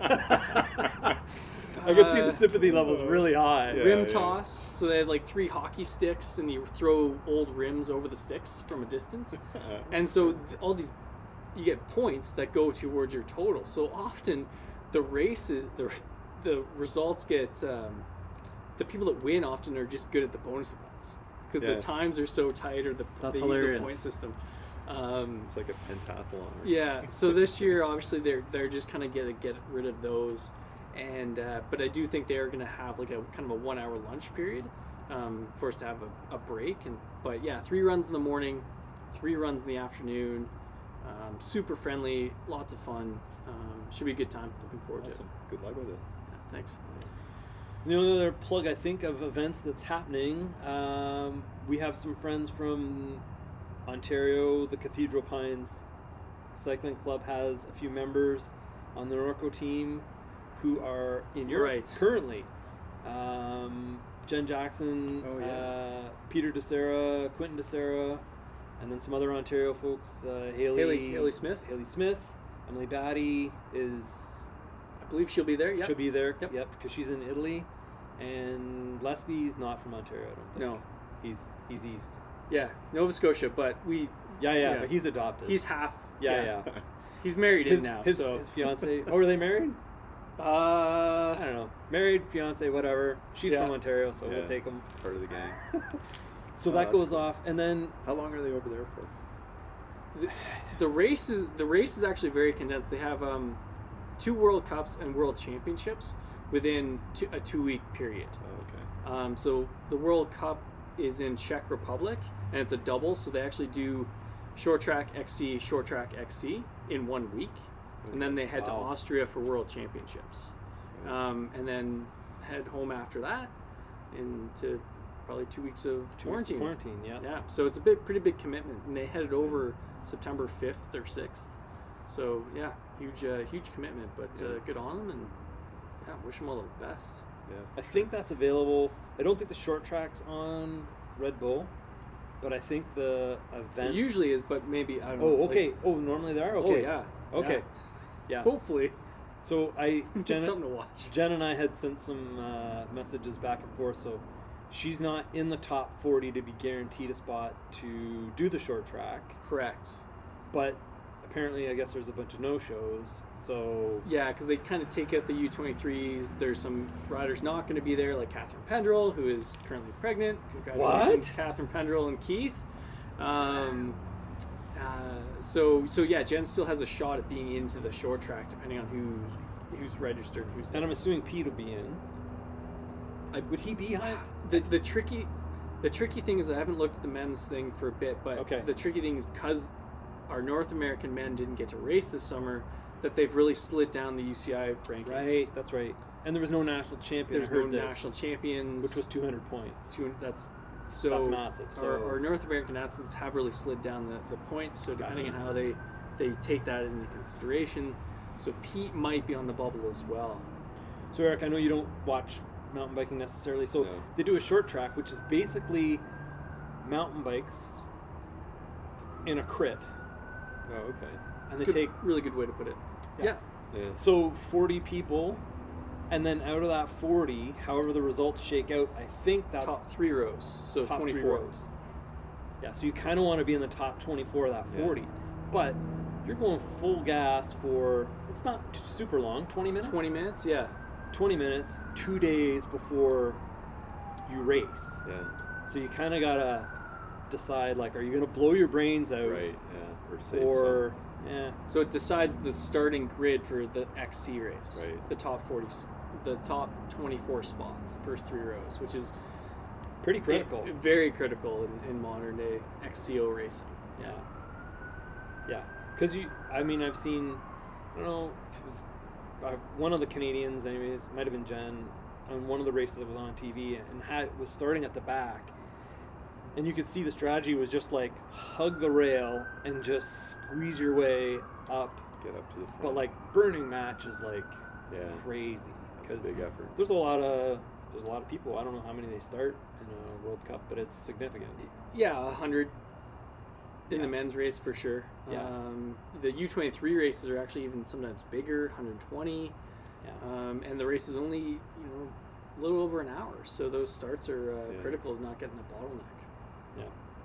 [SPEAKER 4] I could see
[SPEAKER 3] uh,
[SPEAKER 4] the sympathy levels really high.
[SPEAKER 2] Yeah.
[SPEAKER 3] rim toss. So they have like three hockey sticks, and you throw old rims over the sticks from a distance. And so th- all these, you get points that go towards your total. So often, the races, the the results get um, the people that win often are just good at the bonus events because
[SPEAKER 2] Yeah.
[SPEAKER 3] the times are so tight, or the
[SPEAKER 4] That's
[SPEAKER 3] they use
[SPEAKER 4] hilarious.
[SPEAKER 3] the point system. Um,
[SPEAKER 2] It's like a pentathlon. Or
[SPEAKER 3] yeah. So this year, obviously, they're they're just kind of gonna get rid of those, and uh, but I do think they are gonna have like a kind of a one hour lunch period um, for us to have a, a break. And but yeah, three runs in the morning, three runs in the afternoon. Um, super friendly, lots of fun. Um, should be a good time. Looking forward to
[SPEAKER 2] Awesome. Good luck with it.
[SPEAKER 3] it. Thanks.
[SPEAKER 4] The only other plug I think of events that's happening, um, we have some friends from Ontario. The Cathedral Pines Cycling Club has a few members on the Norco team who are in Europe
[SPEAKER 3] Right.
[SPEAKER 4] currently. Um, Jen Jackson,
[SPEAKER 3] Oh, yeah.
[SPEAKER 4] uh, Peter DeSera, Quentin DeSera, and then some other Ontario folks. Uh, Haley,
[SPEAKER 3] Haley- Haley Smith.
[SPEAKER 4] Haley Smith, Emily Batty is
[SPEAKER 3] I believe she'll be there. Yep.
[SPEAKER 4] should be there.
[SPEAKER 3] Yep.
[SPEAKER 4] Yep, because she's in Italy, and Lesby's not from Ontario. I don't think.
[SPEAKER 3] No.
[SPEAKER 4] he's he's east.
[SPEAKER 3] Yeah, Nova Scotia, but we
[SPEAKER 4] Yeah, yeah,
[SPEAKER 3] Yeah.
[SPEAKER 4] but he's adopted.
[SPEAKER 3] he's half.
[SPEAKER 4] yeah, yeah.
[SPEAKER 3] He's married
[SPEAKER 4] His,
[SPEAKER 3] in now,
[SPEAKER 4] his,
[SPEAKER 3] so
[SPEAKER 4] his fiance. Oh, are they married?
[SPEAKER 3] uh,
[SPEAKER 4] I don't know. Married, fiance, whatever. She's
[SPEAKER 3] Yeah.
[SPEAKER 4] from Ontario, so
[SPEAKER 2] Yeah.
[SPEAKER 4] we'll take them.
[SPEAKER 2] Part of the gang.
[SPEAKER 4] So
[SPEAKER 2] Oh,
[SPEAKER 4] that
[SPEAKER 2] that's
[SPEAKER 4] goes
[SPEAKER 2] cool.
[SPEAKER 4] off, and then
[SPEAKER 2] How long are they over there for?
[SPEAKER 3] the, the race is the race is actually very condensed. They have um, two World Cups and World Championships within two, a two week period.
[SPEAKER 2] Oh, okay.
[SPEAKER 3] Um, so the World Cup is in Czech Republic, and it's a double. So they actually do short track X C, short track X C in one week, and then they head to
[SPEAKER 4] Wow.
[SPEAKER 3] Austria for World Championships, um, and then head home after that into probably two weeks of
[SPEAKER 4] two weeks
[SPEAKER 3] quarantine.
[SPEAKER 4] quarantine. Yeah.
[SPEAKER 3] Yeah, so it's a big, pretty big commitment, and they headed over September fifth or sixth. So yeah, huge, uh, huge commitment, but uh,
[SPEAKER 2] Yeah.
[SPEAKER 3] good on them, and yeah, wish them all the best.
[SPEAKER 2] Yeah.
[SPEAKER 4] I think that's available. I don't think the short track's on Red Bull, but I think the event
[SPEAKER 3] It usually is, but maybe I don't know.
[SPEAKER 4] Oh,
[SPEAKER 3] like-
[SPEAKER 4] okay. oh, normally they are.
[SPEAKER 3] Oh
[SPEAKER 4] Okay.
[SPEAKER 3] yeah.
[SPEAKER 4] Okay. Yeah.
[SPEAKER 3] Hopefully,
[SPEAKER 4] So I
[SPEAKER 3] get
[SPEAKER 4] Jen,
[SPEAKER 3] something to watch.
[SPEAKER 4] Jen and I had sent some uh, messages back and forth. So she's not in the top forty to be guaranteed a spot to do the short track.
[SPEAKER 3] Correct.
[SPEAKER 4] But apparently, I guess there's a bunch of no-shows. So
[SPEAKER 3] yeah, because they kind of take out the U twenty-threes. There's some riders not going to be there, like Catherine Pendrell, who is currently pregnant. Congratulations,
[SPEAKER 4] What?
[SPEAKER 3] Catherine Pendrell and Keith. Um, uh, so so yeah, Jen still has a shot at being into the short track, depending on who's who's registered, who's.
[SPEAKER 4] And I'm assuming Pete will be in.
[SPEAKER 3] I,
[SPEAKER 4] Would he be high?
[SPEAKER 3] the the tricky the tricky thing is I haven't looked at the men's thing for a bit, but
[SPEAKER 4] Okay.
[SPEAKER 3] the tricky thing is because our North American men didn't get to race this summer, that they've really slid down the U C I rankings.
[SPEAKER 4] Right, that's right. And there was no national champion.
[SPEAKER 3] There's
[SPEAKER 4] I heard
[SPEAKER 3] no
[SPEAKER 4] this,
[SPEAKER 3] national champions,
[SPEAKER 4] which was two hundred points.
[SPEAKER 3] two, that's so
[SPEAKER 4] That's massive. So
[SPEAKER 3] our, our North American athletes have really slid down the, the points. So depending
[SPEAKER 4] Gotcha.
[SPEAKER 3] on how they they take that into consideration, so Pete might be on the bubble as well.
[SPEAKER 4] So Eric, I know you don't watch mountain biking necessarily. So
[SPEAKER 2] No.
[SPEAKER 4] they do a short track, which is basically mountain bikes in a crit,
[SPEAKER 2] Oh, okay.
[SPEAKER 4] and they
[SPEAKER 3] Good,
[SPEAKER 4] take
[SPEAKER 3] really good way to put it.
[SPEAKER 4] Yeah.
[SPEAKER 3] Yeah.
[SPEAKER 2] Yeah.
[SPEAKER 4] so forty people, and then out of that forty, however the results shake out, I think that's
[SPEAKER 3] Top three rows, so
[SPEAKER 4] top
[SPEAKER 3] twenty-four
[SPEAKER 4] three rows. Yeah, so you kind of want to be in the top twenty-four of that
[SPEAKER 2] Yeah.
[SPEAKER 4] forty, but you're going full gas for it's not t- super long, twenty minutes.
[SPEAKER 3] twenty minutes, yeah.
[SPEAKER 4] twenty minutes, two days before you race.
[SPEAKER 2] Yeah.
[SPEAKER 4] So you kind of gotta decide, like, are you gonna blow your brains out,
[SPEAKER 2] Right. Yeah. Or save
[SPEAKER 4] or yeah,
[SPEAKER 3] So it decides the starting grid for the X C race.
[SPEAKER 2] Right.
[SPEAKER 3] The top forty, s- the top twenty-four spots, the first three rows, which is
[SPEAKER 4] pretty critical.
[SPEAKER 3] i- very critical in, in modern day X C O racing.
[SPEAKER 4] Yeah, yeah, because you, I mean, I've seen, I don't know, if it was uh, one of the Canadians, anyways, might have been Jen, on one of the races that was on T V, and had was starting at the back. And you could see the strategy was just like hug the rail and just squeeze your way up.
[SPEAKER 2] Get up to the front.
[SPEAKER 4] But like Burning Match is like
[SPEAKER 2] Yeah.
[SPEAKER 4] crazy
[SPEAKER 2] That's a
[SPEAKER 4] because
[SPEAKER 2] big effort.
[SPEAKER 4] there's a lot of there's a lot of people. I don't know how many they start in a World Cup, but it's significant.
[SPEAKER 3] Yeah, a hundred in the
[SPEAKER 4] Yeah.
[SPEAKER 3] men's race for sure.
[SPEAKER 4] Yeah.
[SPEAKER 3] Um, the U twenty-three races are actually even sometimes bigger, one hundred twenty,
[SPEAKER 4] Yeah.
[SPEAKER 3] um, and the race is only you know a little over an hour. So those starts are uh,
[SPEAKER 2] Yeah.
[SPEAKER 3] critical of not getting a bottleneck.
[SPEAKER 4] Yeah.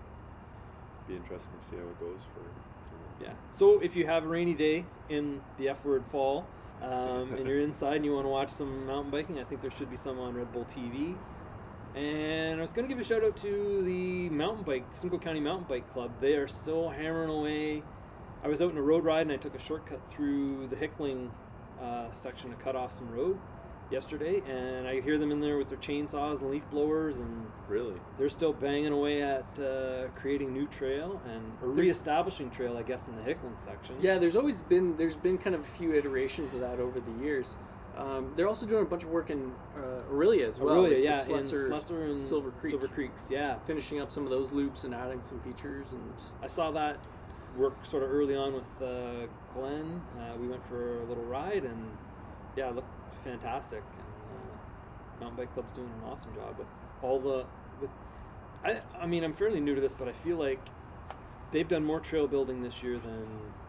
[SPEAKER 2] Be interesting to see how it goes for. for
[SPEAKER 4] Yeah. So if you have a rainy day in the F word fall, um, and you're inside and you want to watch some mountain biking, I think there should be some on Red Bull T V. And I was going to give a shout out to the mountain bike, Simcoe County Mountain Bike Club. They are still hammering away. I was out in a road ride and I took a shortcut through the Hickling uh, section to cut off some road yesterday, and I hear them in there with their chainsaws and leaf blowers, and
[SPEAKER 2] Really?
[SPEAKER 4] they're still banging away at uh, creating new trail and or reestablishing trail, I guess, in the Hickling section.
[SPEAKER 3] Yeah, there's always been there's been kind of a few iterations of that over the years. Um, they're also doing a bunch of work in uh, Aurelia as well.
[SPEAKER 4] Aurelia,
[SPEAKER 3] like
[SPEAKER 4] yeah,
[SPEAKER 3] the Slessor,
[SPEAKER 4] in Slessor and
[SPEAKER 3] Silver Creek,
[SPEAKER 4] Silver Creeks, yeah.
[SPEAKER 3] finishing up some of those loops and adding some features. And
[SPEAKER 4] I saw that work sort of early on with uh, Glenn. Uh, we went for a little ride, and yeah, it looked fantastic. And uh, Mountain Bike Club's doing an awesome job with all the. With, I I mean, I'm fairly new to this, but I feel like they've done more trail building this year than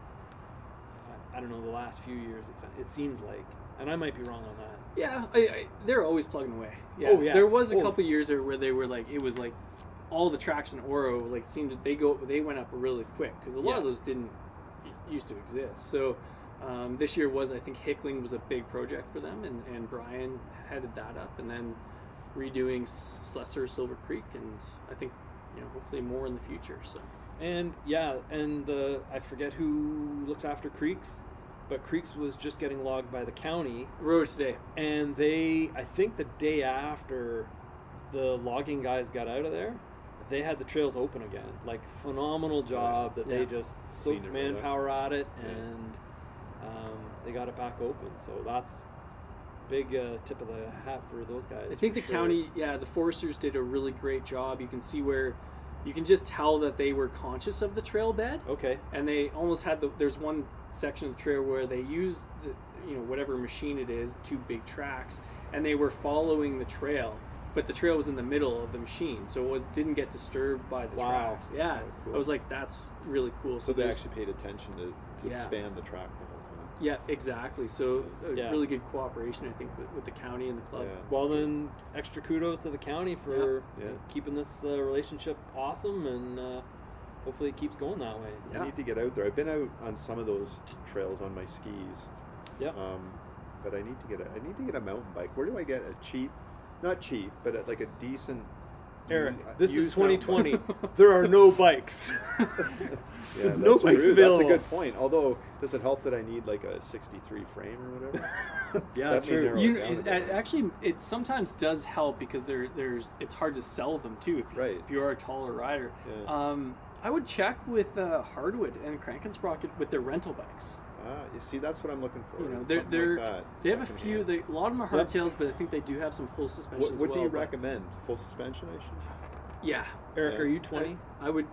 [SPEAKER 4] I, I don't know the last few years. It's it seems like, and I might be wrong on that.
[SPEAKER 3] yeah, I, I, they're always plugging away. Yeah.
[SPEAKER 4] Oh, yeah.
[SPEAKER 3] There was a
[SPEAKER 4] Oh.
[SPEAKER 3] couple years there where they were like it was like all the tracks in Oro like seemed to, they go they went up really quick because a lot
[SPEAKER 4] Yeah.
[SPEAKER 3] of those didn't used to exist. So. Um, this year was, I think, Hickling was a big project for them, and, and Brian headed that up, and then redoing S- Slessor, Silver Creek, and I think, you know, hopefully more in the future. So
[SPEAKER 4] And yeah, and the I forget who looks after Creeks, but Creeks was just getting logged by the county,
[SPEAKER 3] road today.
[SPEAKER 4] and they I think the day after the logging guys got out of there, they had the trails open again. Like phenomenal job that
[SPEAKER 3] Yeah.
[SPEAKER 4] they just soaked
[SPEAKER 2] Cleaned it right up.
[SPEAKER 4] manpower at it,
[SPEAKER 2] Yeah.
[SPEAKER 4] and um, they got it back open. So that's big uh, tip of the hat for those guys.
[SPEAKER 3] I think
[SPEAKER 4] for
[SPEAKER 3] the
[SPEAKER 4] sure.
[SPEAKER 3] county, yeah, the foresters did a really great job. You can see where, you can just tell that they were conscious of the trail bed.
[SPEAKER 4] Okay.
[SPEAKER 3] And they almost had the there's one section of the trail where they used the you know whatever machine it is, two big tracks, and they were following the trail, but the trail was in the middle of the machine, so it was, didn't get disturbed by the
[SPEAKER 4] Wow.
[SPEAKER 3] tracks. Yeah,
[SPEAKER 2] Oh, cool.
[SPEAKER 3] I was like, that's really cool.
[SPEAKER 2] So they
[SPEAKER 3] there's-
[SPEAKER 2] actually paid attention to, to
[SPEAKER 3] Yeah.
[SPEAKER 2] span the track the whole time.
[SPEAKER 3] Yeah, exactly. So a
[SPEAKER 4] Yeah.
[SPEAKER 3] really good cooperation, I think, with, with the county and the club.
[SPEAKER 2] Yeah.
[SPEAKER 4] Well, then, extra kudos to the county for
[SPEAKER 2] Yeah. Yeah.
[SPEAKER 4] keeping this uh, relationship awesome, and uh, hopefully it keeps going that way.
[SPEAKER 3] Yeah.
[SPEAKER 2] I need to get out there. I've been out on some of those trails on my skis.
[SPEAKER 4] Yeah.
[SPEAKER 2] Um, but I need to get a I need to get a mountain bike. Where do I get a cheap, not cheap, but a, like a decent.
[SPEAKER 4] Eric,
[SPEAKER 2] u-
[SPEAKER 4] this is
[SPEAKER 2] used
[SPEAKER 4] twenty
[SPEAKER 2] mountain
[SPEAKER 4] twenty.
[SPEAKER 2] bike?
[SPEAKER 4] There are no bikes.
[SPEAKER 2] Yeah,
[SPEAKER 4] There's no
[SPEAKER 2] that's
[SPEAKER 4] bikes
[SPEAKER 2] true.
[SPEAKER 4] available.
[SPEAKER 2] That's a good point. Although, does it help that I need like a sixty-three frame or whatever?
[SPEAKER 4] Yeah,
[SPEAKER 2] That may
[SPEAKER 4] true.
[SPEAKER 2] narrow it
[SPEAKER 3] You,
[SPEAKER 2] down a
[SPEAKER 3] is,
[SPEAKER 2] bit.
[SPEAKER 3] actually, it sometimes does help because there, there's it's hard to sell them too if,
[SPEAKER 2] Right.
[SPEAKER 3] if you are a taller rider.
[SPEAKER 2] Yeah.
[SPEAKER 3] Um, I would check with uh, Hardwood and Krankensprocket with their rental bikes.
[SPEAKER 2] Ah, you see, that's what I'm looking for.
[SPEAKER 3] You know, they're,
[SPEAKER 2] something
[SPEAKER 3] they're
[SPEAKER 2] like that,
[SPEAKER 3] they have a few.
[SPEAKER 2] secondhand.
[SPEAKER 3] They, a lot of them are
[SPEAKER 4] Yep.
[SPEAKER 3] hardtails, but I think they do have some full suspension
[SPEAKER 2] What,
[SPEAKER 3] as
[SPEAKER 2] what
[SPEAKER 3] well.
[SPEAKER 2] do you
[SPEAKER 3] but-
[SPEAKER 2] recommend? Full suspension, I should.
[SPEAKER 3] Yeah,
[SPEAKER 4] Eric,
[SPEAKER 2] Yeah.
[SPEAKER 4] are you twenty?
[SPEAKER 3] I, I would.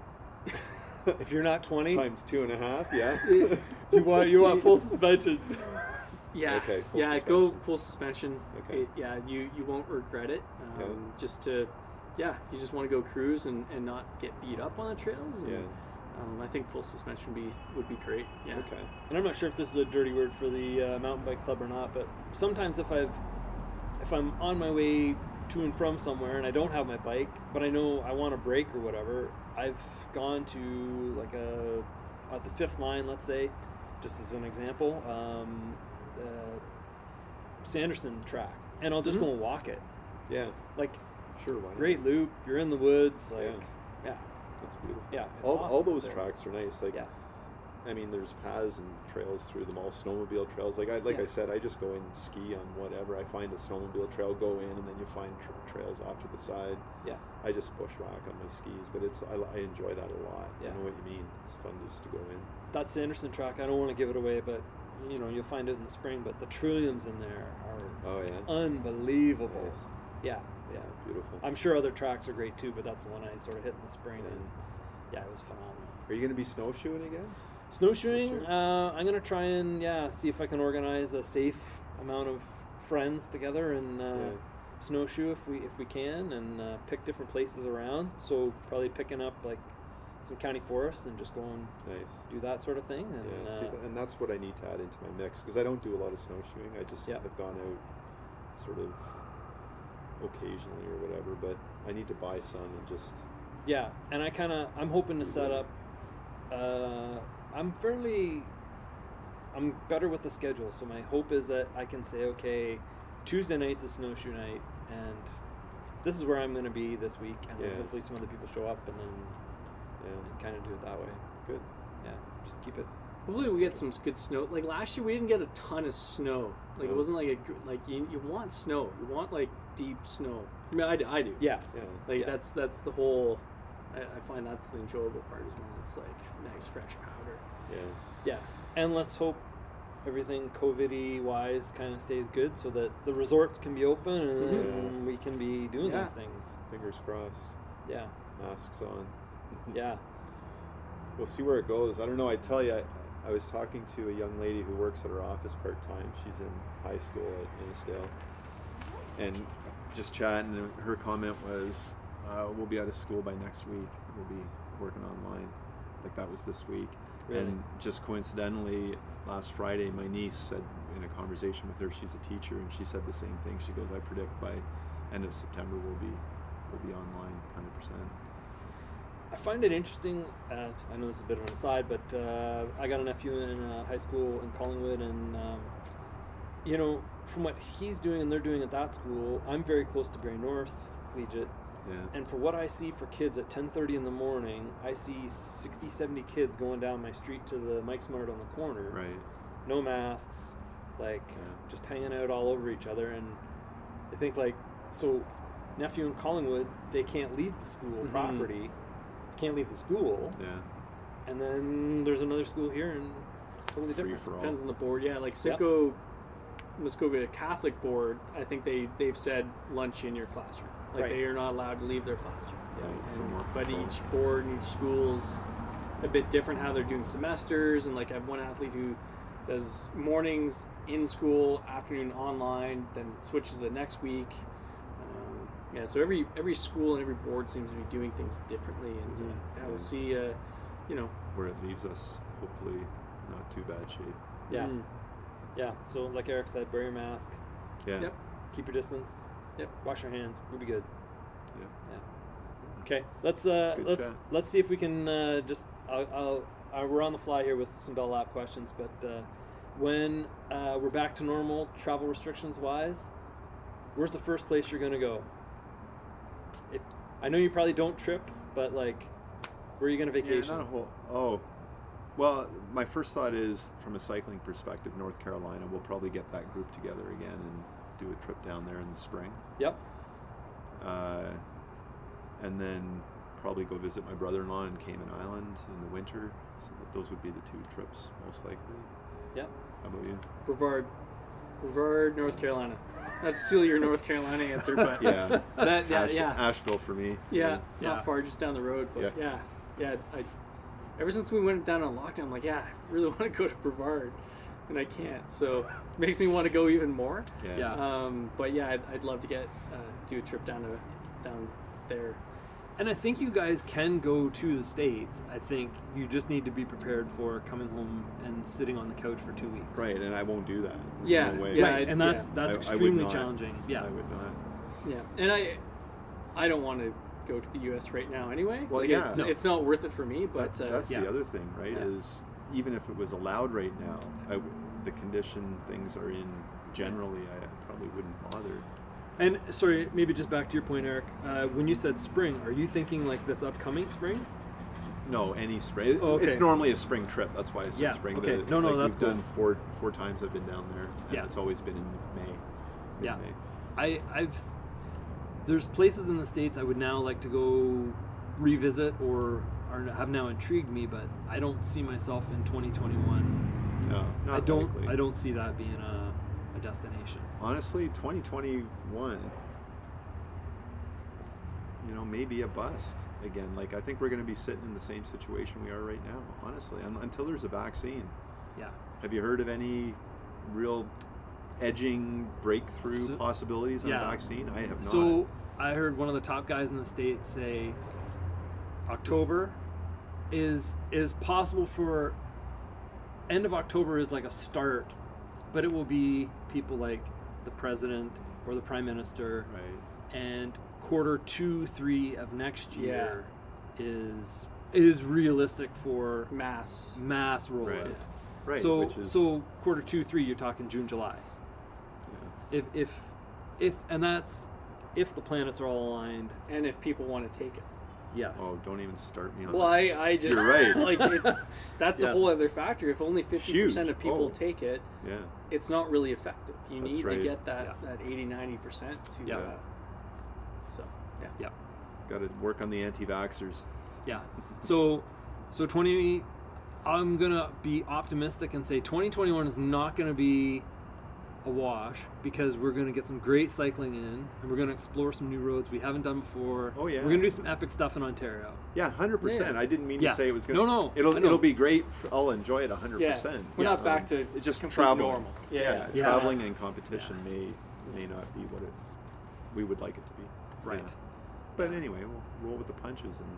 [SPEAKER 4] If you're not twenty,
[SPEAKER 2] Times two and a half, yeah.
[SPEAKER 4] you want you want full suspension.
[SPEAKER 3] Yeah,
[SPEAKER 2] Okay, full
[SPEAKER 3] yeah, go
[SPEAKER 2] suspension.
[SPEAKER 3] full suspension.
[SPEAKER 2] Okay.
[SPEAKER 3] It- yeah, you you won't regret it. Um,
[SPEAKER 2] Yeah.
[SPEAKER 3] Just to, yeah, you just want to go cruise and, and not get beat up on the trails. And,
[SPEAKER 2] Yeah.
[SPEAKER 3] Um, I think full suspension would be would be great. Yeah.
[SPEAKER 2] Okay.
[SPEAKER 4] And I'm not sure if this is a dirty word for the uh, mountain bike club or not, but sometimes if I've if I'm on my way to and from somewhere and I don't have my bike, but I know I want a break or whatever, I've gone to like a at the fifth line, let's say, just as an example, um, uh, Sanderson track, and I'll just
[SPEAKER 3] Mhm.
[SPEAKER 4] go and walk it.
[SPEAKER 2] Yeah.
[SPEAKER 4] Like
[SPEAKER 2] Sure. Why not?
[SPEAKER 4] great loop, you're in the woods, like
[SPEAKER 2] Yeah.
[SPEAKER 4] yeah,
[SPEAKER 2] That's beautiful.
[SPEAKER 4] yeah. it's
[SPEAKER 2] all,
[SPEAKER 4] awesome
[SPEAKER 2] all
[SPEAKER 4] up
[SPEAKER 2] those
[SPEAKER 4] there.
[SPEAKER 2] tracks are nice. Like,
[SPEAKER 4] Yeah.
[SPEAKER 2] I mean, there's paths and trails through them all. Snowmobile trails. Like I like
[SPEAKER 4] Yeah.
[SPEAKER 2] I said, I just go in and ski on whatever. I find a snowmobile trail, go in, and then you find tra- trails off to the side.
[SPEAKER 4] Yeah.
[SPEAKER 2] I just bushwhack on my skis, but it's I, I enjoy that a lot.
[SPEAKER 4] Yeah.
[SPEAKER 2] I know what you mean. It's fun just to go in.
[SPEAKER 4] That Sanderson track, I don't want to give it away, but you know, you'll find it in the spring, but the trilliums in there are
[SPEAKER 2] Oh yeah.
[SPEAKER 4] unbelievable.
[SPEAKER 2] Nice.
[SPEAKER 4] Yeah, yeah.
[SPEAKER 2] Beautiful.
[SPEAKER 4] I'm sure other tracks are great too, but that's the one I sort of hit in the spring,
[SPEAKER 2] Yeah.
[SPEAKER 4] and yeah, it was phenomenal.
[SPEAKER 2] Are you going to be snowshoeing again?
[SPEAKER 4] Snowshoeing,
[SPEAKER 2] Sure.
[SPEAKER 4] uh, I'm gonna try and yeah, see if I can organize a safe amount of friends together and uh,
[SPEAKER 2] Yeah.
[SPEAKER 4] snowshoe if we if we can, and uh, pick different places around. So probably picking up like some county forests and just go and
[SPEAKER 2] Nice.
[SPEAKER 4] do that sort of thing. And
[SPEAKER 2] Yeah, see,
[SPEAKER 4] uh,
[SPEAKER 2] th- and that's what I need to add into my mix because I don't do a lot of snowshoeing. I just
[SPEAKER 4] Yeah.
[SPEAKER 2] have gone out sort of occasionally or whatever, but I need to buy some and just
[SPEAKER 4] yeah, and I kind of I'm hoping to set up. Uh, I'm fairly. I'm better with the schedule, so my hope is that I can say, okay, Tuesday night's a snowshoe night, and this is where I'm going to be this week, and then
[SPEAKER 2] Yeah.
[SPEAKER 4] hopefully some other people show up, and then
[SPEAKER 2] yeah,
[SPEAKER 4] kind of do it that way.
[SPEAKER 2] good.
[SPEAKER 4] Yeah, just keep it.
[SPEAKER 3] Hopefully we get some good snow. Like last year, we didn't get a ton of snow. Like it
[SPEAKER 2] No.
[SPEAKER 3] wasn't like a gr- like you, you want snow. You want like deep snow. I mean, I, do- I do.
[SPEAKER 4] Yeah,
[SPEAKER 2] Yeah,
[SPEAKER 3] Like
[SPEAKER 4] Yeah.
[SPEAKER 3] that's that's the whole. I, I find that's the enjoyable part is when it's like nice fresh powder.
[SPEAKER 2] yeah,
[SPEAKER 4] yeah, and let's hope everything COVID-y wise kind of stays good, so that the resorts can be open and then we can be doing
[SPEAKER 3] Yeah.
[SPEAKER 4] these things.
[SPEAKER 2] fingers crossed.
[SPEAKER 4] Yeah,
[SPEAKER 2] Masks on.
[SPEAKER 4] yeah,
[SPEAKER 2] We'll see where it goes. I don't know. I tell you, I, I was talking to a young lady who works at her office part time. She's in high school at Innisdale, and just chatting. And her comment was, uh, "We'll be out of school by next week. We'll be working online." Like that was this week.
[SPEAKER 4] Really?
[SPEAKER 2] And just coincidentally, last Friday, my niece said in a conversation with her, she's a teacher, and she said the same thing. She goes, "I predict by end of September we'll be we'll be online, one hundred percent."
[SPEAKER 4] I find it interesting. Uh, I know this is a bit of an aside, but uh, I got a nephew in uh, high school in Collingwood, and um, you know, from what he's doing and they're doing at that school, I'm very close to Bray North Collegiate,
[SPEAKER 2] Yeah.
[SPEAKER 4] and for what I see for kids at ten thirty in the morning, I see sixty, seventy kids going down my street to the Mike Smart on the corner,
[SPEAKER 2] Right.
[SPEAKER 4] no masks, like
[SPEAKER 2] Yeah.
[SPEAKER 4] just hanging out all over each other, and I think like so, nephew in Collingwood, they can't leave the school
[SPEAKER 3] Mhm.
[SPEAKER 4] property. Can't leave the school,
[SPEAKER 2] Yeah.
[SPEAKER 4] and then there's another school here, and it's totally
[SPEAKER 2] Free
[SPEAKER 4] different.
[SPEAKER 2] for all.
[SPEAKER 3] Depends on the board. Yeah, like
[SPEAKER 4] Yep.
[SPEAKER 3] Simcoe, Muskogee Catholic board. I think they they've said lunch in your classroom. Like
[SPEAKER 4] Right.
[SPEAKER 3] they are not allowed to leave their classroom.
[SPEAKER 2] Right, so
[SPEAKER 3] And-
[SPEAKER 2] more
[SPEAKER 3] but
[SPEAKER 2] control.
[SPEAKER 3] each board and each school's a bit different how they're doing semesters. And like I have one athlete who does mornings in school, afternoon online, then switches the next week. Um, yeah, so every every school and every board seems to be doing things differently, and uh,
[SPEAKER 4] Mhm.
[SPEAKER 3] yeah, we'll
[SPEAKER 2] Yeah.
[SPEAKER 3] see. Uh, you know,
[SPEAKER 2] Where it leaves us, hopefully not too bad shape.
[SPEAKER 4] Yeah,
[SPEAKER 3] mm,
[SPEAKER 4] Yeah. So like Eric said, wear your mask,
[SPEAKER 2] Yeah.
[SPEAKER 3] Yep.
[SPEAKER 4] keep your distance.
[SPEAKER 3] Yep.
[SPEAKER 4] Wash your hands. We'll be good.
[SPEAKER 2] Yeah.
[SPEAKER 4] Yeah. Okay. Let's uh
[SPEAKER 2] Good
[SPEAKER 4] let's
[SPEAKER 2] chat.
[SPEAKER 4] let's see if we can uh, just I'll, I'll uh, we're on the fly here with some Bell Lab questions, but uh, when uh, we're back to normal, travel restrictions wise, where's the first place you're gonna go? If I know you probably don't trip, but like, where are you gonna vacation?
[SPEAKER 2] Yeah, not a whole. Oh, well, my first thought is from a cycling perspective, North Carolina. We'll probably get that group together again and do a trip down there in the spring,
[SPEAKER 4] Yep.
[SPEAKER 2] uh, and then probably go visit my brother-in-law in Cayman Island in the winter. So that those would be the two trips most likely.
[SPEAKER 4] Yep.
[SPEAKER 2] How about you?
[SPEAKER 3] Brevard, Brevard, North Carolina. That's still your North Carolina answer, but
[SPEAKER 2] Yeah,
[SPEAKER 3] that yeah
[SPEAKER 2] Ash-
[SPEAKER 3] yeah
[SPEAKER 2] Asheville for me.
[SPEAKER 3] yeah
[SPEAKER 4] Yeah.
[SPEAKER 3] not far, just down the road. But
[SPEAKER 2] Yeah.
[SPEAKER 3] yeah, yeah. I ever since we went down on lockdown, I'm like, yeah, I really want to go to Brevard, and I can't. So it makes me want to go even more.
[SPEAKER 2] Yeah.
[SPEAKER 4] Yeah.
[SPEAKER 3] Um, but yeah, I'd, I'd love to get uh, do a trip down to down there.
[SPEAKER 4] And I think you guys can go to the States. I think you just need to be prepared for coming home and sitting on the couch for two weeks.
[SPEAKER 2] Right, and I won't do that.
[SPEAKER 3] Yeah,
[SPEAKER 2] No way.
[SPEAKER 3] yeah,
[SPEAKER 4] Right,
[SPEAKER 3] I-
[SPEAKER 4] and that's
[SPEAKER 3] yeah.
[SPEAKER 4] that's
[SPEAKER 2] I- I would
[SPEAKER 4] extremely
[SPEAKER 2] not.
[SPEAKER 4] challenging. Yeah.
[SPEAKER 2] I would not.
[SPEAKER 3] Yeah, and I I don't want to go to the U S right now anyway.
[SPEAKER 2] Well,
[SPEAKER 3] Like,
[SPEAKER 2] yeah.
[SPEAKER 3] it's,
[SPEAKER 4] No.
[SPEAKER 3] it's not worth it for me. But
[SPEAKER 2] That's,
[SPEAKER 3] uh,
[SPEAKER 2] that's
[SPEAKER 4] yeah.
[SPEAKER 2] the other thing, right?
[SPEAKER 3] Yeah.
[SPEAKER 2] Is even if it was allowed right now, I w- the condition things are in generally, I probably wouldn't bother.
[SPEAKER 4] And sorry, maybe just back to your point, Eric. Uh, when you said spring, are you thinking like this upcoming spring?
[SPEAKER 2] No, any spring.
[SPEAKER 4] Oh, okay.
[SPEAKER 2] It's normally a spring trip. That's why I said
[SPEAKER 4] Yeah,
[SPEAKER 2] spring.
[SPEAKER 4] okay.
[SPEAKER 2] The-
[SPEAKER 4] No, no,
[SPEAKER 2] like
[SPEAKER 4] that's
[SPEAKER 2] we've
[SPEAKER 4] cool.
[SPEAKER 2] done four four times. I've been down there, and
[SPEAKER 4] Yeah.
[SPEAKER 2] it's always been in May.
[SPEAKER 4] Yeah.
[SPEAKER 2] Mid-May.
[SPEAKER 4] I, I've there's places in the States I would now like to go revisit or are, have now intrigued me, but I don't see myself in twenty twenty-one.
[SPEAKER 2] No, not
[SPEAKER 4] I don't
[SPEAKER 2] likely.
[SPEAKER 4] I don't see that being a, a destination.
[SPEAKER 2] Honestly, twenty twenty-one, you know, maybe a bust again. Like, I think we're going to be sitting in the same situation we are right now, honestly, un- until there's a vaccine.
[SPEAKER 4] Yeah.
[SPEAKER 2] Have you heard of any real edging breakthrough
[SPEAKER 4] So-
[SPEAKER 2] possibilities on
[SPEAKER 4] yeah.
[SPEAKER 2] a vaccine? I have not.
[SPEAKER 4] So I heard one of the top guys in the States say October is is possible for end of October is like a start, but it will be people like the president or the prime minister,
[SPEAKER 2] right.
[SPEAKER 4] and quarter two, three of next year is is realistic for
[SPEAKER 3] mass.
[SPEAKER 4] mass rollout.
[SPEAKER 2] Right. Right.
[SPEAKER 4] So
[SPEAKER 2] which is,
[SPEAKER 4] so quarter two, three, you're talking June, July.
[SPEAKER 2] yeah.
[SPEAKER 4] If if if and that's if the planets are all aligned.
[SPEAKER 3] And if people want to take it.
[SPEAKER 4] Yes.
[SPEAKER 2] Oh, don't even start me on
[SPEAKER 3] Well,
[SPEAKER 2] that.
[SPEAKER 3] I, I just
[SPEAKER 2] You're right.
[SPEAKER 3] like it's that's a
[SPEAKER 2] Yes.
[SPEAKER 3] whole other factor. If only fifty percent
[SPEAKER 2] Huge.
[SPEAKER 3] of people
[SPEAKER 2] Oh.
[SPEAKER 3] take it,
[SPEAKER 2] Yeah.
[SPEAKER 3] it's not really effective. You
[SPEAKER 2] That's
[SPEAKER 3] need
[SPEAKER 2] right.
[SPEAKER 3] to get that
[SPEAKER 4] Yeah.
[SPEAKER 3] that eighty ninety percent to
[SPEAKER 4] Yeah.
[SPEAKER 3] uh, so yeah.
[SPEAKER 4] Yep.
[SPEAKER 2] Got to work on the anti-vaxxers.
[SPEAKER 4] Yeah. So, so twenty. I'm gonna be optimistic and say twenty twenty-one is not gonna be a wash because we're gonna get some great cycling in and we're gonna explore some new roads we haven't done before.
[SPEAKER 2] Oh, yeah.
[SPEAKER 4] We're gonna do some epic stuff in Ontario.
[SPEAKER 2] Yeah, one hundred percent.
[SPEAKER 3] Yeah.
[SPEAKER 2] I didn't mean
[SPEAKER 4] Yes.
[SPEAKER 2] to say it was going
[SPEAKER 4] No, no,
[SPEAKER 2] It'll
[SPEAKER 4] I know.
[SPEAKER 2] it'll be great. For, I'll enjoy it one hundred
[SPEAKER 3] Yeah,
[SPEAKER 2] percent.
[SPEAKER 3] we're not
[SPEAKER 4] Yes.
[SPEAKER 3] back to
[SPEAKER 2] It's just
[SPEAKER 3] complete
[SPEAKER 2] traveling.
[SPEAKER 3] normal. Yeah,
[SPEAKER 2] Yeah,
[SPEAKER 4] Yeah.
[SPEAKER 2] traveling and competition may may not be what it we would like it to be.
[SPEAKER 4] Right.
[SPEAKER 2] Yeah. But anyway, we'll roll with the punches and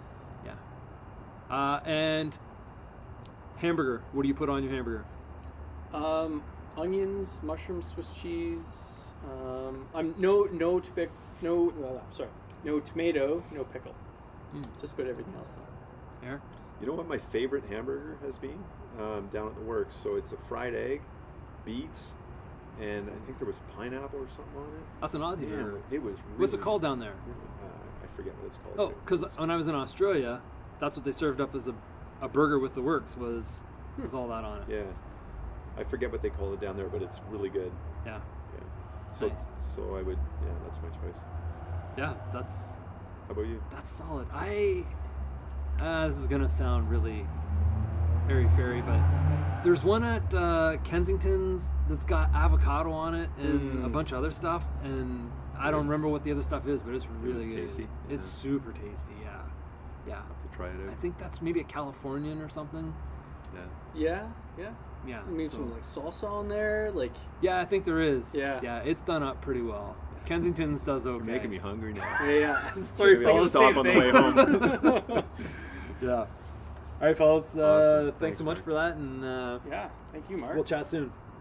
[SPEAKER 4] Yeah. Uh, and hamburger. What do you put on your hamburger?
[SPEAKER 3] Um, onions, mushrooms, Swiss cheese. Um, I'm no no topic no uh, sorry no tomato, no pickle.
[SPEAKER 4] Hmm.
[SPEAKER 3] Just put everything else on.
[SPEAKER 4] Eric?
[SPEAKER 2] you know what my favorite hamburger has been um, down at the works. So it's a fried egg, beets, and I think there was pineapple or something on it.
[SPEAKER 4] That's an Aussie
[SPEAKER 2] Man,
[SPEAKER 4] burger.
[SPEAKER 2] it was. Really,
[SPEAKER 4] What's it called down there?
[SPEAKER 2] Uh, I forget what it's called.
[SPEAKER 4] Oh,
[SPEAKER 2] but
[SPEAKER 4] because
[SPEAKER 2] it's-
[SPEAKER 4] when I was in Australia, that's what they served up as a, a burger with the works was with all that on it.
[SPEAKER 2] yeah, I forget what they call it down there, but it's really good.
[SPEAKER 4] Yeah.
[SPEAKER 2] Yeah. So
[SPEAKER 4] Nice.
[SPEAKER 2] so I would yeah, that's my choice.
[SPEAKER 4] Yeah, that's
[SPEAKER 2] How about you?
[SPEAKER 4] that's solid. I uh, this is gonna sound really airy fairy, but there's one at uh, Kensington's that's got avocado on it and a
[SPEAKER 3] Mm.
[SPEAKER 4] bunch of other stuff, and I don't
[SPEAKER 2] Yeah.
[SPEAKER 4] remember what the other stuff is, but it's really
[SPEAKER 2] is
[SPEAKER 4] good.
[SPEAKER 2] tasty.
[SPEAKER 4] It's
[SPEAKER 2] Yeah.
[SPEAKER 4] super tasty. Yeah, yeah.
[SPEAKER 2] Have to try it
[SPEAKER 4] I
[SPEAKER 2] out.
[SPEAKER 4] think that's maybe a Californian or something.
[SPEAKER 2] Yeah.
[SPEAKER 3] Yeah, yeah.
[SPEAKER 4] Yeah.
[SPEAKER 3] I mean,
[SPEAKER 4] so-
[SPEAKER 3] some like salsa on there, like
[SPEAKER 4] yeah, I think there is.
[SPEAKER 3] Yeah.
[SPEAKER 4] Yeah, it's done up pretty well. Kensington's does okay.
[SPEAKER 2] You're making me hungry now.
[SPEAKER 3] yeah. yeah.
[SPEAKER 4] It's
[SPEAKER 3] Sorry,
[SPEAKER 4] just
[SPEAKER 2] Maybe I'll
[SPEAKER 3] fellas,
[SPEAKER 2] stop
[SPEAKER 3] same
[SPEAKER 2] on the
[SPEAKER 3] thing.
[SPEAKER 2] way home.
[SPEAKER 4] Yeah. All right, fellas. Uh,
[SPEAKER 2] Awesome.
[SPEAKER 4] Thanks,
[SPEAKER 2] Thanks,
[SPEAKER 4] so much
[SPEAKER 2] Mark.
[SPEAKER 4] for that, and uh,
[SPEAKER 3] Yeah, thank you, Mark.
[SPEAKER 4] we'll chat soon.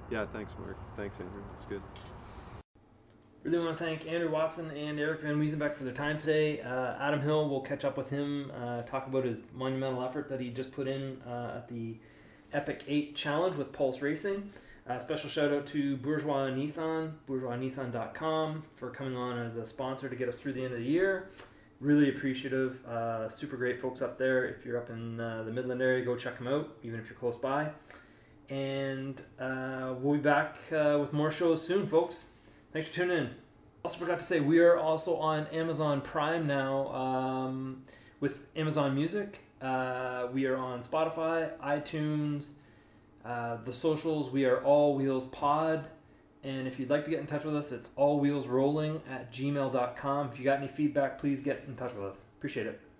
[SPEAKER 2] Yeah, thanks, Mark. Thanks, Andrew. That's good.
[SPEAKER 1] Really want to thank Andrew Watson and Eric Van Wiesenbeck for their time today. Uh, Adam Hill, we'll catch up with him, uh, talk about his monumental effort that he just put in uh, at the Epic eight Challenge with Pulse Racing. Uh, special shout out to Bourgeois Nissan, bourgeois nissan dot com, for coming on as a sponsor to get us through the end of the year. Really appreciative. Uh, super great folks up there. If you're up in uh, the Midland area, go check them out, even if you're close by. And uh, we'll be back uh, with more shows soon, folks. Thanks for tuning in. Also forgot to say, we are also on Amazon Prime now um, with Amazon Music. Uh, we are on Spotify, iTunes, uh, the socials. We are All Wheels Pod. And if you'd like to get in touch with us, it's allwheelsrolling at gmail dot com. If you got any feedback, please get in touch with us. Appreciate it.